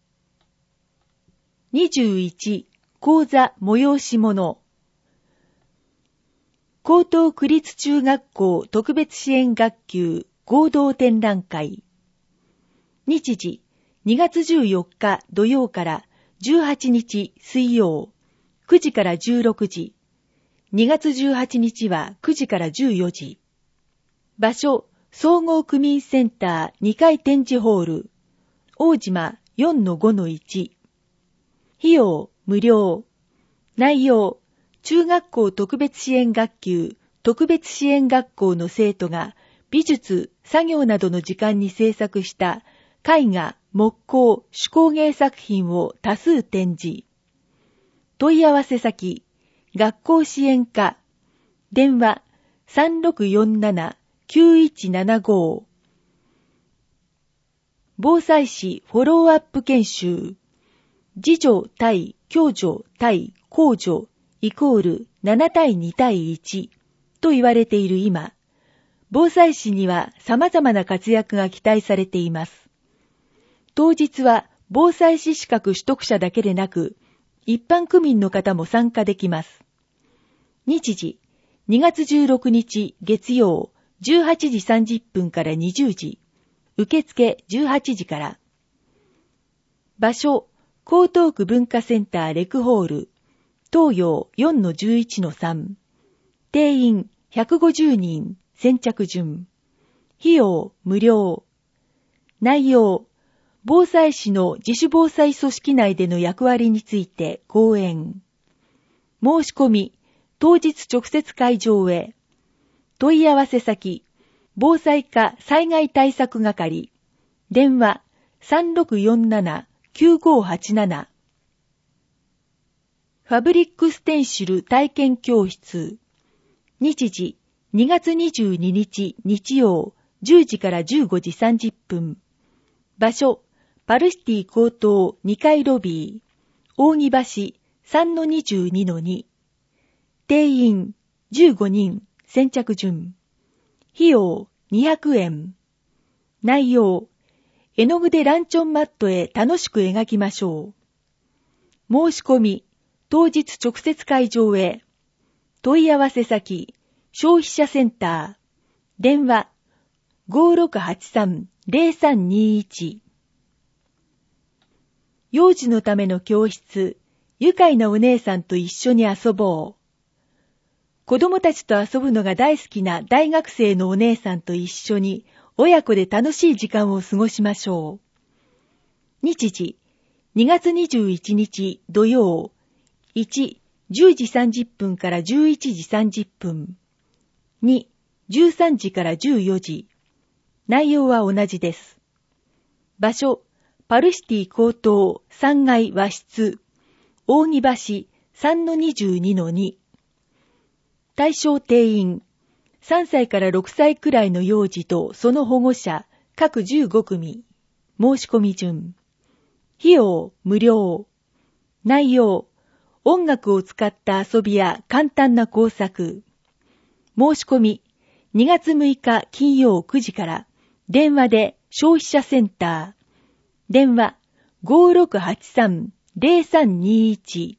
にじゅういち、講座催し物。江東区立中学校特別支援学級合同展覧会。日時、にがつじゅうよっか土曜からじゅうはちにち水曜、くじからじゅうろくじ。にがつじゅうはちにちはくじからじゅうよじ。場所、総合区民センターにかい展示ホール、大島 よんのごのいち。費用、無料。内容、中学校特別支援学級、特別支援学校の生徒が美術、作業などの時間に制作した絵画、木工、手工芸作品を多数展示。問い合わせ先、学校支援課、電話 さんろくよんななきゅういちななご。防災士フォローアップ研修。自助対共助対公助イコールななたいにたいいちと言われている今、防災士には様々な活躍が期待されています。当日は防災士資格取得者だけでなく、一般区民の方も参加できます。日時、にがつじゅうろくにち月曜じゅうはちじさんじゅっぷんからにじゅうじ、受付じゅうはちじから。場所、江東区文化センターレクホール、東洋 よんのじゅういちのさん。定員ひゃくごじゅうにん、先着順。費用無料。内容、防災士の自主防災組織内での役割について講演。申し込み、当日直接会場へ。問い合わせ先、防災課災害対策係。電話 さんろくよんななきゅうごはちなな。ファブリックステンシル体験教室。日時、にがつにじゅうににち日曜じゅうじからじゅうごじさんじゅっぷん。場所、パルシティ江東にかいロビー、扇橋 さんのにじゅうにのに。定員じゅうごにん、先着順。費用にひゃくえん。内容、絵の具でランチョンマットへ楽しく描きましょう。申し込み、当日直接会場へ。問い合わせ先、消費者センター。電話 ごろくはちさんぜろさんにいち。幼児のための教室、愉快なお姉さんと一緒に遊ぼう。子供たちと遊ぶのが大好きな大学生のお姉さんと一緒に親子で楽しい時間を過ごしましょう。日時、にがつにじゅういちにち土曜、いち、 じゅうじさんじゅっぷんからじゅういちじさんじゅっぷん。に、じゅうさんじからじゅうよじ。内容は同じです。場所、パルシティ高等さんがい和室、扇橋 さんのにじゅうにのに。対象定員、さんさいからろくさいくらいの幼児とその保護者、各じゅうごくみ。申し込み順。費用、無料。内容、音楽を使った遊びや簡単な工作。申し込み、にがつむいか金曜くじから、電話で消費者センター。電話 ごーろくはちさんのぜろさんにいち。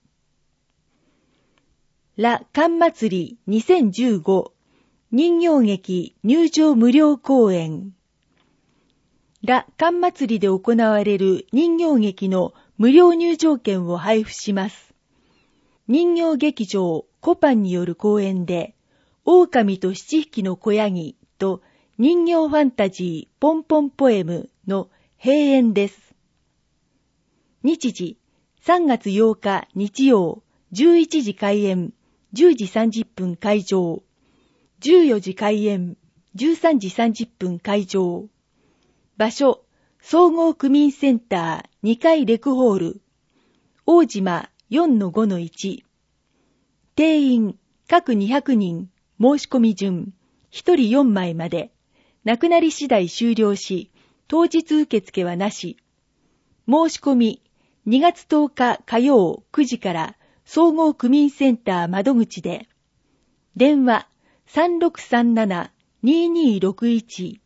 ラ・カン祭りにせんじゅうご人形劇入場無料公演。ラ・カン祭りで行われる人形劇の無料入場券を配布します。人形劇場コパンによる公演で、狼と七匹の子ヤギと人形ファンタジーポンポンポエムの閉演です。日時、さんがつようか日曜、じゅういちじ開演、じゅうじさんじゅっぷん会場、じゅうよじ開演、じゅうさんじさんじゅっぷん会場。場所、総合区民センターにかいレクホール、大島 よんのごのいち。定員、各にひゃくにん、申し込み順、ひとりよんまいまで、なくなり次第終了し、当日受付はなし。申し込み、にがつとおか火曜くじから総合区民センター窓口で、電話 さんろくさんななのににろくいち。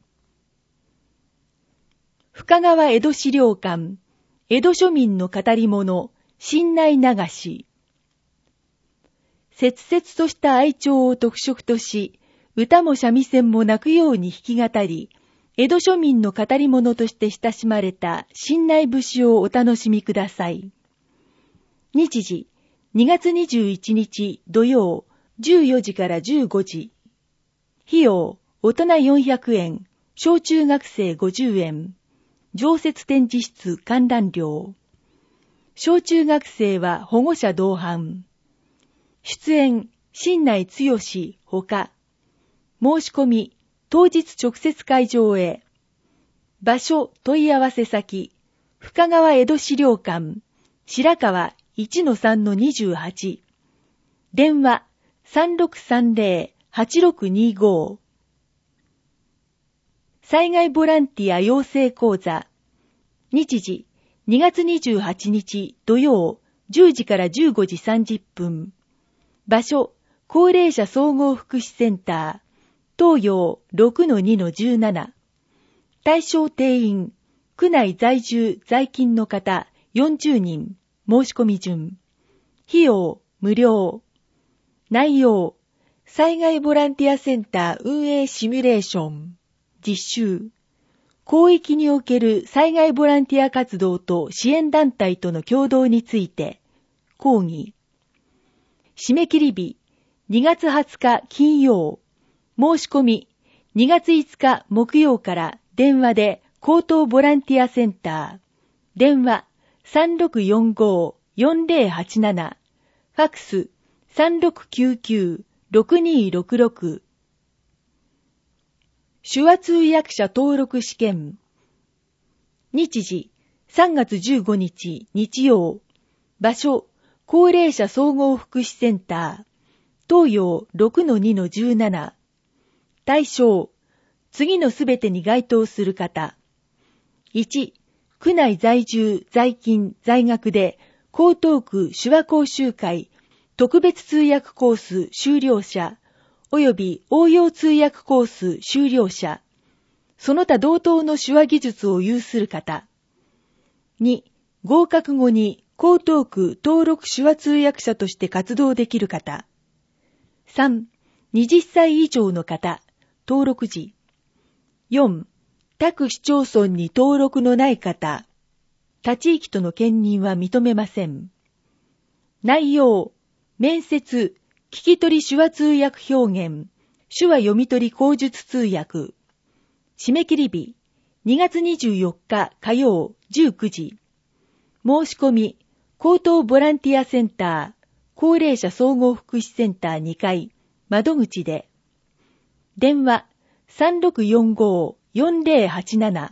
深川江戸資料館、江戸庶民の語り物、信内流し。切々とした愛情を特色とし、歌も三味線も泣くように弾き語り、江戸庶民の語り物として親しまれた信内節をお楽しみください。日時、にがつにじゅういちにち土曜、じゅうよじからじゅうごじ。費用、大人よんひゃくえん、小中学生ごじゅうえん。常設展示室観覧料。小中学生は保護者同伴。出演、信内剛ほか。申し込み、当日直接会場へ。場所、問い合わせ先、深川江戸資料館、白川 いちのさんのにじゅうはち。電話、さんろくさんぜろ はちろくにご。災害ボランティア養成講座。日時、にがつにじゅうはちにち土曜、じゅうじからじゅうごじさんじゅっぷん。場所、高齢者総合福祉センター、東洋 ろくのにのじゅうなな。対象定員、区内在住在勤の方よんじゅうにん、申し込み順。費用、無料。内容、災害ボランティアセンター運営シミュレーション。実習。広域における災害ボランティア活動と支援団体との共同について、講義。締め切り日、にがつはつか金曜。申し込み、にがついつか木曜から電話で高等ボランティアセンター。電話 さんろくよんご よんぜろはちなな。ファックス さんろくきゅうきゅう ろくにろくろく。手話通訳者登録試験。日時、さんがつじゅうごにち日曜。場所、高齢者総合福祉センター、東洋 ろくのにのじゅうなな。対象、次のすべてに該当する方。いち、区内在住、在勤、在学で、江東区手話講習会、特別通訳コース修了者、及び応用通訳コース修了者、その他同等の手話技術を有する方。に、合格後に江東区登録手話通訳者として活動できる方。さん、はたち以上の方、登録時。よん、他区市町村に登録のない方、他地域との兼任は認めません。内容、面接、聞き取り手話通訳表現、手話読み取り口述通訳。締め切り日、にがつにじゅうよっか火曜じゅうくじ。申し込み、高等ボランティアセンター、 高齢者総合福祉センターにかい窓口で、電話 さんろくよんごーよんぜろはちなな。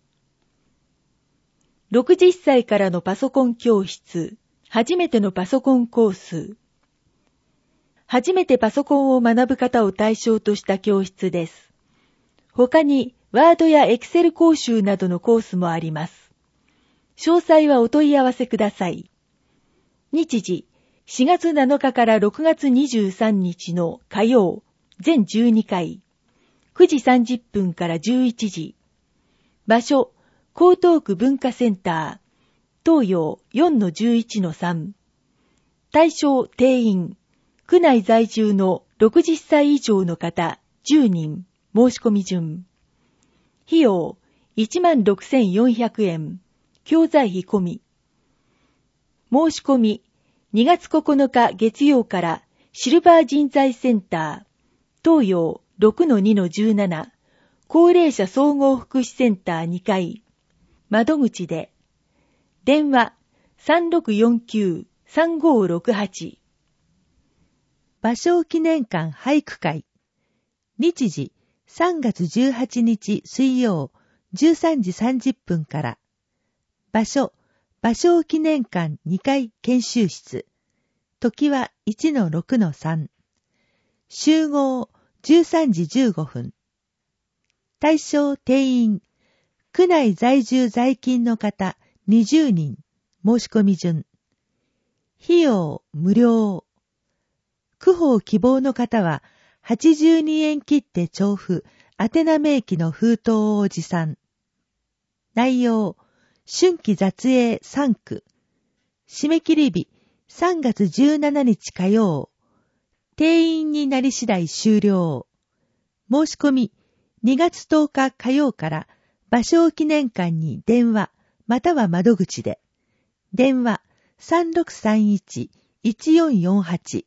ろくじゅっさいからのパソコン教室、初めてのパソコンコース。初めてパソコンを学ぶ方を対象とした教室です。他に、ワードやエクセル講習などのコースもあります。詳細はお問い合わせください。日時、しがつなのかからろくがつにじゅうさんにちの火曜、全じゅうにかい、くじさんじゅっぷんからじゅういちじ。場所、江東区文化センター、東洋 よんのじゅういちのさん。対象定員、区内在住のろくじゅっさい以上の方じゅうにん、申し込み順。費用、いちまんろくせんよんひゃくえん、教材費込み。申し込み、にがつここのか月曜からシルバー人材センター、東洋 ろくのにのじゅうなな、高齢者総合福祉センターにかい、窓口で、電話 さんろくよんきゅうさんごーろくはち。 芭蕉記念館俳句会。日時、さんがつじゅうはちにち水曜、じゅうさんじさんじゅっぷんから。場所、芭蕉記念館にかい研修室。時はいちのろくのさん。集合じゅうさんじじゅうごふん。対象定員、区内在住在勤の方にじゅうにん、申し込み順。費用無料。区報希望の方ははちじゅうにえん切って調布、宛名明記の封筒を持参。内容、春季雑営さんく。締め切り日、さんがつじゅうしちにち火曜。定員になり次第終了。申し込み、にがつとおか火曜から芭蕉記念館に電話、または窓口で。電話 さんろくさんいちいちよんよんはち。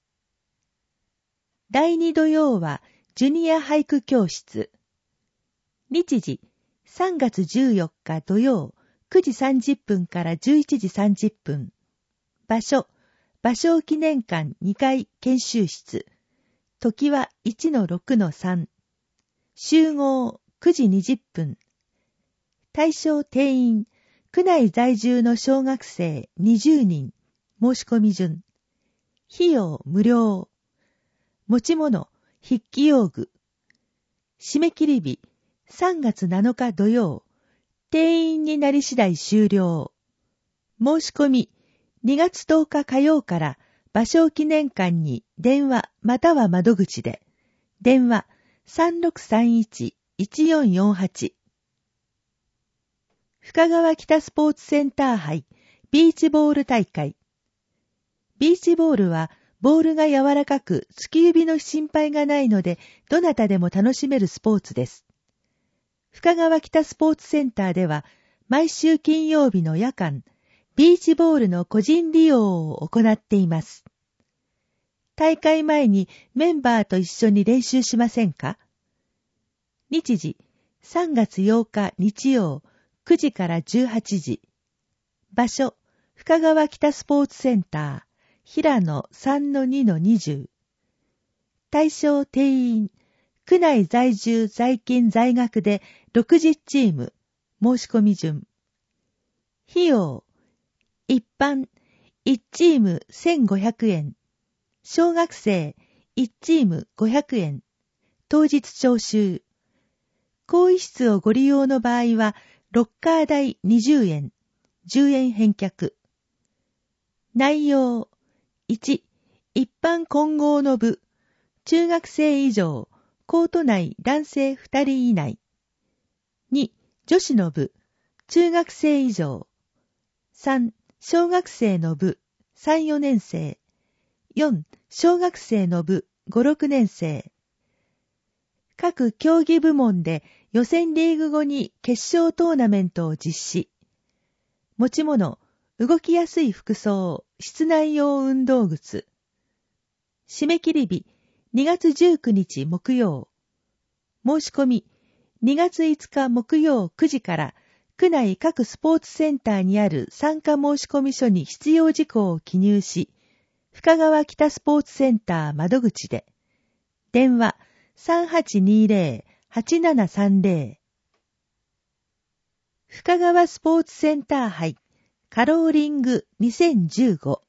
だいに土曜はジュニア俳句教室。日時、さんがつじゅうよっか土曜、くじさんじゅっぷんからじゅういちじさんじゅっぷん。場所、芭蕉記念館にかい研修室。時はいちのろくのさん。集合くじにじゅっぷん。対象定員、区内在住の小学生にじゅうにん。申し込み順。費用無料。持ち物、筆記用具。締め切り日、さんがつなのか土曜。定員になり次第終了。申し込み、にがつとおか火曜から芭蕉記念館に電話または窓口で。電話 さんろくさんいちいちよんよんはち。深川北スポーツセンター杯ビーチボール大会。ビーチボールはボールが柔らかく、突き指の心配がないので、どなたでも楽しめるスポーツです。深川北スポーツセンターでは、毎週金曜日の夜間、ビーチボールの個人利用を行っています。大会前にメンバーと一緒に練習しませんか？日時、さんがつようか日曜、くじからじゅうはちじ。場所、深川北スポーツセンター。平野 さんのにのにじゅう。対象定員、区内在住在勤在学でろくじゅうチーム、申し込み順。費用、一般、いちチームせんごひゃくえん。小学生、いちチームごひゃくえん。当日徴収。更衣室をご利用の場合は、ロッカー代にじゅうえん、じゅうえん返却。内容、いち、一般混合の部、中学生以上、コート内男性ふたり以内。に、女子の部、中学生以上。さん、小学生の部、さん、よねん生。よん、小学生の部、ご、ろくねん生。各競技部門で予選リーグ後に決勝トーナメントを実施。持ち物、動きやすい服装、室内用運動靴。締め切り日、にがつじゅうくにち木曜。申し込み、にがついつか木曜くじから区内各スポーツセンターにある参加申込書に必要事項を記入し、 深川北スポーツセンター窓口で、電話 さんはちにーぜろ はちななさんぜろ。深川スポーツセンター杯カローリングにせんじゅうご。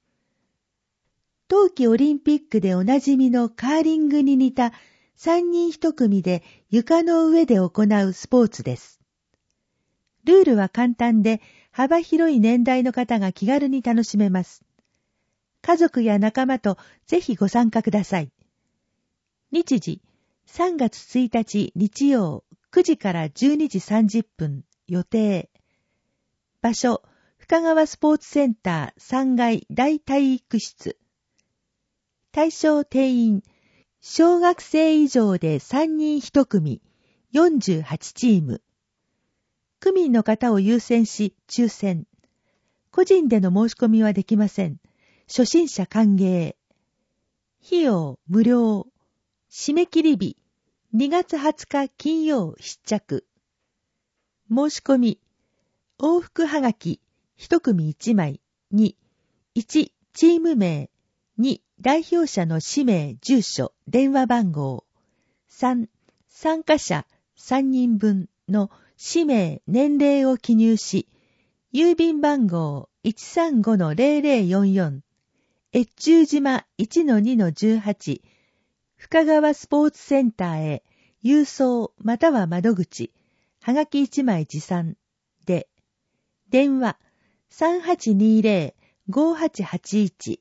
冬季オリンピックでおなじみのカーリングに似たさんにんひと組で床の上で行うスポーツです。ルールは簡単で幅広い年代の方が気軽に楽しめます。家族や仲間とぜひご参加ください。日時、さんがつついたち日曜くじからじゅうにじさんじゅっぷん予定。場所、深川スポーツセンターさんがい大体育室。対象定員、小学生以上でさんにんひと組、よんじゅうはちチーム。区民の方を優先し抽選。個人での申し込みはできません。初心者歓迎。費用無料。締め切り日、にがつはつか金曜必着。申し込み、往復はがき、いち組いちまい、に、いちチーム名、に代表者の氏名、住所、電話番号、さん参加者さんにんぶんの氏名、年齢を記入し、郵便番号 いちさんごのゼロゼロよんよん、越中島 いちのにのじゅうはち、深川スポーツセンターへ郵送または窓口、はがきいちまい持参で、電話 さんはちにーぜろ ごはちはちいち。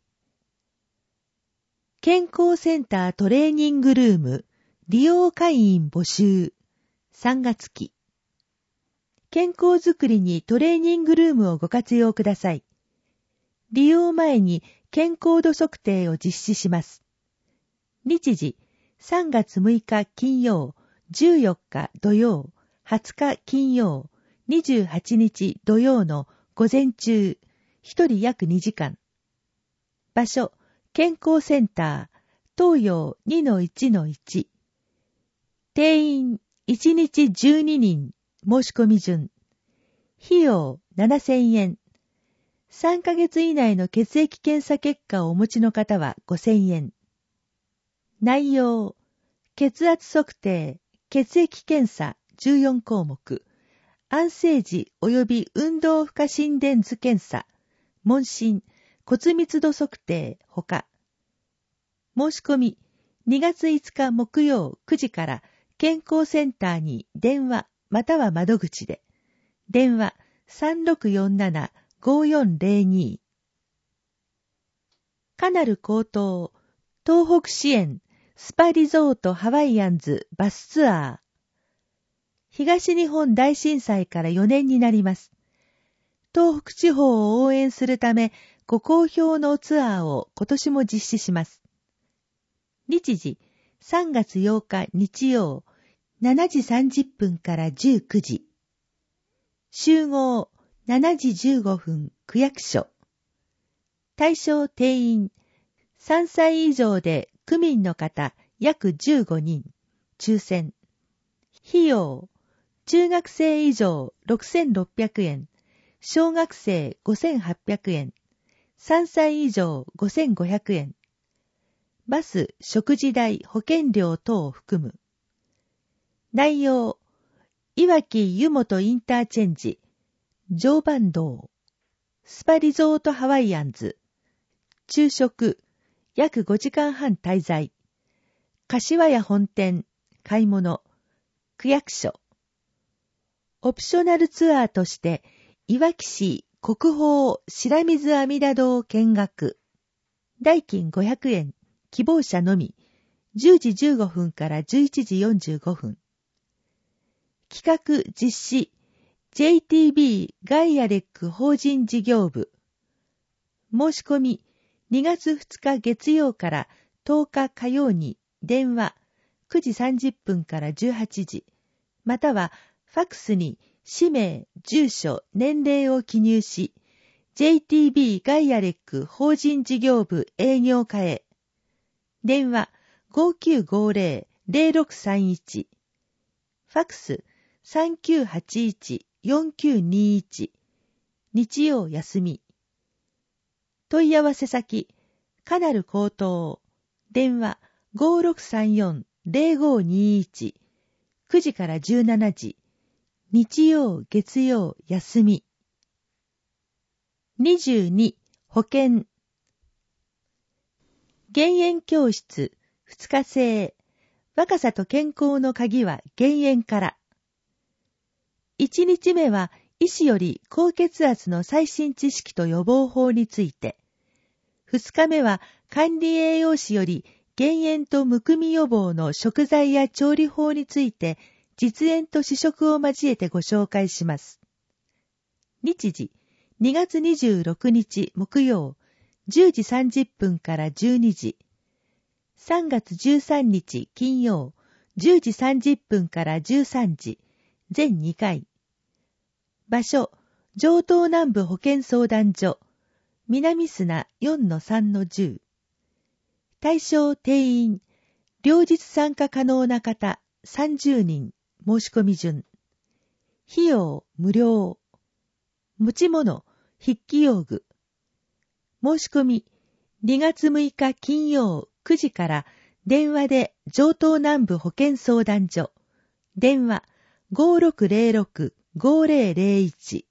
健康センタートレーニングルーム利用会員募集さんがつき。健康づくりにトレーニングルームをご活用ください。利用前に健康度測定を実施します。日時、さんがつむいか金曜、じゅうよっか土曜、はつか金曜、にじゅうはちにち土曜の午前中、ひとり約にじかん。場所、健康センター、東洋 にのいちのいち。定員いちにちじゅうににん、申し込み順。費用ななせんえん。さんかげつ以内の血液検査結果をお持ちの方はごせんえん。内容、血圧測定、血液検査じゅうよんこうもく、安静時及び運動負荷心電図検査、問診、骨密度測定ほか。申し込み、にがついつか木曜くじから健康センターに電話または窓口で、電話 さんろくよんなな ごよんゼロに。カナル高等、東北支援、スパリゾートハワイアンズバスツアー。東日本大震災からよねんになります。東北地方を応援するため、ご好評のツアーを今年も実施します。日時、さんがつようか日曜、しちじさんじゅっぷんからじゅうくじ。集合、しちじじゅうごふん、区役所。対象定員、さんさい以上で区民の方約じゅうごにん、抽選。費用、中学生以上ろくせんろっぴゃくえん、小学生ごせんはっぴゃくえん、さんさい以上ごせんごひゃくえん。バス、食事代、保険料等を含む。内容、いわき湯本インターチェンジ、常磐道、スパリゾートハワイアンズ、昼食、約ごじかんはん滞在、柏屋本店、買い物、区役所。オプショナルツアーとして、いわき市国宝白水阿弥陀堂見学。代金ごひゃくえん、希望者のみ、じゅうじじゅうごふんからじゅういちじよんじゅうごふん。企画実施 ジェイティービー ガイアレック法人事業部。申し込みにがつふつか月曜からとおか火曜に電話くじさんじゅっぷんからじゅうはちじ、またはファックスに氏名、住所、年齢を記入し、ジェイティービー ガイアレック法人事業部営業課へ。電話 ごきゅうごゼロ ゼロろくさんいち。ファックス さんきゅうはちいち よんきゅうにいち。日曜休み。問い合わせ先、 かなる高等、電話 ごーろくさんよんゼロごーにーいち、くじからじゅうしちじ、日曜月曜休み。にじゅうに、保健。減塩教室、二日制。若さと健康の鍵は減塩から。いちにちめは医師より高血圧の最新知識と予防法について。ふつかめは管理栄養士より減塩とむくみ予防の食材や調理法について実演と試食を交えてご紹介します。日時、にがつにじゅうろくにち木曜、じゅうじさんじゅっぷんからじゅうにじ。さんがつじゅうさんにち金曜、じゅうじさんじゅっぷんからじゅうさんじ、全にかい。場所、城東南部保健相談所、南砂 よんのさんのじゅう。対象定員、両日参加可能な方さんじゅうにん、申し込み順。費用無料。持ち物、筆記用具。申し込み、にがつむいか金曜くじから電話で城東南部保健相談所、電話 ごーろくゼロろくごーゼロゼロいち。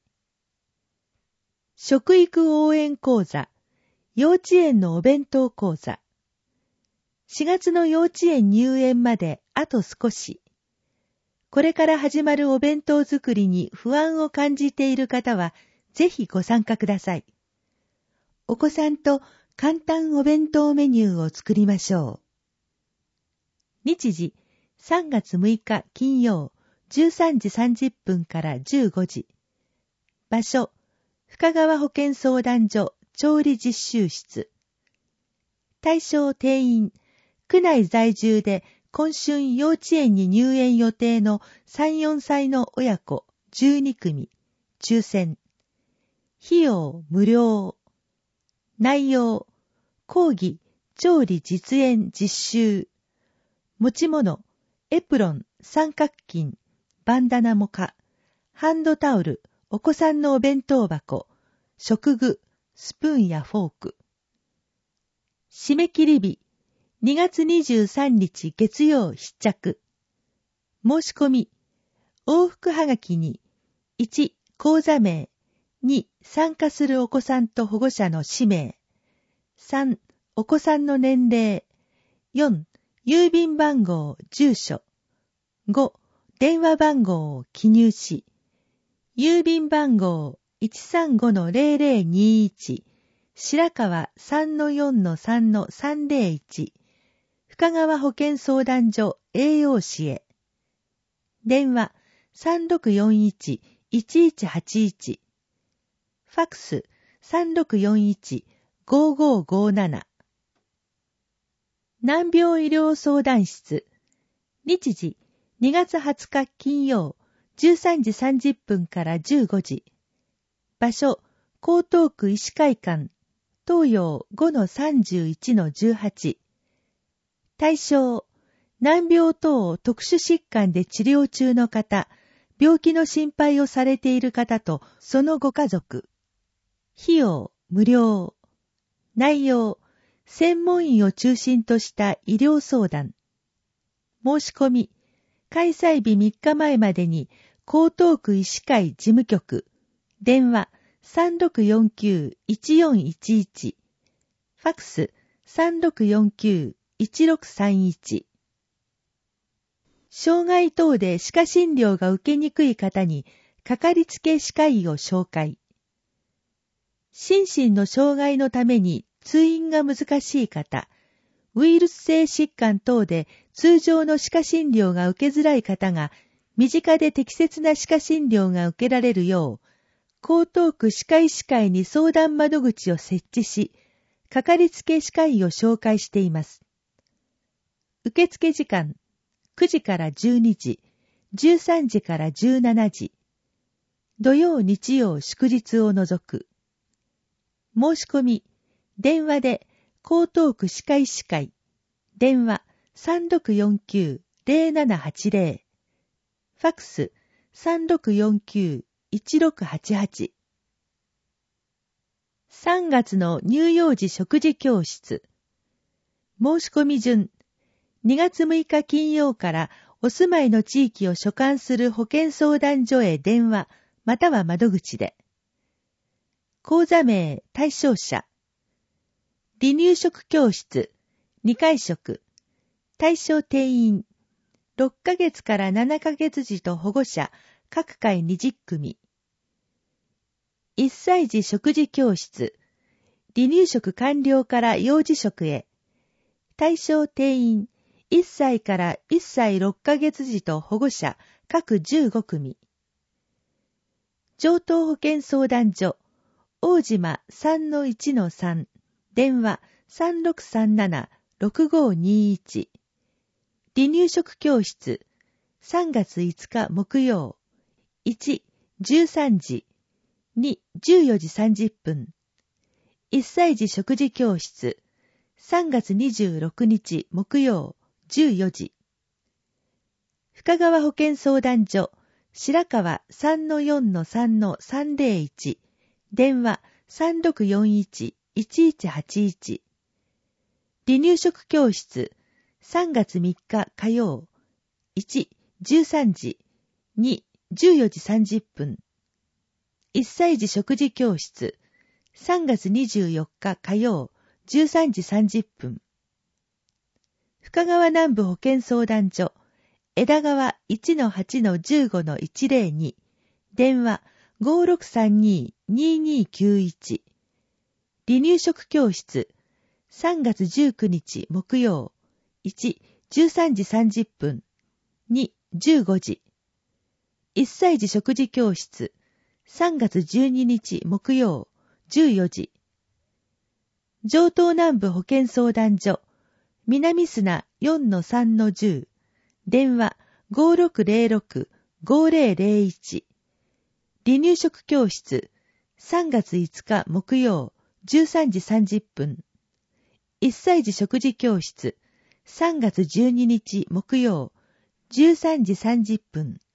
食育応援講座、幼稚園のお弁当講座。しがつの幼稚園入園まであと少し。これから始まるお弁当作りに不安を感じている方は、ぜひご参加ください。お子さんと簡単お弁当メニューを作りましょう。日時、さんがつむいか金曜、じゅうさんじさんじゅっぷんからじゅうごじ。場所、深川保健相談所調理実習室。対象定員、区内在住で今春幼稚園に入園予定のさん、よんさいの親子じゅうにくみ、抽選。費用無料。内容、講義、調理実演実習。持ち物、エプロン、三角巾、バンダナモカ、ハンドタオル、お子さんのお弁当箱、食具、スプーンやフォーク。締め切り日、にがつにじゅうさんにち月曜必着。申し込み、往復はがきに、いち、講座名、に、参加するお子さんと保護者の氏名、さん、お子さんの年齢、よん、郵便番号、住所、ご、電話番号を記入し、郵便番号 いちさんごのゼロゼロにいち、白川 さんのよんのさんのさんゼロいち、深川保健相談所栄養士へ。電話 さんろくよんいちいちいちはちいち、ファクス さんろくよんいちごーごーごーなな。難病医療相談室。日時、にがつはつか金曜、じゅうさんじさんじゅっぷんからじゅうごじ。場所、江東区医師会館、東洋 ごのさんじゅういちのじゅうはち。対象、難病等特殊疾患で治療中の方、病気の心配をされている方とそのご家族。費用無料。内容、専門医を中心とした医療相談。申し込み、開催日みっかまえまでに江東区医師会事務局、電話 さんろくよんきゅういちよんいちいち、ファクス さんろくよんきゅういちろくさんいち。障害等で歯科診療が受けにくい方にかかりつけ歯科医を紹介。心身の障害のために通院が難しい方、ウイルス性疾患等で通常の歯科診療が受けづらい方が身近で適切な歯科診療が受けられるよう、江東区歯科医師会に相談窓口を設置し、かかりつけ歯科医を紹介しています。受付時間、くじからじゅうにじ、じゅうさんじからじゅうしちじ。土曜日曜祝日を除く。申し込み、電話で江東区歯科医師会、電話 さんろくよんきゅうゼロななはちゼロ、ファクス さんろくよんきゅういちろくはちはち。 さんがつの乳幼児食事教室。申し込み順。にがつむいか金曜からお住まいの地域を所管する保健相談所へ電話または窓口で。講座名対象者。離乳食教室にかい食。対象定員。ろっかげつからななかげつ児と保護者各回にじゅっくみ。いっさい児食事教室。離乳食完了から幼児食へ。対象定員。いっさいからいっさいろっかげつ児と保護者各じゅうごくみ。上東保健相談所。大島 さんのいちのさん。電話 さんろくさんななろくごにいち。離乳食教室。さんがついつか木曜。いち、じゅうさんじ。に、じゅうよじさんじゅっぷん。いっさい児食事教室。さんがつにじゅうろくにち木曜。じゅうよじ。深川保健相談所。白川 さんのよんのさんのさんぜろいち。電話 さんろくよんいちいちいちはちいち。離乳食教室。さんがつみっか火曜。いち、じゅうさんじ。に、じゅうよじさんじゅっぷん。いっさい児食事教室。さんがつにじゅうよっか火曜。じゅうさんじさんじゅっぷん。深川南部保健相談所。枝川 いちのはちのじゅうごのいちぜろに。電話 ごろくさんにににきゅういち。離乳食教室。さんがつじゅうくにち木曜。いち、じゅうさんじさんじゅっぷん。に、じゅうごじ。いっさい児食事教室。さんがつじゅうににち木曜。じゅうよじ。上東南部保健相談所。南砂 よんのさんのじゅう。電話 ごろくぜろろくごぜろぜろいち。離乳食教室。さんがついつか木曜。じゅうさんじさんじゅっぷん。いっさい児食事教室。さんがつじゅうににち木曜。じゅうさんじさんじゅっぷん。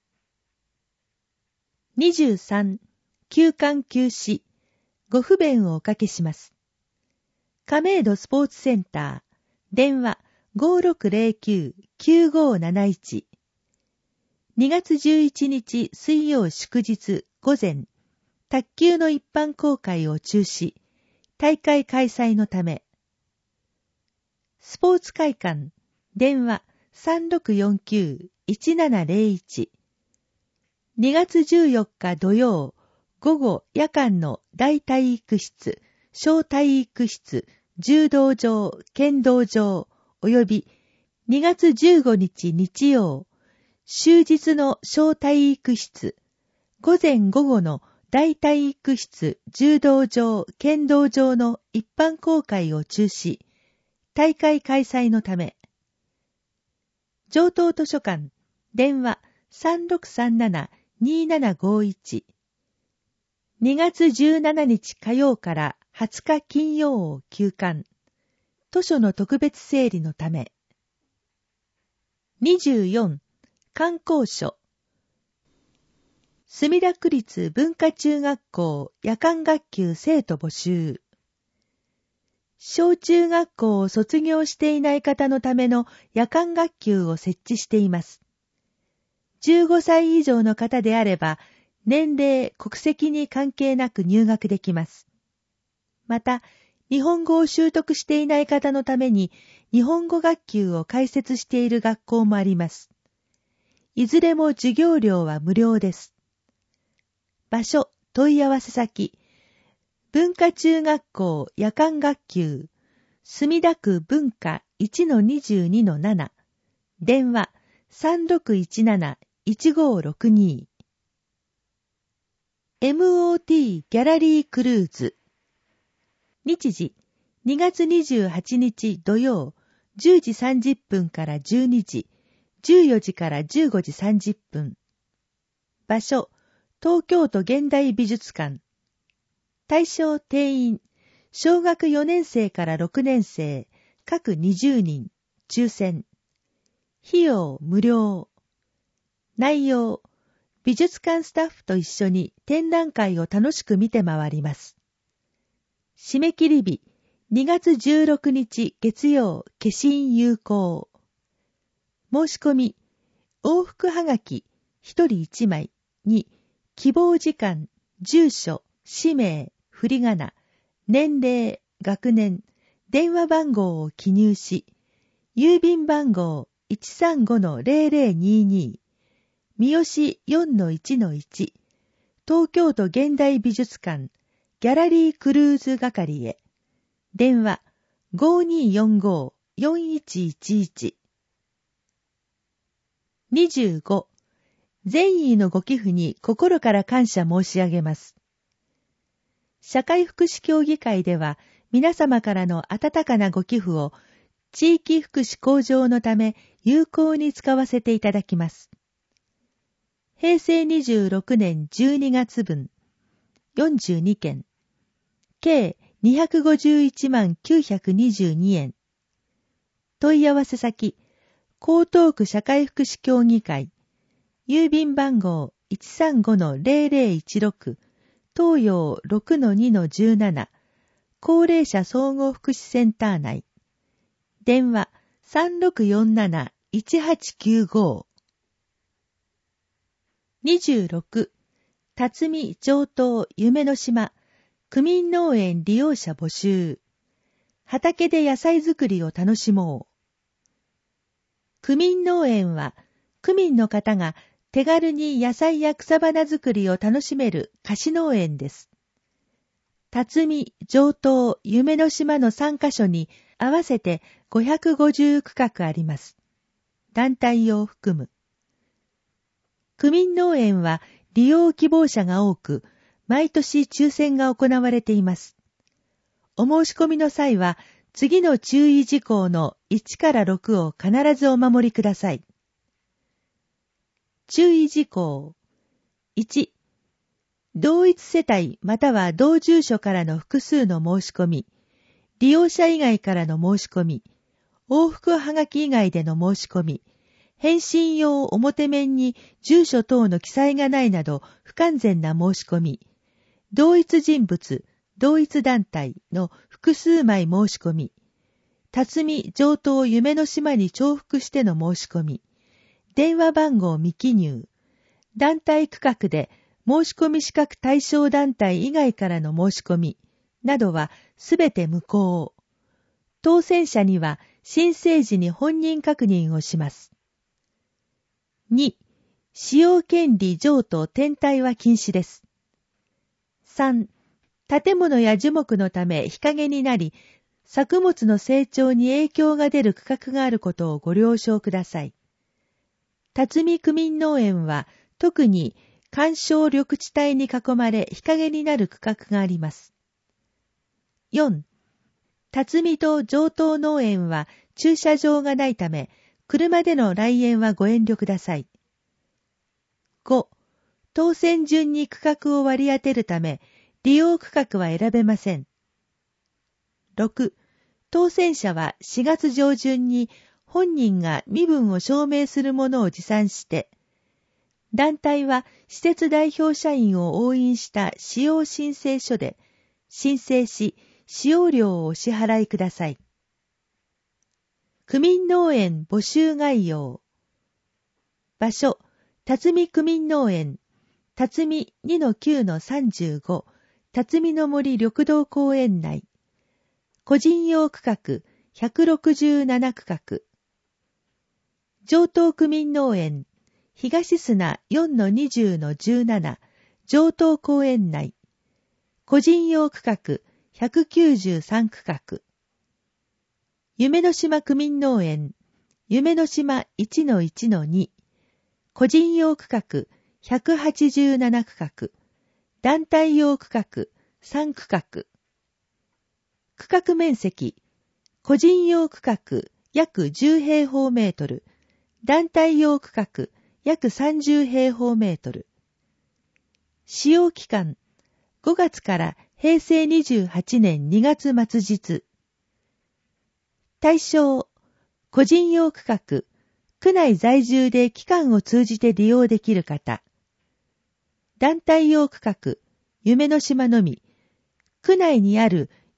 にじゅうさん、休館休止。ご不便をおかけします。亀戸スポーツセンター。電話 ごろくぜろきゅうきゅうごなないち。にがつじゅういちにち水曜祝日午前。卓球の一般公開を中止。大会開催のため。スポーツ会館。電話 さんろくよんきゅういちななぜろいち。にがつじゅうよっか土曜、午後夜間の大体育室、小体育室、柔道場、剣道場、およびにがつじゅうごにち日曜、終日の小体育室、午前午後の大体育室、柔道場、剣道場の一般公開を中止、大会開催のため。上東図書館、電話 さんろくさんななにななごいち。にがつじゅうしちにち火曜からはつか金曜を休館。図書の特別整理のため。にじゅうよん、観光所。墨田区立文化中学校夜間学級生徒募集。小中学校を卒業していない方のための夜間学級を設置しています。じゅうごさい以上の方であれば、年齢、国籍に関係なく入学できます。また、日本語を習得していない方のために、日本語学級を開設している学校もあります。いずれも授業料は無料です。場所、問い合わせ先、文化中学校夜間学級、墨田区文化 いちのにじゅうにのなな、電話 さんろくいちなないちごろくに。エムオーティー ギャラリークルーズ。日時、にがつにじゅうはちにち土曜、じゅうじさんじゅっぷんからじゅうにじ、じゅうよじからじゅうごじさんじゅっぷん。場所、東京都現代美術館。対象定員、小学よねんせいからろくねんせい、各にじゅうにん、抽選。費用無料。内容、美術館スタッフと一緒に展覧会を楽しく見て回ります。 締め切り日、にがつじゅうろくにち月曜、消印有効。申し込み、往復はがき、ひとりいちまいに、希望時間、住所、氏名、振り仮名、年齢、学年、電話番号を記入し、郵便番号 いちさんごのゼロゼロにに、三好 よんのいちのいち、東京都現代美術館、ギャラリークルーズ係へ。電話 ごーにーよんごーよんいちいちいち。にじゅうご、善意のご寄付に心から感謝申し上げます。社会福祉協議会では、皆様からの温かなご寄付を地域福祉向上のため有効に使わせていただきます。へいせいにじゅうろくねんじゅうにがつぶん、よんじゅうにけん、計にひゃくごじゅういちまんきゅうひゃくにじゅうにえん。問い合わせ先、江東区社会福祉協議会、郵便番号 いちさんごのゼロゼロいちろく、東洋 ろくのにのじゅうなな、高齢者総合福祉センター内。電話 さんろくよんなないちはちきゅうご。にじゅうろく、辰巳上東夢の島、区民農園利用者募集。畑で野菜作りを楽しもう。区民農園は、区民の方が手軽に野菜や草花作りを楽しめる貸し農園です。辰巳、上東、夢の島のさんかしょに合わせてごひゃくごじゅうくかくあります。団体を含む。区民農園は利用希望者が多く、毎年抽選が行われています。お申し込みの際は、次の注意事項のいちからろくを必ずお守りください。注意事項。いち、同一世帯または同住所からの複数の申し込み、利用者以外からの申し込み、往復はがき以外での申し込み、返信用表面に住所等の記載がないなど不完全な申し込み、同一人物、同一団体の複数枚申し込み、辰巳上東夢の島に重複しての申し込み、電話番号未記入、団体区画で申し込み資格対象団体以外からの申し込みなどはすべて無効。当選者には申請時に本人確認をします。に、使用権利譲渡転退は禁止です。さん、建物や樹木のため日陰になり、作物の成長に影響が出る区画があることをご了承ください。辰巳区民農園は特に干渉緑地帯に囲まれ日陰になる区画があります。よん、辰巳と上東農園は駐車場がないため、車での来園はご遠慮ください。ご、当選順に区画を割り当てるため、利用区画は選べません。ろく、当選者はしがつ上旬に本人が身分を証明するものを持参して、団体は施設代表社員を押印した使用申請書で申請し、使用料をお支払いください。区民農園募集概要。場所、辰巳区民農園、辰巳 にのきゅうのさんじゅうご、辰巳の森緑道公園内。個人用区画ひゃくろくじゅうななくかく。上東区民農園、東砂 よんのにじゅうのじゅうなな、上東公園内。個人用区画ひゃくきゅうじゅうさんくかく。夢の島区民農園、夢の島 いちのいちのに、個人用区画ひゃくはちじゅうななくかく、団体用区画さんくかく。区画面積、個人用区画約じゅうへいほうメートル、団体用区画約さんじゅうへいほうメートル。使用期間、ごがつからへいせいにじゅうはちねんにがつまつ日。対象、個人用区画、区内在住で期間を通じて利用できる方。団体用区画、夢の島のみ、区内にある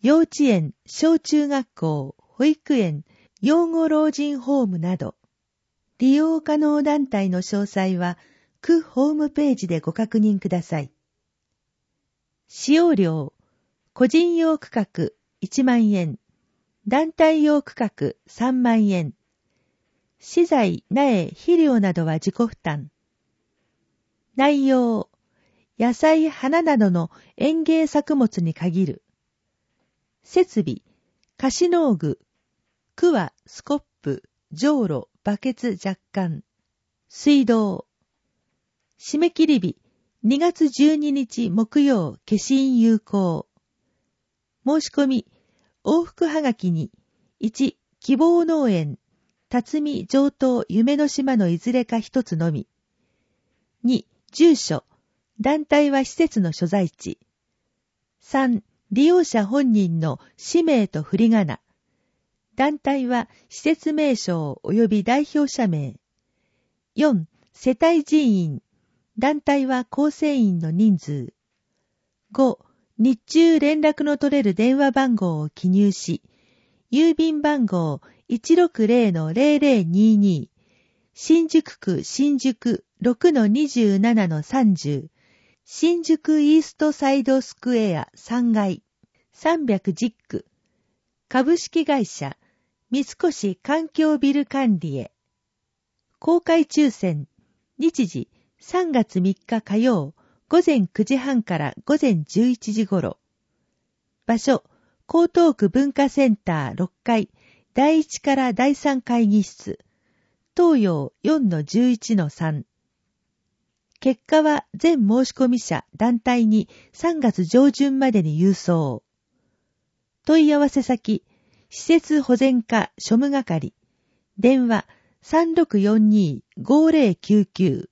幼稚園、小中学校、保育園、養護老人ホームなど、利用可能団体の詳細は、区ホームページでご確認ください。使用料、個人用区画いちまんえん、団体用区画さんまんえん、資材、苗、肥料などは自己負担。内容、野菜、花などの園芸作物に限る。設備、貸し農具、クワ、スコップ、じょうろ、バケツ若干。水道。締め切り日、にがつじゅうににち木曜、消印有効。申し込み、往復はがきに、いち、希望農園、辰巳上東夢の島のいずれか一つのみ。に、住所、団体は施設の所在地。さん、利用者本人の氏名と振り仮名。団体は施設名称及び代表者名。よん、世帯人員。団体は構成員の人数。ご、日中連絡の取れる電話番号を記入し、郵便番号 いちろくぜろのぜろぜろにに、新宿区新宿 ろくのにじゅうななのさんじゅう、新宿イーストサイドスクエアさんがい、さんびゃくじゅっく、株式会社三越環境ビル管理へ。公開抽選、日時さんがつみっか火曜、午前くじはんから午前じゅういちじ頃。場所、江東区文化センターろっかい、だいいちからだいさん会議室、東洋 よんのじゅういちのさん。結果は全申し込み者団体にさんがつ上旬までに郵送。問い合わせ先、施設保全課庶務係、電話 さんろくよんに ごぜろきゅうきゅう。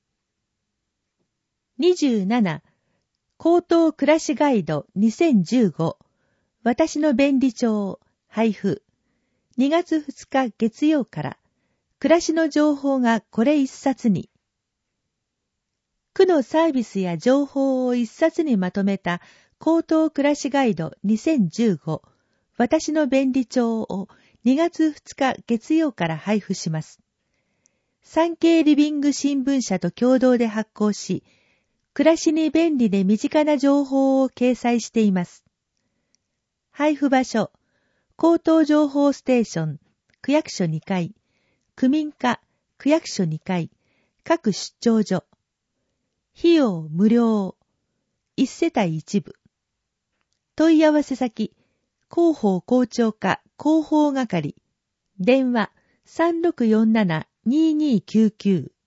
にじゅうなな、江東暮らしガイドにせんじゅうご、私の便利帳、配布。にがつふつか月曜から、暮らしの情報がこれ一冊に。区のサービスや情報を一冊にまとめた江東暮らしガイドにせんじゅうご、私の便利帳をにがつふつか月曜から配布します。産経リビング新聞社と共同で発行し、暮らしに便利で身近な情報を掲載しています。配布場所、江東情報ステーション、区役所にかい、区民課、区役所にかい、各出張所。費用無料。一世帯一部。問い合わせ先、広報校長課広報係。電話 さんろくよんななににきゅうきゅう。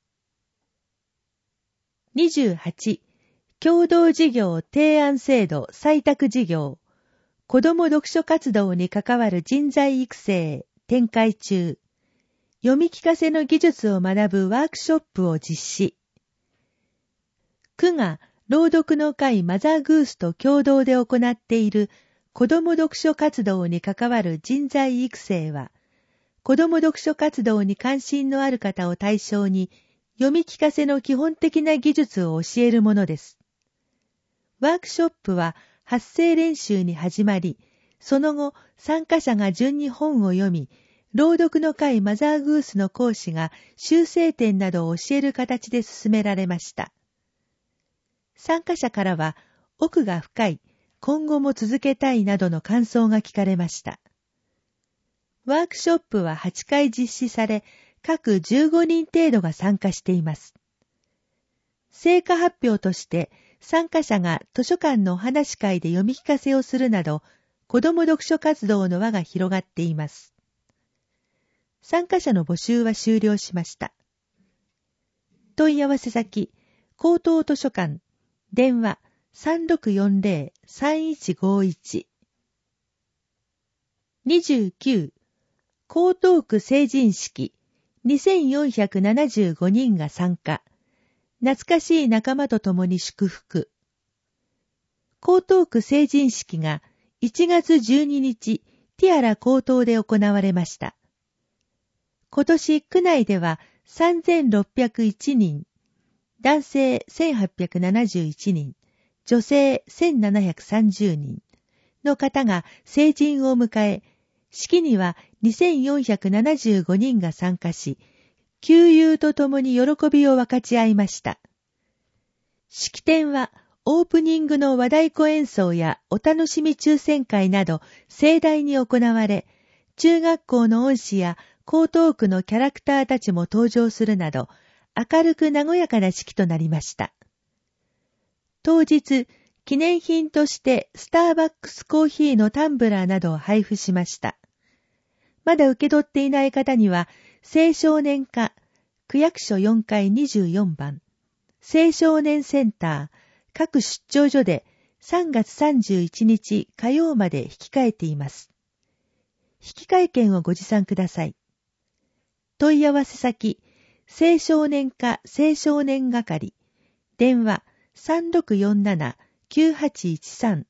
にじゅうはち、共同事業提案制度採択事業、子ども読書活動に関わる人材育成展開中、読み聞かせの技術を学ぶワークショップを実施。区が朗読の会マザーグースと共同で行っている子ども読書活動に関わる人材育成は、子ども読書活動に関心のある方を対象に、読み聞かせの基本的な技術を教えるものです。ワークショップは発声練習に始まり、その後参加者が順に本を読み、朗読の会マザーグースの講師が修正点などを教える形で進められました。参加者からは奥が深い、今後も続けたいなどの感想が聞かれました。ワークショップははちかい実施され、各じゅうごにん程度が参加しています。成果発表として参加者が図書館のお話し会で読み聞かせをするなど、子ども読書活動の輪が広がっています。参加者の募集は終了しました。問い合わせ先、江東図書館、電話 さんろくよんぜろさんいちごいち。にじゅうきゅう、江東区成人式、にせんよんひゃくななじゅうごにんが参加。懐かしい仲間と共に祝福。江東区成人式がいちがつじゅうににち、ティアラ江東で行われました。今年区内ではさんぜんろっぴゃくいちにん、男性せんはっぴゃくななじゅういちにん、女性せんななひゃくさんじゅうにん、 の方が成人を迎え、式にはにせんよんひゃくななじゅうごにんが参加し、旧友と共に喜びを分かち合いました。式典はオープニングの和太鼓演奏やお楽しみ抽選会など盛大に行われ、中学校の恩師や江東区のキャラクターたちも登場するなど、明るく和やかな式となりました。当日、記念品としてスターバックスコーヒーのタンブラーなどを配布しました。まだ受け取っていない方には、青少年課、区役所よんかいにじゅうよんばん、青少年センター、各出張所でさんがつさんじゅういちにち火曜まで引き換えています。引換券をご持参ください。問い合わせ先、青少年課青少年係、電話 さんろくよんななきゅうはちいちさん。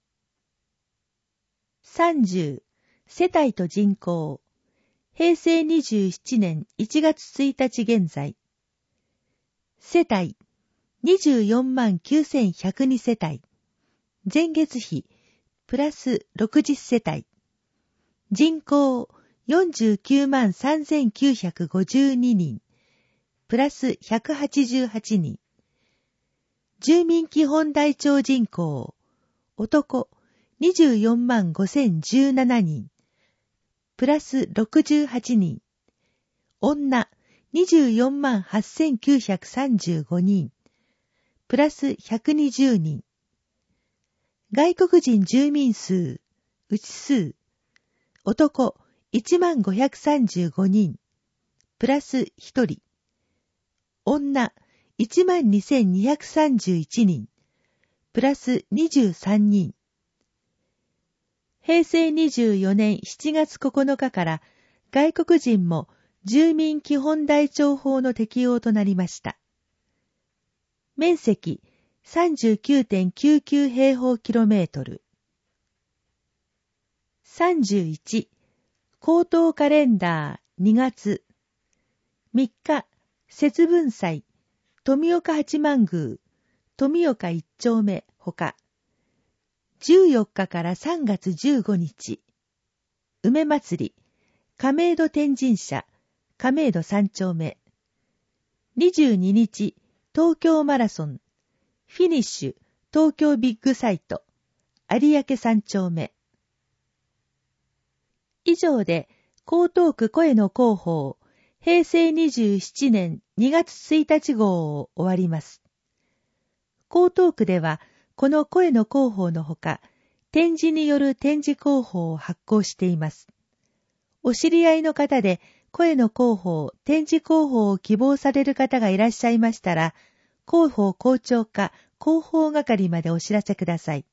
さんじゅう、世帯と人口、へいせいにじゅうななねんいちがつついたち現在。世帯、にじゅうよんまんきゅうせんひゃくに世帯。前月比、プラスろくじゅう世帯。人口、よんじゅうきゅうまんさんぜんきゅうひゃくごじゅうににん。プラスひゃくはちじゅうはちにん。住民基本台帳人口、男、にじゅうよんまんごせんじゅうななにん。プラスろくじゅうはちにん。女、にじゅうよんまんはっせんきゅうひゃくさんじゅうごにん。プラスひゃくにじゅうにん。外国人住民数、うち数、男、いちまんごひゃくさんじゅうごにん。プラスひとり。女、いちまんにせんにひゃくさんじゅういちにん。プラスにじゅうさんにん。へいせいにじゅうよねんしちがつここのかから外国人も住民基本台帳法の適用となりました。面積 さんじゅうきゅうてんきゅうきゅう 平方キロメートル。さんじゅういち、口頭カレンダーにがつ。みっか、節分祭、富岡八幡宮、富岡一丁目ほか。じゅうよっかからさんがつじゅうごにち、梅祭り、亀戸天神社、亀戸三丁目。にじゅうににち、東京マラソン、フィニッシュ、東京ビッグサイト、有明三丁目。以上で、江東区声の広報、へいせいにじゅうななねんにがつついたち号を終わります。江東区では、この声の広報のほか、展示による展示広報を発行しています。お知り合いの方で声の広報、展示広報を希望される方がいらっしゃいましたら、広報校長課広報係までお知らせください。